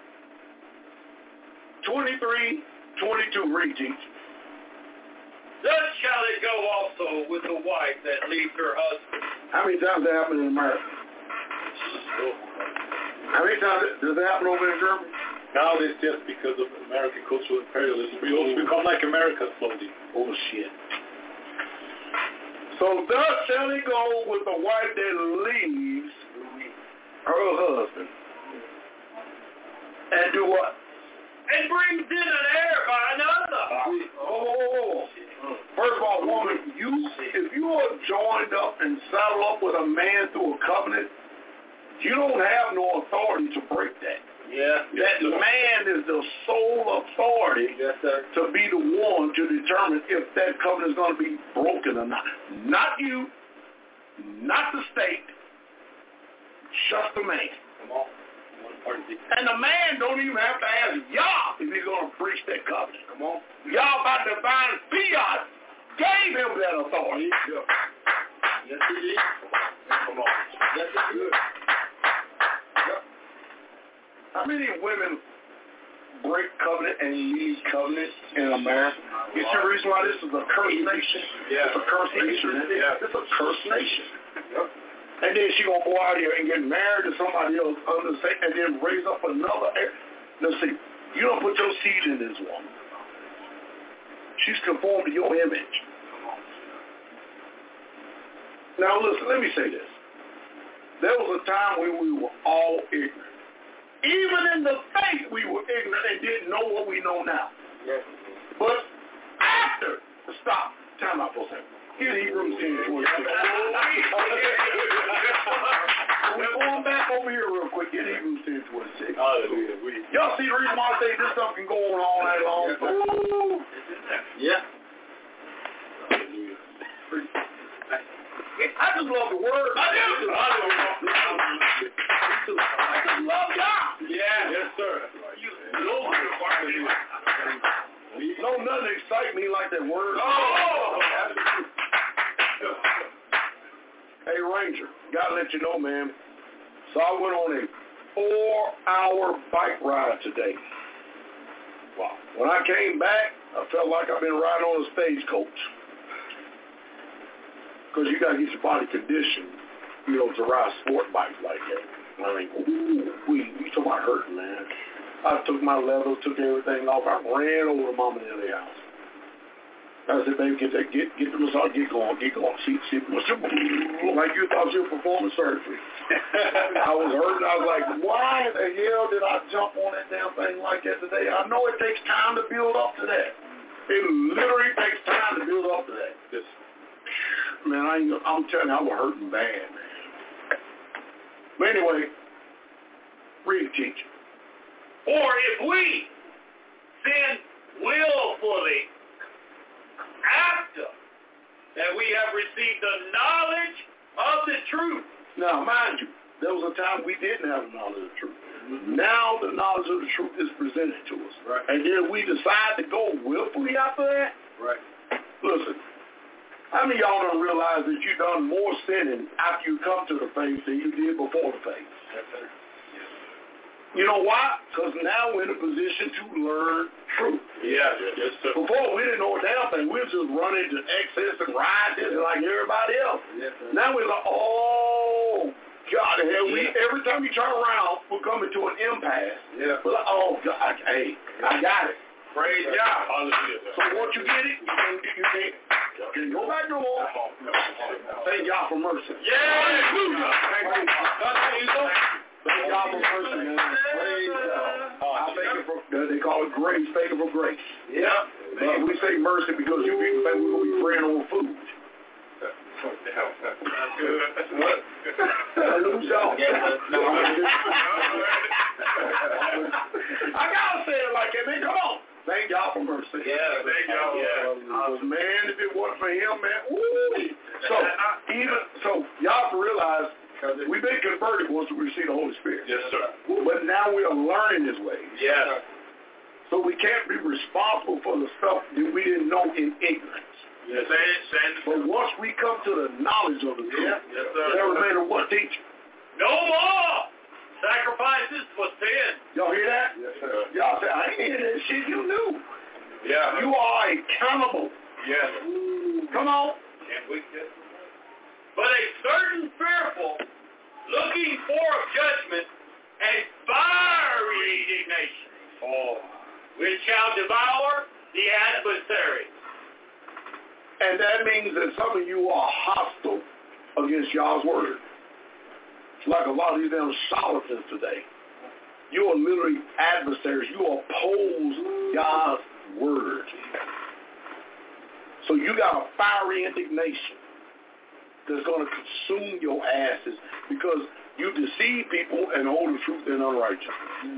twenty-three twenty-two, read, teach. Thus shall it go also with the wife that leaves her husband. How many times that happen in America? How many times does that happen over in Germany? Nowadays, just because of American cultural imperialism, we also become like America slowly. Oh, shit. So thus shall it go with the wife that leaves her husband. And do what? And brings in an heir by another. Oh, first of all, woman, you if you are joined up and saddled up with a man through a covenant, you don't have no authority to break that. Yeah. That yes, man is the sole authority yes, sir. to be the one to determine if that covenant is going to be broken or not. Not you, not the state, just the man. Come on. And the man don't even have to ask Yah if he's going to breach that covenant. Come on. Yah by divine fiat gave him that authority. Yeah. Yes, he did. Come on. Yes, he did. Yep. How many women break covenant and leave covenant in America? You see the reason why this is a cursed nation? Yeah. It's a cursed nation. Yeah. It's a cursed nation. Yep. And then she gonna go out here and get married to somebody else under the same, and then raise up another. Let's see, you don't put your seed in this woman. She's conformed to your image. Now listen, let me say this. There was a time when we were all ignorant. Even in the faith, we were ignorant and didn't know what we know now. Yes. But after, stop, time out for a second. Get Hebrews ten twenty-six. We're going back over here real quick. Get Hebrews ten twenty-six. Hallelujah. Y'all see the reason why I say this stuff can go on all night long? Ooh. Yeah. I just love the word. I do. I do. I just love God. Yeah. Yes, sir. You know No, nothing excites me like that word. Oh. Hey, Ranger, gotta let you know, man. So I went on a four-hour bike ride today. Wow. When I came back, I felt like I've been riding on a stagecoach. Because you gotta get your body conditioned, you know, to ride sport bikes like that. I mean, ooh, we, you talking about hurting, man. I took my leather, took everything off. I ran over to Mama in the house. I said, baby, get that, get, get the massage, get going, get going. See, see, like you thought you were performing surgery. I was hurting. I was like, why the hell did I jump on that damn thing like that today? I know it takes time to build up to that. It literally takes time to build up to that. Just, man, I ain't, I'm telling you, I was hurting bad, man. But anyway, read, teacher. For if we sin willfully after that we have received the knowledge of the truth. Now, mind you, there was a time we didn't have the knowledge of the truth. Mm-hmm. Now the knowledge of the truth is presented to us. Right. And then we decide to go willfully after that. Right. Listen, how many of y'all don't realize that you've done more sinning after you come to the faith than you did before the faith? Yes, sir. You know why? Because now we're in a position to learn truth. Yeah, yes, sir. Before, we didn't know a damn thing. We were just running to excess and ride this like everybody else. Yes, sir. Now we're like, oh, God, hell, we, Yeah. every time we turn around, we're coming to an impasse. Yeah. We're like, oh, God, I, hey, I got it. Praise God. Hallelujah. So once you get it, you can't, you can't, you can't go back no more. Thank God for mercy. Yeah. Thank you. Thank God for mercy, man. Praise God. I thank you for, they call it grace. Thank you for grace. Yeah. But we say mercy because you people think we're going to be praying on food. That's good. That's what? Lose y'all. Yeah, no, I gotta say it like that, man. Come on. Thank y'all for mercy. Yeah, thank y'all. Yeah. Uh, man, if it wasn't for him, man, woo. So, even, so y'all have to realize we've been converted once we receive the Holy Spirit. yes, sir. But now we are learning His ways. Yeah. So we can't be responsible for the stuff that we didn't know in ignorance. Yes. Say it, say it. But once we come to the knowledge of the truth, Yeah. Yes, sir. there remain of what teacher. No more sacrifices for sin. Y'all hear that? Yes, sir. Y'all say, I ain't hear that shit. You knew. Yeah. You are accountable. Yes. Come on. Can't we get? But a certain fearful, looking for of judgment, and fiery indignation, Oh. which shall devour the adversary. And that means that some of you are hostile against y'all's word. Like a lot of these damn charlatans today. You are literally adversaries. You oppose God's word. So you got a fiery indignation that's going to consume your asses because you deceive people and hold the truth in unrighteousness.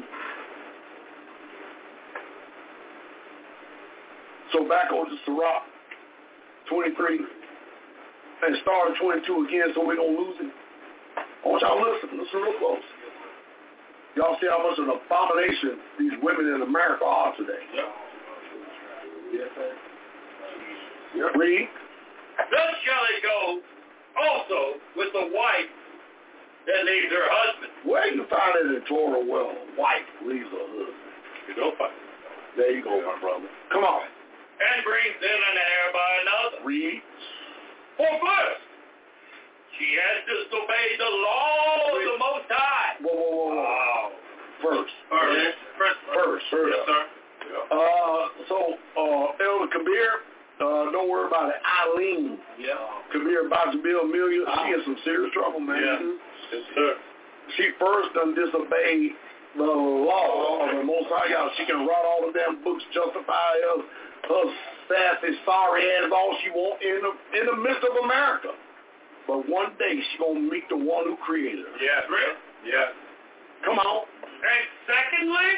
So back over to Sirach twenty-three and start at twenty-two again so we don't lose it. I want y'all to listen. Listen real close. Y'all see how much of an abomination these women in America are today. Yep. Yes, sir. Yep. Read. Thus shall it go also with the wife that leaves her husband. Where you find it in Torah? Well, a wife leaves her husband. You don't fight. There you go, my brother. Come on. And brings in an heir by another. Read. For first, she has disobeyed the law of the Most High. Whoa, whoa, whoa, whoa. Wow. First. First. First. First. First. Yes, sir. Uh, so, uh, Elder Kabir, uh, don't worry about it. Eileen. Yeah. Kabir about to be a million. She in some serious trouble, man. Yeah. Yes, sir. She first done disobeyed the law of the Most High God. She can write all the damn books, justify her, her sassy, sorry ass, all she want in the in the midst of America. But one day she gonna meet the one who created her. Yeah. Real. Yeah. Come on. And secondly,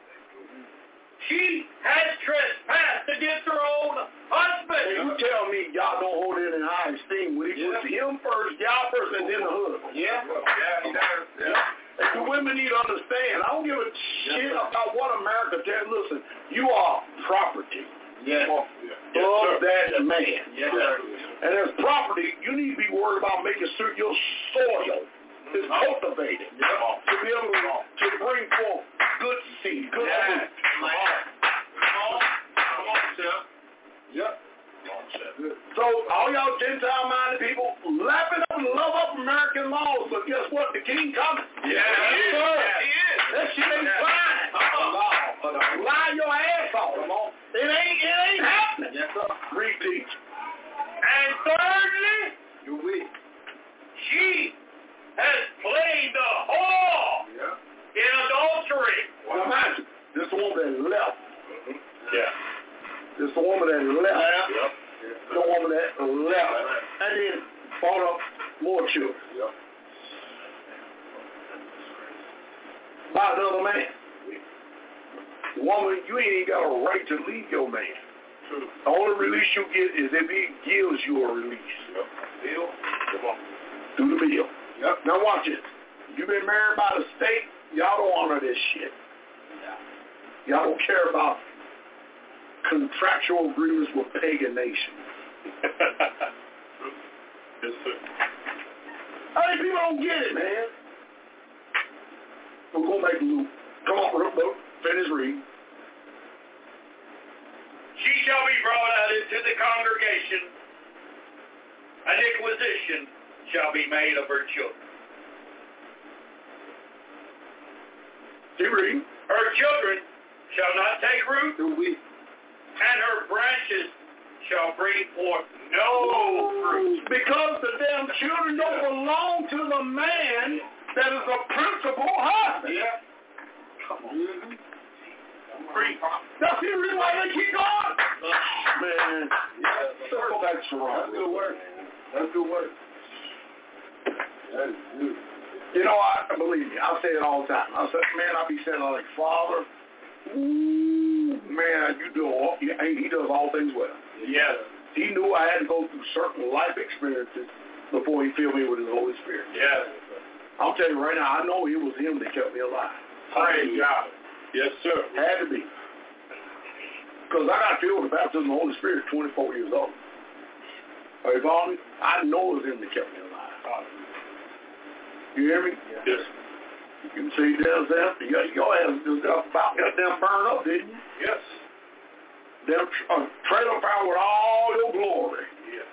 she has trespassed against her own husband. And you tell me y'all don't hold it in high esteem. We Yeah. put him first, y'all first, and then the husband. Yeah. Yeah, he does. Yeah. And the women need to understand. I don't give a shit about what America tells. Listen, you are property Yes. Yes, of sir. that man. Yes, sir. And as property, you need to be worried about making sure your soil is cultivated Yeah. to be able to, to bring forth good seed, good Yeah. fruit. Come on. Come on. Come on, sir. Yep. So all y'all Gentile-minded people, lap it up and love up American laws, but guess what? The king coming. Yeah, he is. Yeah, he is. That shit ain't Yeah. flying. Uh-uh. Lie your ass off. Come on. It ain't, it ain't happening. Yes, sir. Read teach. And thirdly, You weak. she has played the whore Yeah. in adultery. Now mind you, this woman that left. Yeah. This woman that left. Yep. The woman that left. And then brought up more children. Yep. By another man. Woman, you ain't even got a right to leave your man. True. The only release you get is if he gives you a release. Yep. Bill. Come on. Through the bill. Yep. Now watch it. You've been married by the state, y'all don't honor this shit. Y'all don't care about contractual agreements with pagan nations. Yes, sir. I mean, people don't get it, man. We're going to make a loop. Come on, real quick. Finish reading. She shall be brought out into the congregation. An inquisition shall be made of her children. Keep reading. Her children shall not take root, Do we? and her branches shall bring forth no fruit. Because the damn children don't belong to the man that is a principal husband. Yeah. Come on. Mm-hmm. Free. That's the reason why they keep going. Man. Let's go back to Sharon. Good work. That's good work. That is good. You know, I believe me, I say it all the time. I said, man, I be saying like, Father, ooh, man, you do all, he, he does all things well. Yes. He knew I had to go through certain life experiences before he filled me with his Holy Spirit. Yes. I'll tell you right now, I know it was him that kept me alive. Praise God. Yes, sir. Had to be. Because I got filled with the baptism of the Holy Spirit at twenty-four years old. Are you following me? I know it was him that kept me alive. You hear me? Yes. You can see down there. Your ass just got about got them burned up, didn't you? Yes. Them uh, trailer power with all your glory. Yes.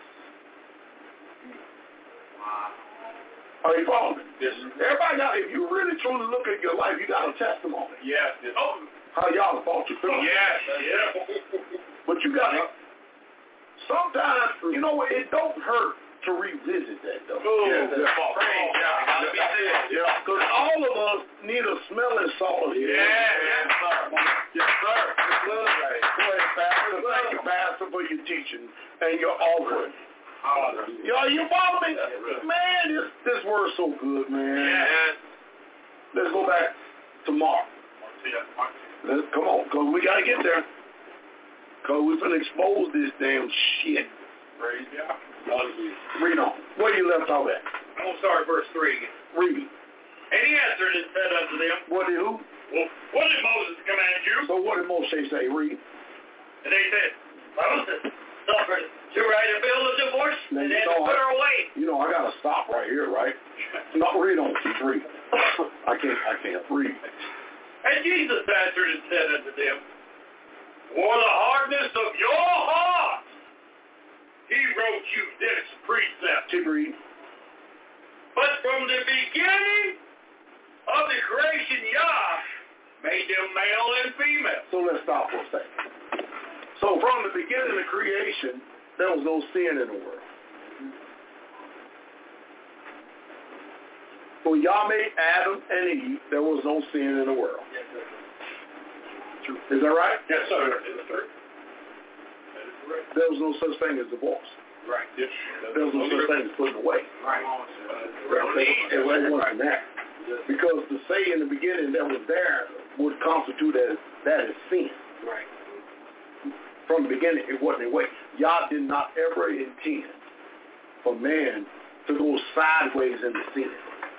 Are you following me? Yes. Everybody got, if you really truly look at your life, you got a testimony. Yes. Yes. Oh. How y'all fought you through. Yes. Yes. But you got to, sometimes, you know what, it don't hurt to revisit that, though. Oh, yeah, praise God. Gotta be said. Yeah, because all of us need a smelling salt here. Yeah, yes, sir. Yes, sir. Yes, sir. Go ahead, Pastor. Thank you, Pastor, for your teaching and your offering. Hallelujah. Yo, you follow me? Man, this, this word's so good, man. Yes. Let's go back to Mark. Let's, come on, because we got to get there. Because we're going to expose this damn shit. Praise God. Read on. Where you left off at? I'm going to start verse three again. Read. And he answered and said unto them, What did who? Well, what did Moses command you? So what did Moshe say? Read. And they said, Moses suffered to write a bill of divorce Now, and you then know, put I- her away. You know, I got to stop right here, right? No, read on. Keep reading. I can't, I can't read. And Jesus answered and said unto them, For the hardness of your heart, he wrote you this precept. Keep reading. But from the beginning of the creation, Yah made them male and female. So let's stop for a second. So from the beginning of creation, there was no sin in the world. When Yah made Adam and Eve, there was no sin in the world. Yes, sir. Is that right? Yes, sir. Yes, sir. That is correct. There was no such thing as divorce. Right. Yes. There was no such thing as putting away. Right. It wasn't that. Because to say in the beginning that was there would constitute as that is sin. Right. From the beginning, it wasn't a way. Yah did not ever intend for man to go sideways into sin.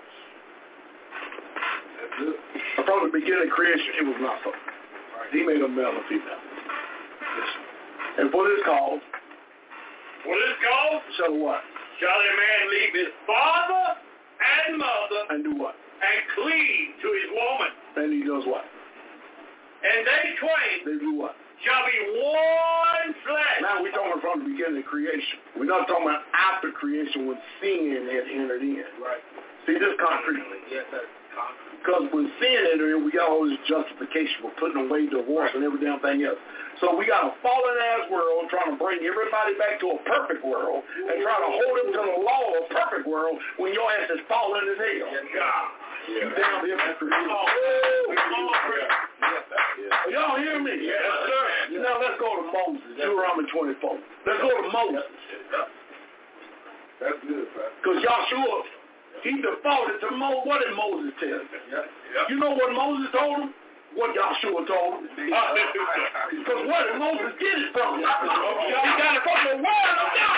From the beginning of creation, it was not so. He made a male and female. And for this cause, For this cause, shall what? shall a man leave his father and mother And do what? and cleave to his woman, And he does what? and they twain They do what? shall be one flesh. Now we're talking from the beginning of creation. We're not talking about after creation when sin had entered in. Right. See, this concretely. Yes, sir. Because when sin entered in, we got all this justification for putting away divorce and every damn thing else. So we got a fallen-ass world trying to bring everybody back to a perfect world and trying to hold them to the law of a perfect world when your ass is fallen as hell. Yes, God. You damn hypocrite. Come on. Come on, Chris. Are y'all hear me? Yes, sir. Now let's go to Moses, Deuteronomy twenty-four. Let's go to Moses. That's good, Pastor. Because Joshua, he defaulted to Moses. What did Moses tell him? Yeah. You know what Moses told him? What Joshua told him? Because where did Moses get it from? He got it from the word of God.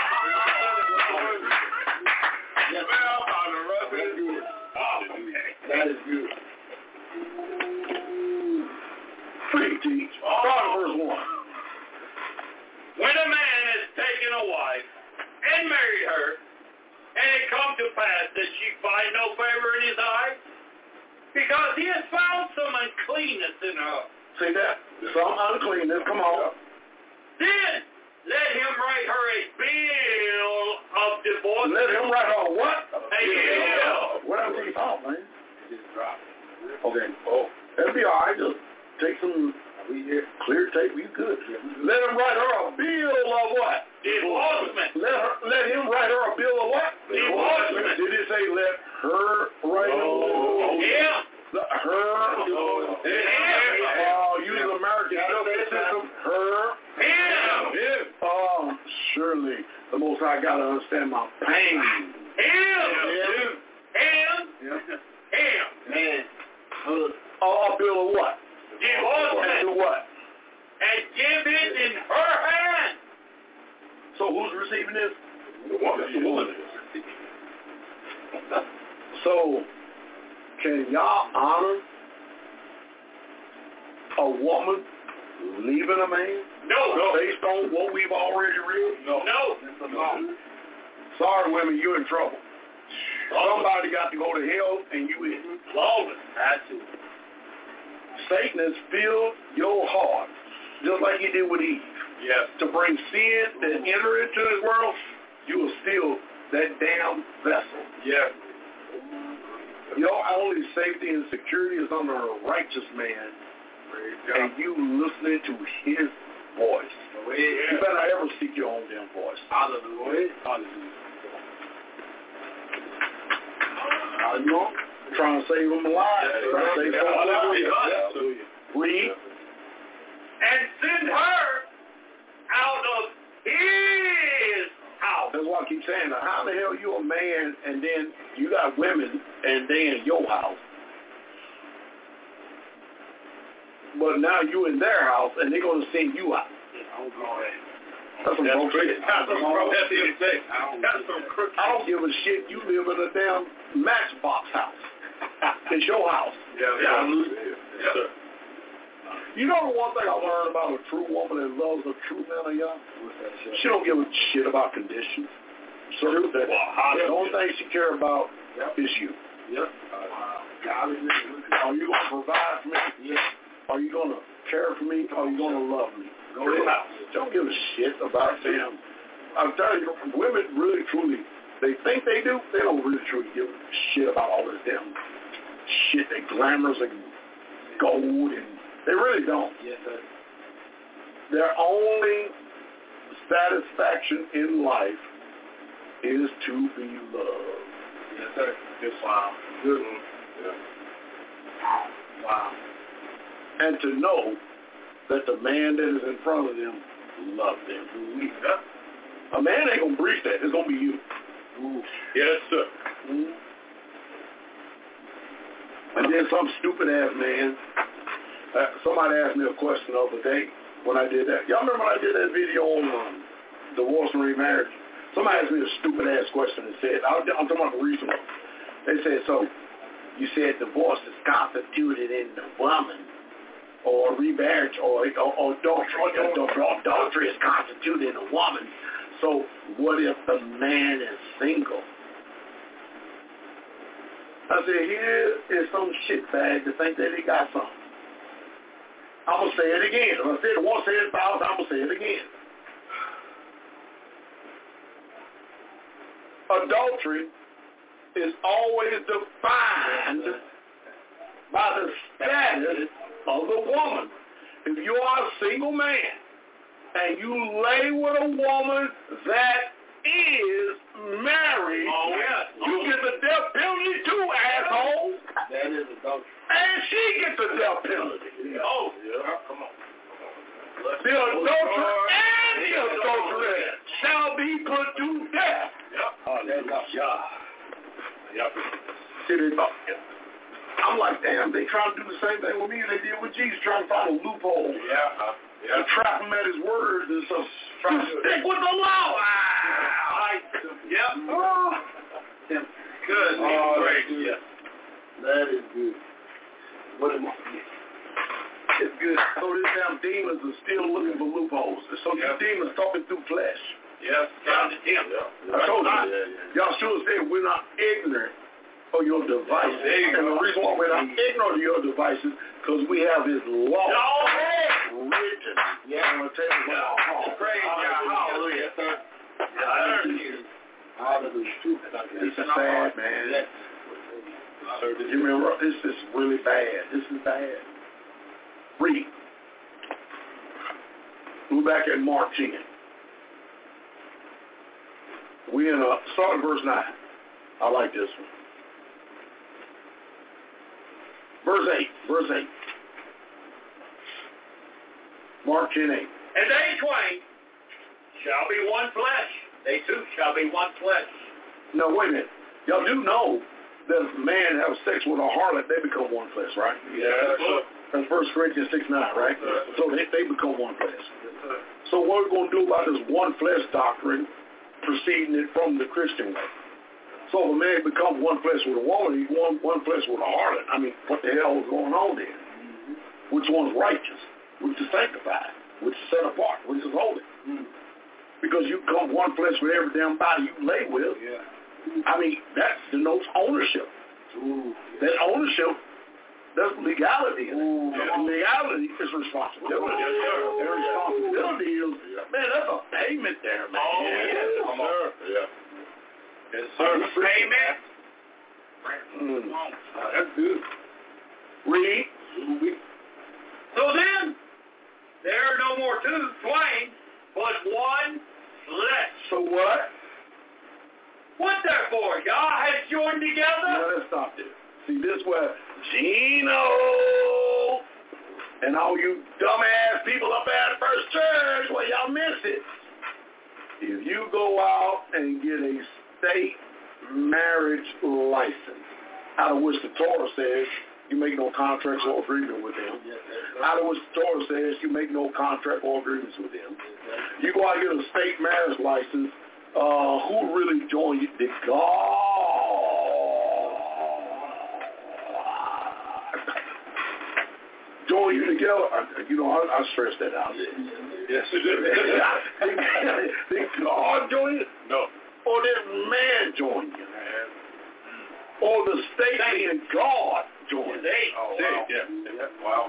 That is good. Free teach. Start at verse one. When a man has taken a wife and married her, and it come to pass that she find no favor in his eyes, because he has found some uncleanness in her, See that? Some uncleanness. Come on. then let him write her a bill of divorce. Let him write her what? A bill. What happened to your thought, man? Okay. Oh, that'll be all right. Just take some clear tape. You good. Let him write her a bill of what? Divorcement. Let her. Let him write her a bill of what? Divorcement. Did it say let her write it? Yeah. Let her. Yeah. Oh, use American justice system. Her. Him. Oh, surely certainly the Most High got to understand my pain. Him! Yeah. Him! Yeah. Him! Man. All bill of what? Divorce And do it what? and give it in her hand. So who's receiving this? The woman, the woman is. So, can y'all honor a woman leaving a man No. No. based on what we've already read? No. No. No. Sorry, women, you're in trouble. Somebody got to go to hell, and you in. Lawless. Absolutely. Satan has filled your heart, just like he did with Eve, Yes. to bring sin and enter into his world. You are still that damn vessel. Yes. Your only safety and security is under a righteous man, and you listening to his voice. You better not ever seek your own damn voice. Hallelujah. Hallelujah. Hallelujah. Trying to save them alive. Trying to save them alive. Hallelujah. Read. And send her out of his house. That's why I keep saying, now, how the hell you a man and then you got women and they in your house? But now you in their house and they're going to send you out. That's some broke shit. That's some broke shit. That's some crooked. I don't give a shit. You live in a damn Matchbox house. It's your house. Yeah, yeah. Yes, sir. You know the one thing I learned about a true woman that loves a true man of y'all? She don't give a shit about conditions. So that, the only thing she care about is you. Yep. Are you going to provide for me? Yes. Are you going to care for me? Are you going to love me? Go ahead. Don't give a shit about them. I'm telling you, women really, truly, they think they do. They don't really, truly give a shit about all this damn shit. They glamorous and gold, and they really don't. Yes, sir. Their only satisfaction in life is to be loved. Yes, sir. Yes, wow. Good. Yeah. Wow. And to know that the man that is in front of them loves them. Yeah. A man ain't going to breach that. It's going to be you. Ooh. Yes, sir. Mm-hmm. And then some stupid-ass man, uh, somebody asked me a question the other day when I did that. Y'all remember when I did that video on um, divorce and remarriage? Somebody asked me a stupid-ass question and said, I'm talking about the reason. They said, so you said divorce is constituted in the woman, or remarriage, or, or, or adultery, or adultery is constituted in a woman. So what if the man is single? I said, here is some shitbag to think that he got something. I'm going to say it again. If I said it once, say it a thousand, I'm going to say it again. Adultery is always defined by the status of the woman. If you are a single man and you lay with a woman that is married, Oh, yes. you get the death penalty too, asshole. That is adultery. And she gets the death penalty. Yeah. Oh, yeah. Come on. The adulterer and the adulteress shall be put to death. Yep. Oh, that's not Yeah. Yep. See, they thought, I'm like, damn, they trying to do the same thing with me they did with Jesus, trying to find a loophole. Yeah. Uh, To yeah. trap him at his words and so trying to stick with the law. I, yep. Oh. Good. Oh, Great. that's good. Yeah. That is good. What am I? It's good. So these damn demons are still looking for loopholes. So these Yeah. demons talking through flesh. Yes. Down to him. I told you. Y'all should have said we're not ignorant of your devices. There you And go. the reason why we're not ignorant of your devices because we have his law written. Yeah. On the table of our heart. Praise God. Hallelujah. Yes, sir. I heard you. Hallelujah. This is sad, man. Yes. You remember, this is really bad. This is bad. Read. We're back at Mark ten. We in a, start at verse nine. I like this one. Verse eight. Verse eight. Mark ten eight. And they twain shall be one flesh. They two shall be one flesh. No, wait a minute. Y'all do know that if a man has sex with a harlot, they become one flesh, right? Yeah, so, That's First Corinthians six nine, right? So they, they become one flesh. So what we're going to do about this one flesh doctrine, proceeding it from the Christian way. So if a man becomes one flesh with a woman, he's one, one flesh with a harlot. I mean, what the hell is going on there? Mm-hmm. Which one's righteous? Which is sanctified? Which is set apart? Which is holy? Mm-hmm. Because you become one flesh with every damn body you lay with. Yeah. I mean, that denotes ownership. Ooh, yeah. That ownership, that's legality. Ooh, yeah. Legality is responsibility. Yes, sir. Their responsibility is, man, that's a payment there, man. Oh, yeah. Come on. Yeah. Yes, sir. Payment. Mm. Uh, that's good. Read. So then, there are no more two twain, but one flesh. So what? What therefore? Y'all has joined together? Now let's stop this. See, this where Gino and all you dumbass people up at First Church, well, y'all miss it. If you go out and get a state marriage license, out of which the Torah says you make no contracts or agreement with them, out of which the Torah says you make no contract or agreements with them, you go out and get a state marriage license, uh, who really joined you? Did God join you together? I, you know, I, I stress that out. Yes. Did God join you? No. Or did man join you? Or the state and God join you? Oh, wow. Yeah. Yeah. Wow.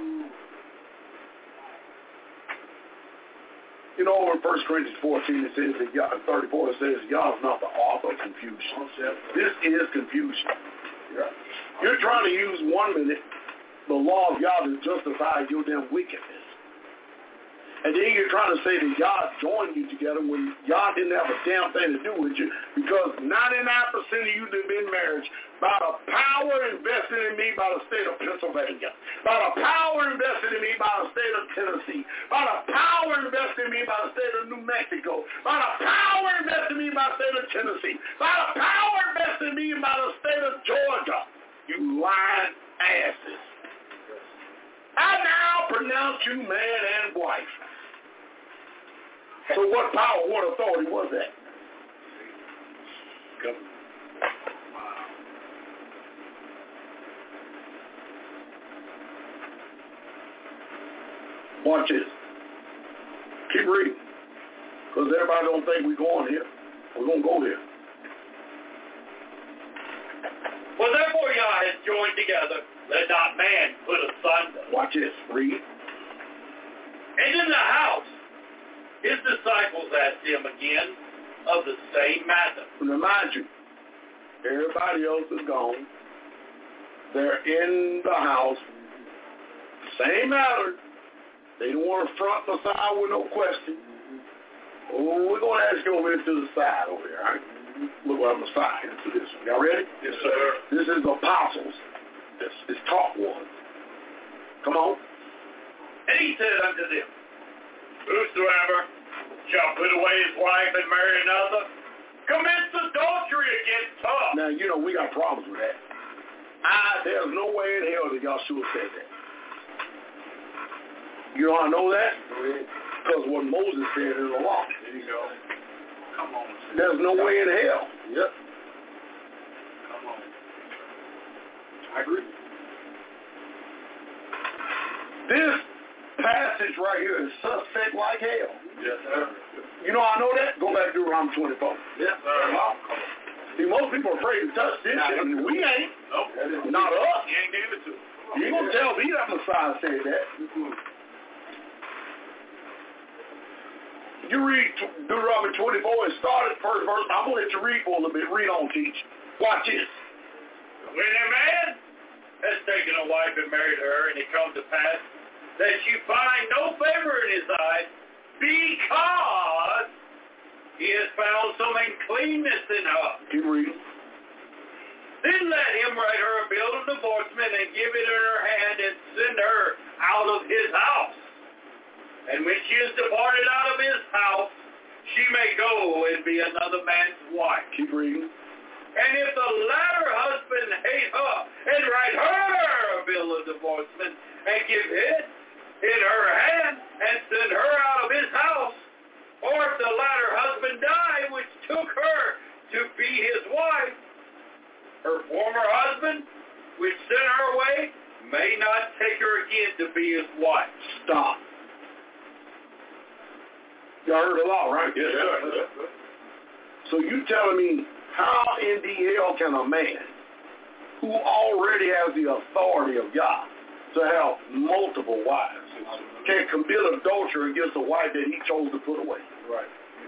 You know, over in First Corinthians fourteen, it says that y'all, thirty-four, it says, y'all is not the author of confusion. This is confusion. You're trying to use one minute the law of Yah to justify your damn wickedness. And then you're trying to say that Yah joined you together when Yah didn't have a damn thing to do with you, because ninety-nine percent of you live in marriage by the power invested in me by the state of Pennsylvania, by the power invested in me by the state of Tennessee, by the power invested in me by the state of New Mexico, by the power invested in me by the state of Tennessee, by the power invested in me by the state of Georgia. You lying asses. I now pronounce you man and wife. So what power, what authority was that? Government. Watch this. Keep reading. Because everybody don't think we're going here. We're going to go here. Well, therefore Yah has joined together, let not man put asunder. Watch this. Read. And in the house, his disciples asked him again of the same matter. Now, mind you, everybody else is gone. They're in the house. Same matter. They don't want to front the side with no question. Oh, we're going to ask you over here to the side over here, all right? Look on the side into this one. Y'all ready? Yes, sir. This is apostles. This is taught ones. Come on. And he said unto them, whosoever shall put away his wife and marry another, commits adultery against her. Now, you know, we got problems with that. I, there's no way in hell that y'all should have said that. You know how I know that? Because what Moses said in the law. There you go. Come on. There's no way in hell. Yep. Come on. I agree. This passage right here is suspect like hell. Yes, sir. You know how I know that? Go back to Deuteronomy twenty-four. Yes, sir. Wow. See, most people are afraid to touch this shit. I mean, we ain't. Nope. Not us. You ain't gave it to us. You ain't going to tell me that Messiah said that. You read Deuteronomy twenty-four and start at the first verse. I'm going to let you read for a little bit. Read on, teach. Watch this. When a man has taken a wife and married her, and it comes to pass that you find no favor in his eyes, because he has found some uncleanness in her. Keep reading. Then let him write her a bill of divorcement and give it in her hand and send her out of his house. And when she is departed out of his house, she may go and be another man's wife. Keep reading. And if the latter husband hate her and write her a bill of divorcement and give it in her hand and send her out of his house, or if the latter husband die, which took her to be his wife, her former husband, which sent her away, may not take her again to be his wife. Stop. Y'all heard a lot, right? Yes, sir. So you telling me how in the hell can a man who already has the authority of God to have multiple wives can commit adultery against a wife that he chose to put away? Right.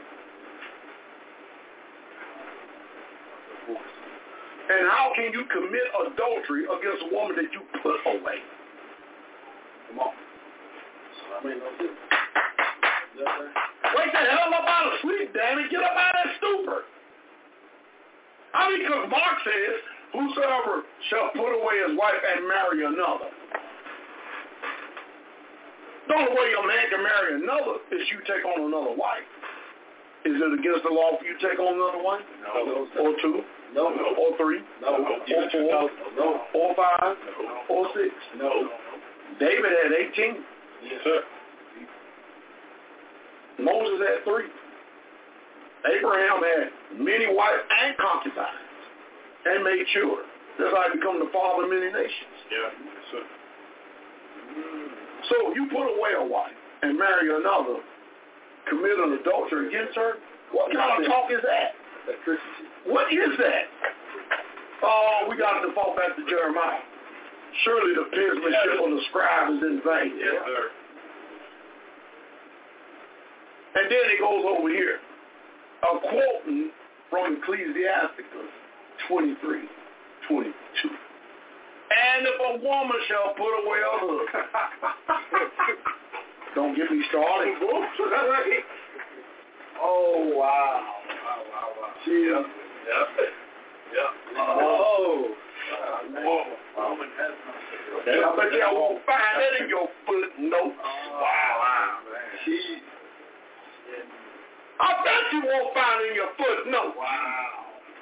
And how can you commit adultery against a woman that you put away? Come on. I mean, no good. Wake the hell up out of sleep, damn it. Get up out of that stupor. I mean, because Mark says, whosoever shall put away his wife and marry another. The only way a man can marry another is you take on another wife. Is it against the law for you to take on another wife? No. Or two? No. Or three? No. Or four? No. Or five? No. Or six? No. David had eighteen. Yes, sir. Moses had three. Abraham had many wives and concubines and made children. That's how he become the father of many nations. Yeah. Yes, sir. So you put away a wife and marry another, commit an adultery against her? What kind of talk is that? What is that? Oh, we got to fall back to Jeremiah. Surely the penmanship of the scribe is in vain. Yes, sir. And then it goes over here, a quoting from Ecclesiasticus twenty-three, twenty-two. And if a woman shall put away her husband, don't get me started. Oh, wow. Wow, wow, wow. Yep. Yep. Yep. Oh. Whoa. Woman has no. I bet y'all won't find that in your footnotes. Wow. Wow, man. She. I bet you won't find it in your footnotes. Wow.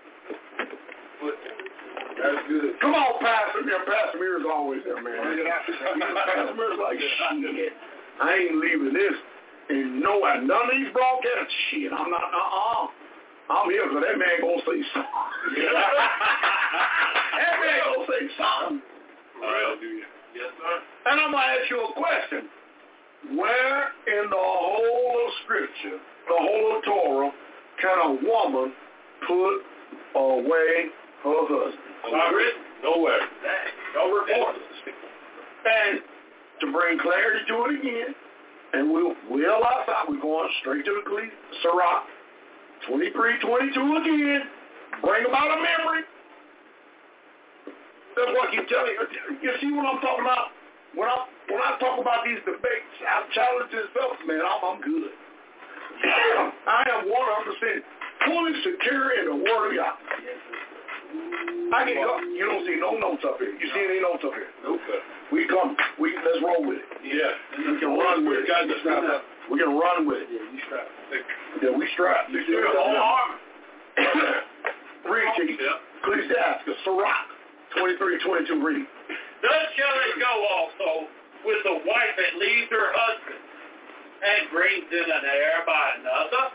That's good. Come on, Pastor Mir. Pastor Mir's always there, man. Pastor Mir's like, shit, I ain't leaving this. And no, none of these broadcasts, shit, I'm not, uh-uh. I'm here because that man gonna say something. That man gonna say something. Hallelujah. Yes, sir. And I'm gonna ask you a question. Where in the whole of Scripture, the whole of Torah, can a woman put away her husband? Not written. Nowhere. No report. And to bring clarity to it again, and we'll we'll outside, we're going straight to the Cle- Sirach, twenty-three twenty-two again. Bring about a memory. That's what I keep telling you. You see what I'm talking about? When I when I talk about these debates, I challenge myself, man, I'm, I'm good. I am one hundred percent fully secure in the Word of God. I can go. You don't see no notes up here. You see any notes up here? Nope. We come. We let's roll with it. Yeah. We can run with it. Got the strap up. We can run with it. Yeah, you strap. Yeah, we strap. You strap the whole arm. Read, Chief. Ecclesiasticus, Sirach, twenty-three twenty-two. Read. Thus shall it go also with the wife that leaves her husband and brings in an heir by another.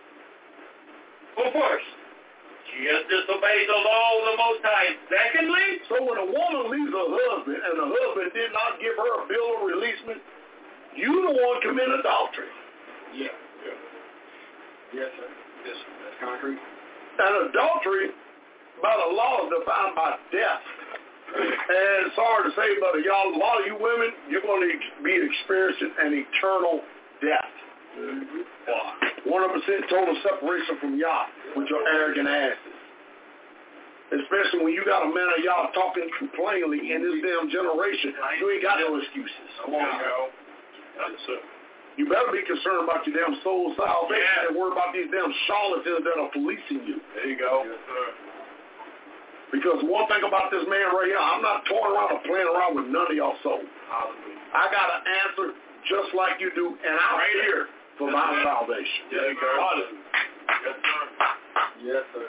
For first, she has disobeyed the law of the Most High. Secondly, so when a woman leaves her husband and the husband did not give her a bill of releasement, you the one commit adultery. Yeah. Yeah. Yes, sir. Yes, sir. That's concrete. And adultery, by the law, is defined by death. And sorry to say, but y'all, a lot of you women, you're going to be experiencing an eternal death. Mm-hmm. one hundred percent total separation from y'all with your arrogant asses. Especially when you got a man of y'all talking too plainly in this damn generation. You ain't got no excuses. Come on, girl. Yes, sir. You better be concerned about your damn soul salvation Yeah. and worry about these damn charlatans that are policing you. There you go. Yes, sir. Because one thing about this man right here, I'm not toying around or playing around with none of y'all souls. I got an answer just like you do, and I'm here for my salvation. There you go. Yes, sir. Yes, sir.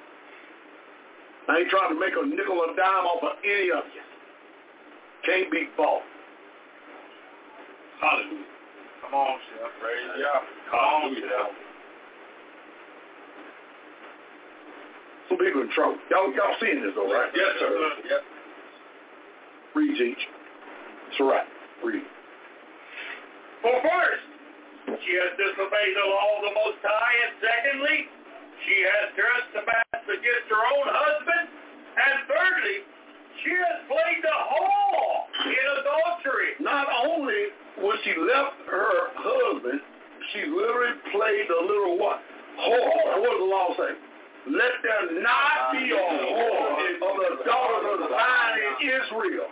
I ain't trying to make a nickel or dime off of any of you. Can't be bought. Hallelujah. Come on, Chef. Praise God. Come on, Chef. Some people in trouble. Y'all, y'all seeing this, though, right? Yes, sir. Yes. Read, Teach. It's all right. Read. For first, she has disobeyed the law of the Most High, and secondly, she has trespassed against her own husband, and thirdly, she has played the whore in adultery. Not only was she left her husband, she literally played the little what? Whore. What does the law say? Let there not be a whore of the daughters of Zion in Israel.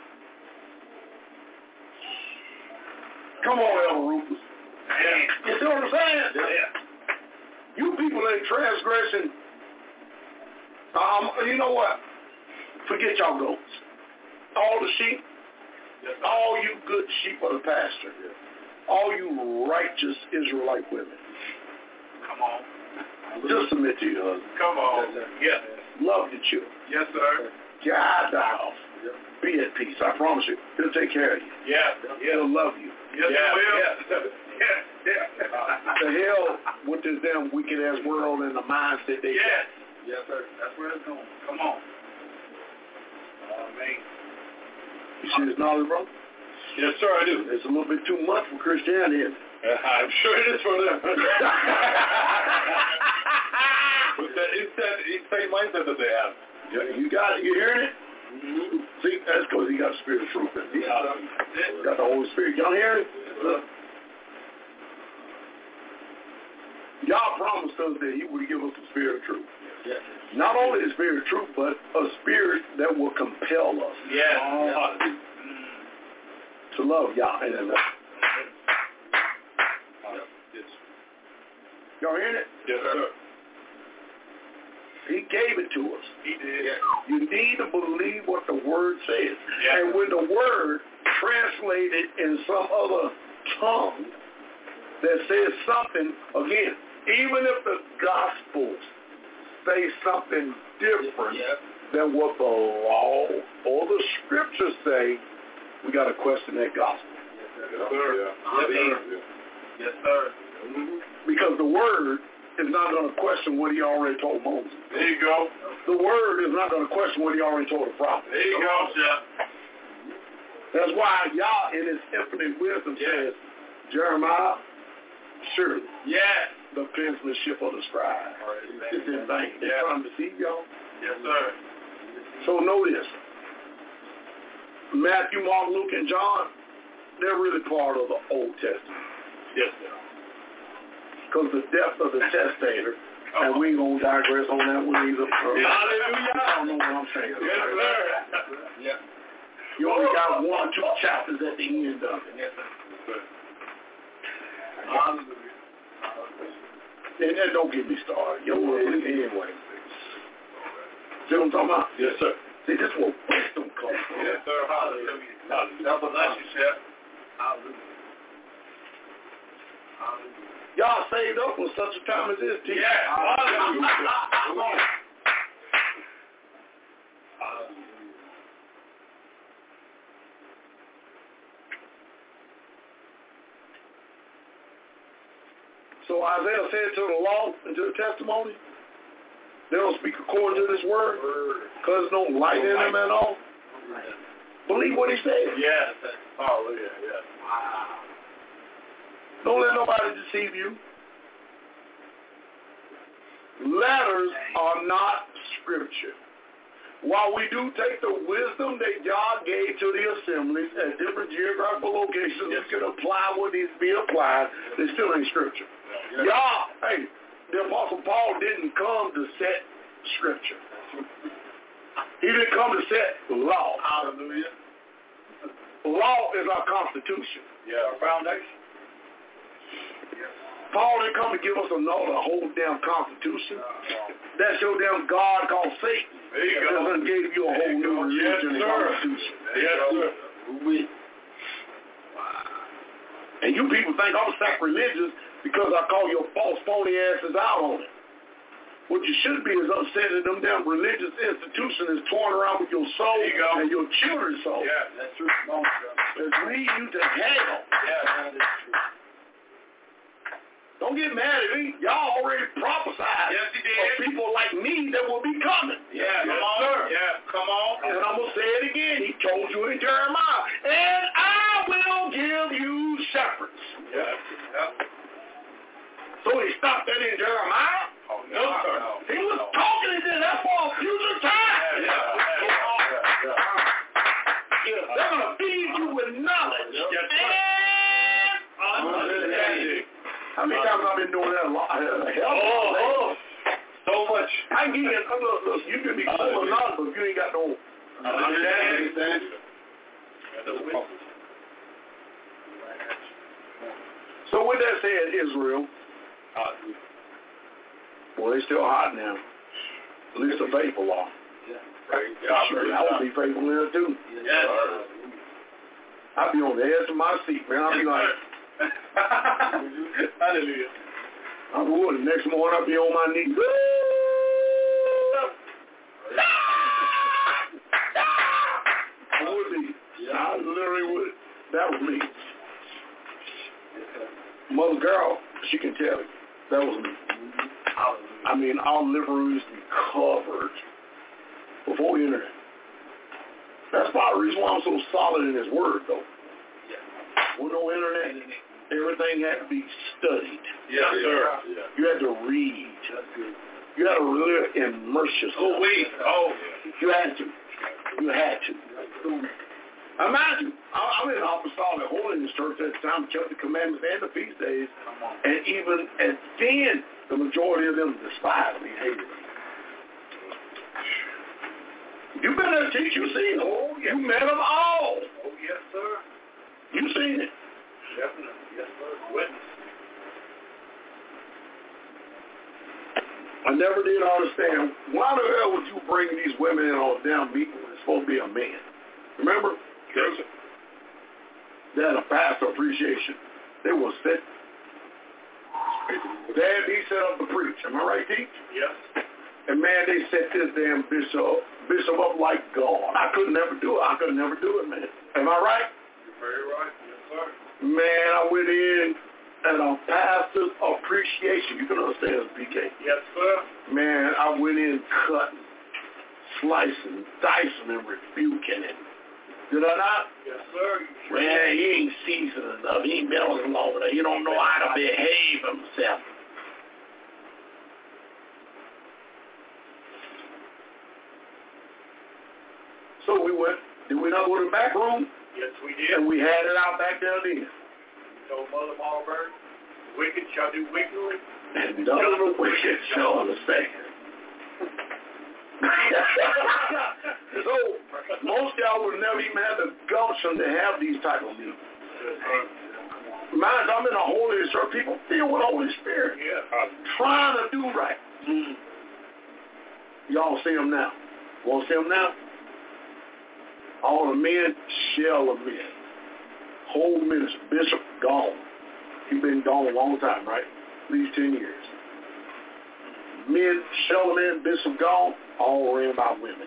Come on, Elder Rufus. Yeah. You see what I'm saying? Yeah. You people in transgression, um, you know what? Forget y'all goats. All the sheep, all you good sheep of the pasture, all you righteous Israelite women. Come on. Just submit to your husband. Come on. Yes. Love your children. Yes, sir. Get out of the house. Be at peace. I promise you. He'll take care of you. Yeah. He'll love you. Yes, yeah, he will. Yeah. Yeah. Yeah. The hell with this damn wicked ass world and the mindset they yes. got. Yes, sir. That's where it's going. Come on. Amen. You see this knowledge, bro? Yes, sir, I do. It's a little bit too much for Christianity, isn't it? Uh, I'm sure it is for them. With that insane, insane mindset that they have. Yeah, you got it. You hearing it? Mm-hmm. See, that's because he got the spirit of truth in him. He got the Holy Spirit. Y'all hear it? Yes, y'all promised us that he would give us the spirit of truth. Yes. Not only the spirit of truth, but a spirit that will compel us. Yes. Uh, yes. To love y'all. And uh, y'all hearing it? Yes, sir. He gave it to us. He did. You need to believe what the word says. Yeah. And when the word translated in some other tongue that says something, again, even if the gospels say something different yeah. than what the law or the scriptures say, we got to question that gospel. Yes, sir. Yeah. Yes, sir. Yes, sir. Mm-hmm. Because the word is not going to question what he already told Moses. There you go. The word is not going to question what he already told the prophet. There you go, Chef. That's why Yah in his infinite wisdom yes. says, Jeremiah, surely yes. the penmanship of the scribe is in vain. They're yes. trying to deceive y'all. Yes, sir. So know this. Matthew, Mark, Luke, and John, they're really part of the Old Testament. Yes, sir. Because the death of the testator, oh. and we ain't going to digress on that one either. Hallelujah. I don't know what I'm saying. Yes, sir. Yeah. You only got one or two chapters at the end of it. Yes, sir. Hallelujah. And, and don't get me started. Yo, anyway. See what I'm talking about? Yes, sir. See, this is where wisdom comes from. Yes, sir. Hallelujah. Hallelujah. God bless you, Chef. Hallelujah. Hallelujah. Y'all saved up for such a time as this, teacher. Yeah. Hallelujah. Come on. So Isaiah said to the law and to the testimony, they don't speak according to this word because there's no light in them at all. Believe what he said. Yes. Hallelujah. Yes. Wow. Don't let nobody deceive you. Letters are not scripture. While we do take the wisdom that God gave to the assemblies at different geographical locations, yes. we can apply what needs to be applied, they still ain't scripture. Yes. Y'all, hey, the Apostle Paul didn't come to set scripture. He didn't come to set law. Hallelujah. Law is our constitution. Yeah, our foundation. Paul didn't come to give us another whole damn constitution. That's your damn God called Satan. There you go. That gave you a whole new religion and constitution. Yes, sir. And you people think I'm sacrilegious because I call your false, phony asses out on it. What you should be is upset that them damn religious institution is torn around with your soul you go. and your children's soul. Yeah, that's true. It's lead you to hell. Yeah, that is true. Don't get mad at me. Y'all already prophesied Yes, he did. of people like me that will be coming. Yeah, Yes, come on. sir. Yeah, come on. And I'm going to say it again. He told you in Jeremiah, and I will give you shepherds. Yeah, yeah. So he stopped that in Jeremiah? Oh, No, sir. no, He was no. talking and did that for a future time. Yeah, yeah, yeah, yeah, yeah. They're going to feed you with knowledge Yes, sir. and understanding. How many times I've been doing that a lot? Uh, hell, Oh, oh, so much. I can give you, look, look, you can be full of knowledge, but if you ain't got no understanding. So with that said, Israel, well, they still hot now. At least the faithful are. Sure, I will be faithful in it too. Yes. I'll be on the edge of my seat, man. I'll be like, Hallelujah. I would. The next morning, I'll be on my knees. I would be. I literally would. That was me. Mother girl, she can tell you. That was me. I mean, our living room used to be covered before the internet. That's part of the reason why I'm so solid in this word, though. With no internet, everything had to be studied. Yes, sir. You had to read. You had to really immerse yourself. Oh, wait. Oh. You had to. You had to. Imagine, I'm in the Apostolic Holiness Church at the time, kept the commandments and the feast days, and even and then the majority of them despised me, hated me. You've been there, teach, you've seen them. Oh, yes. You met them all. Oh, yes, sir. You've seen it. Definitely. Yes, sir. Witness. I never did understand, why the hell would you bring these women in on a damn meeting when it's supposed to be a man? Remember? Yes, sir. They had a pastor appreciation. They will sit. They had me set up to preach. Am I right, Teach? Yes. And man, they set this damn bishop, bishop up like God. I could never do it. I could never do it, man. Am I right? You're very right. Yes, sir. Man, I went in at a pastor's appreciation. You can understand this, B K. Yes, sir. Man, I went in cutting, slicing, dicing, and rebuking it. Did I not? Yes, sir. Man, he ain't seasoned enough. He ain't been on long enough. He don't know how to behave himself. So we went, did we not go to the back room? Yes, we did. And we had it out back there then. told Mother Marlberg, wicked shall do wickedly. And none of the wicked shall understand. So, most y'all would never even have the gumption to have these type of meetings. Mind, I'm in a holy church. People filled with Holy Spirit. Yeah. I'm trying to do right. Mm. Y'all see them now. Want to see them now? All the men, shell of men. Whole ministry. Bishop, gone. He's been gone a long time, right? At least ten years. Men, shell of men, bishop, gone. All ran by women.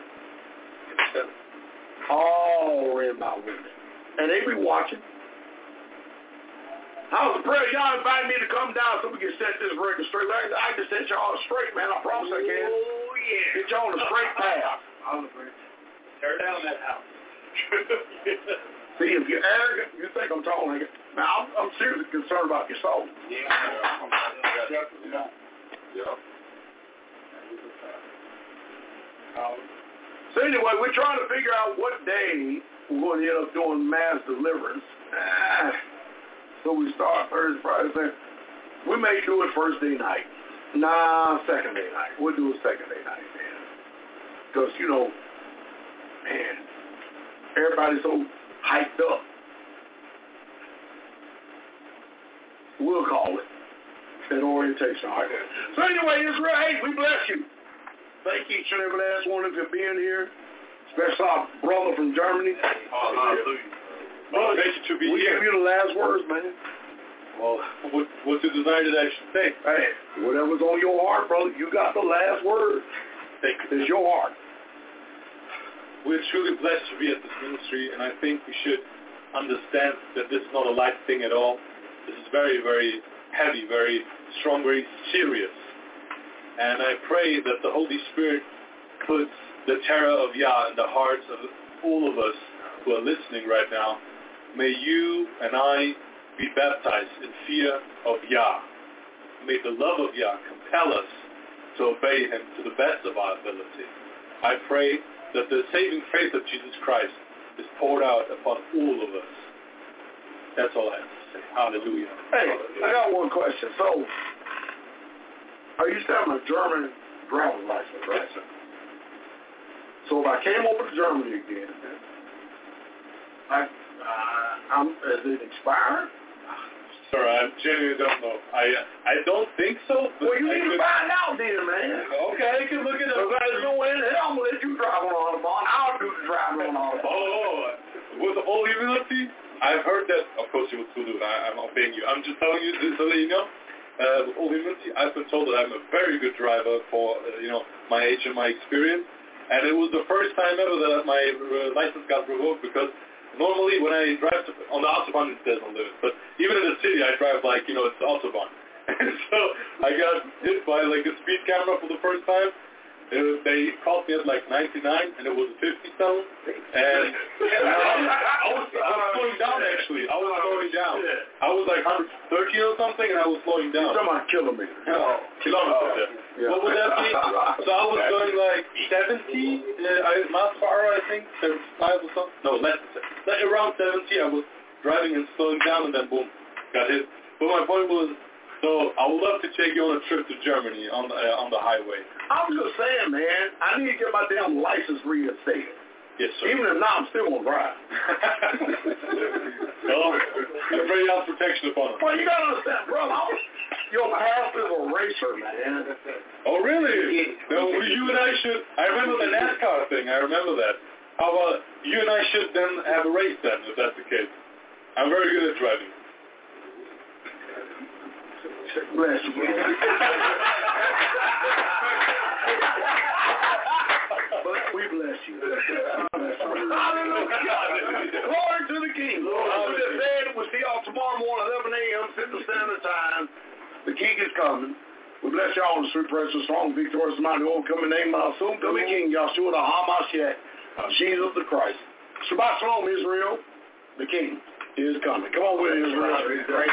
All ran by women. And they be watching. How's the prayer? Y'all invite me to come down so we can set this record straight. I can set y'all straight, man. I promise I can. Oh, yeah. Get y'all on the straight path. On the straight path. Tear down that house. See, if you're arrogant, you think I'm talking like it. Now, I'm, I'm seriously concerned about your soul. Yeah. Yeah. Yeah. So anyway, we're trying to figure out what day we're going to end up doing mass deliverance. Ah. So we start Thursday, Friday, Saturday. We may do it first day night. Nah, second day night. We'll do it second day night, man. Because, you know, man, everybody's so hyped up. We'll call it an orientation. All right. So anyway, Israel, hey, we bless you. Thank each and every last one of you for being here. Especially our brother from Germany. Hallelujah. Motivation to be we here. give you the last words, man. Well, what, what's your desire that I should say? Hey, whatever's on your heart, brother, you got the last word. Thank you. It's your heart. We're truly blessed to be at this ministry, and I think we should understand that this is not a light thing at all. This is very, very heavy, very strong, very serious. And I pray that the Holy Spirit puts the terror of Yah in the hearts of all of us who are listening right now. May you and I be baptized in fear of Yah. May the love of Yah compel us to obey Him to the best of our ability. I pray that the saving faith of Jesus Christ is poured out upon all of us. That's all I have to say. Hallelujah. Hey, I got one question. So, are you still having a German driver's license, right? Yes, sir. So if I came over to Germany again, I, uh, I'm, is it expired? Sir, I genuinely don't know. I I don't think so. But Well, you I need could, to find out then, man. Okay, I can look it up. Because there's no way in hell I'm going to let you drive on Autobahn. I'll do the driving on Autobahn. Oh, with all humility, I've heard that. Of course, you would still do it. I, I'm obeying you. I'm just telling you this so that you know. Uh, with all humility, I've been told that I'm a very good driver for uh, you know my age and my experience. And it was the first time ever that my uh, license got revoked because normally when I drive to, on the Autobahn it doesn't limit, but even in the city I drive like, you know, it's Autobahn. And so I got hit by like a speed camera for the first time. It was, they caught me at like ninety-nine and it was a fifty zone. And I was, I was slowing down actually. I was slowing down. I was like one thirty or something and I was slowing down. You're talking about kilometers. Oh, kilometers. Yeah. What would that be? So I was going like seventy uh, miles per hour, I think, seventy-five or something. No, less than like around seventy. I was driving and slowing down, and then boom, got hit. But my point was, so I would love to take you on a trip to Germany on the uh, on the highway. I'm just saying, man, I need to get my damn license reinstated. Yes, sir. Even if not, I'm still gonna drive. Well, you're very out protection upon it. Well, you gotta understand, brother. I'm, your past is a racer, man. Oh, really? No, you and I should. I remember the NASCAR thing. I remember that. How about you and I should then have a race then, if that's the case? I'm very good at driving. Bless you. But we bless you. Hallelujah. Glory to the King. Lord, we said we'll see y'all tomorrow morning, eleven a.m. Central Standard Time. The King is coming. We bless y'all in the sweet, precious, strong, victorious, mighty, overcoming name of our soon-coming King, Yahshua the HaMashiach, Jesus the Christ. Shabbat Shalom, Israel. The King is coming. Come on with Israel.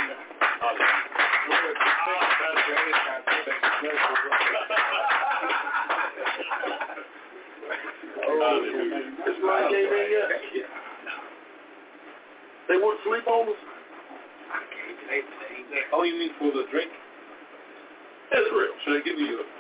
This man came in yet? They want sleepovers? Oh, you mean for the drink? Israel. Should I give you a...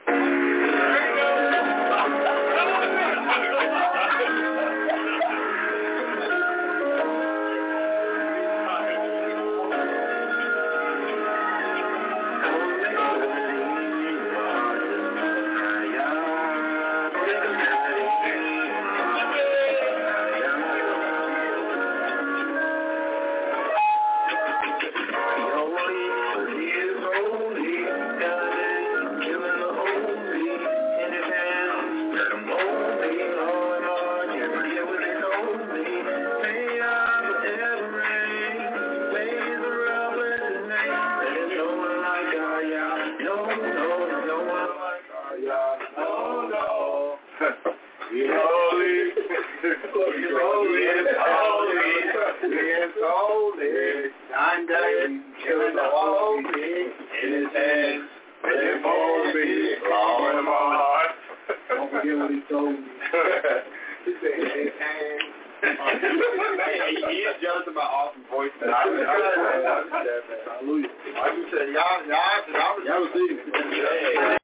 Hallelujah. Like you said, y'all, y'all, y'all was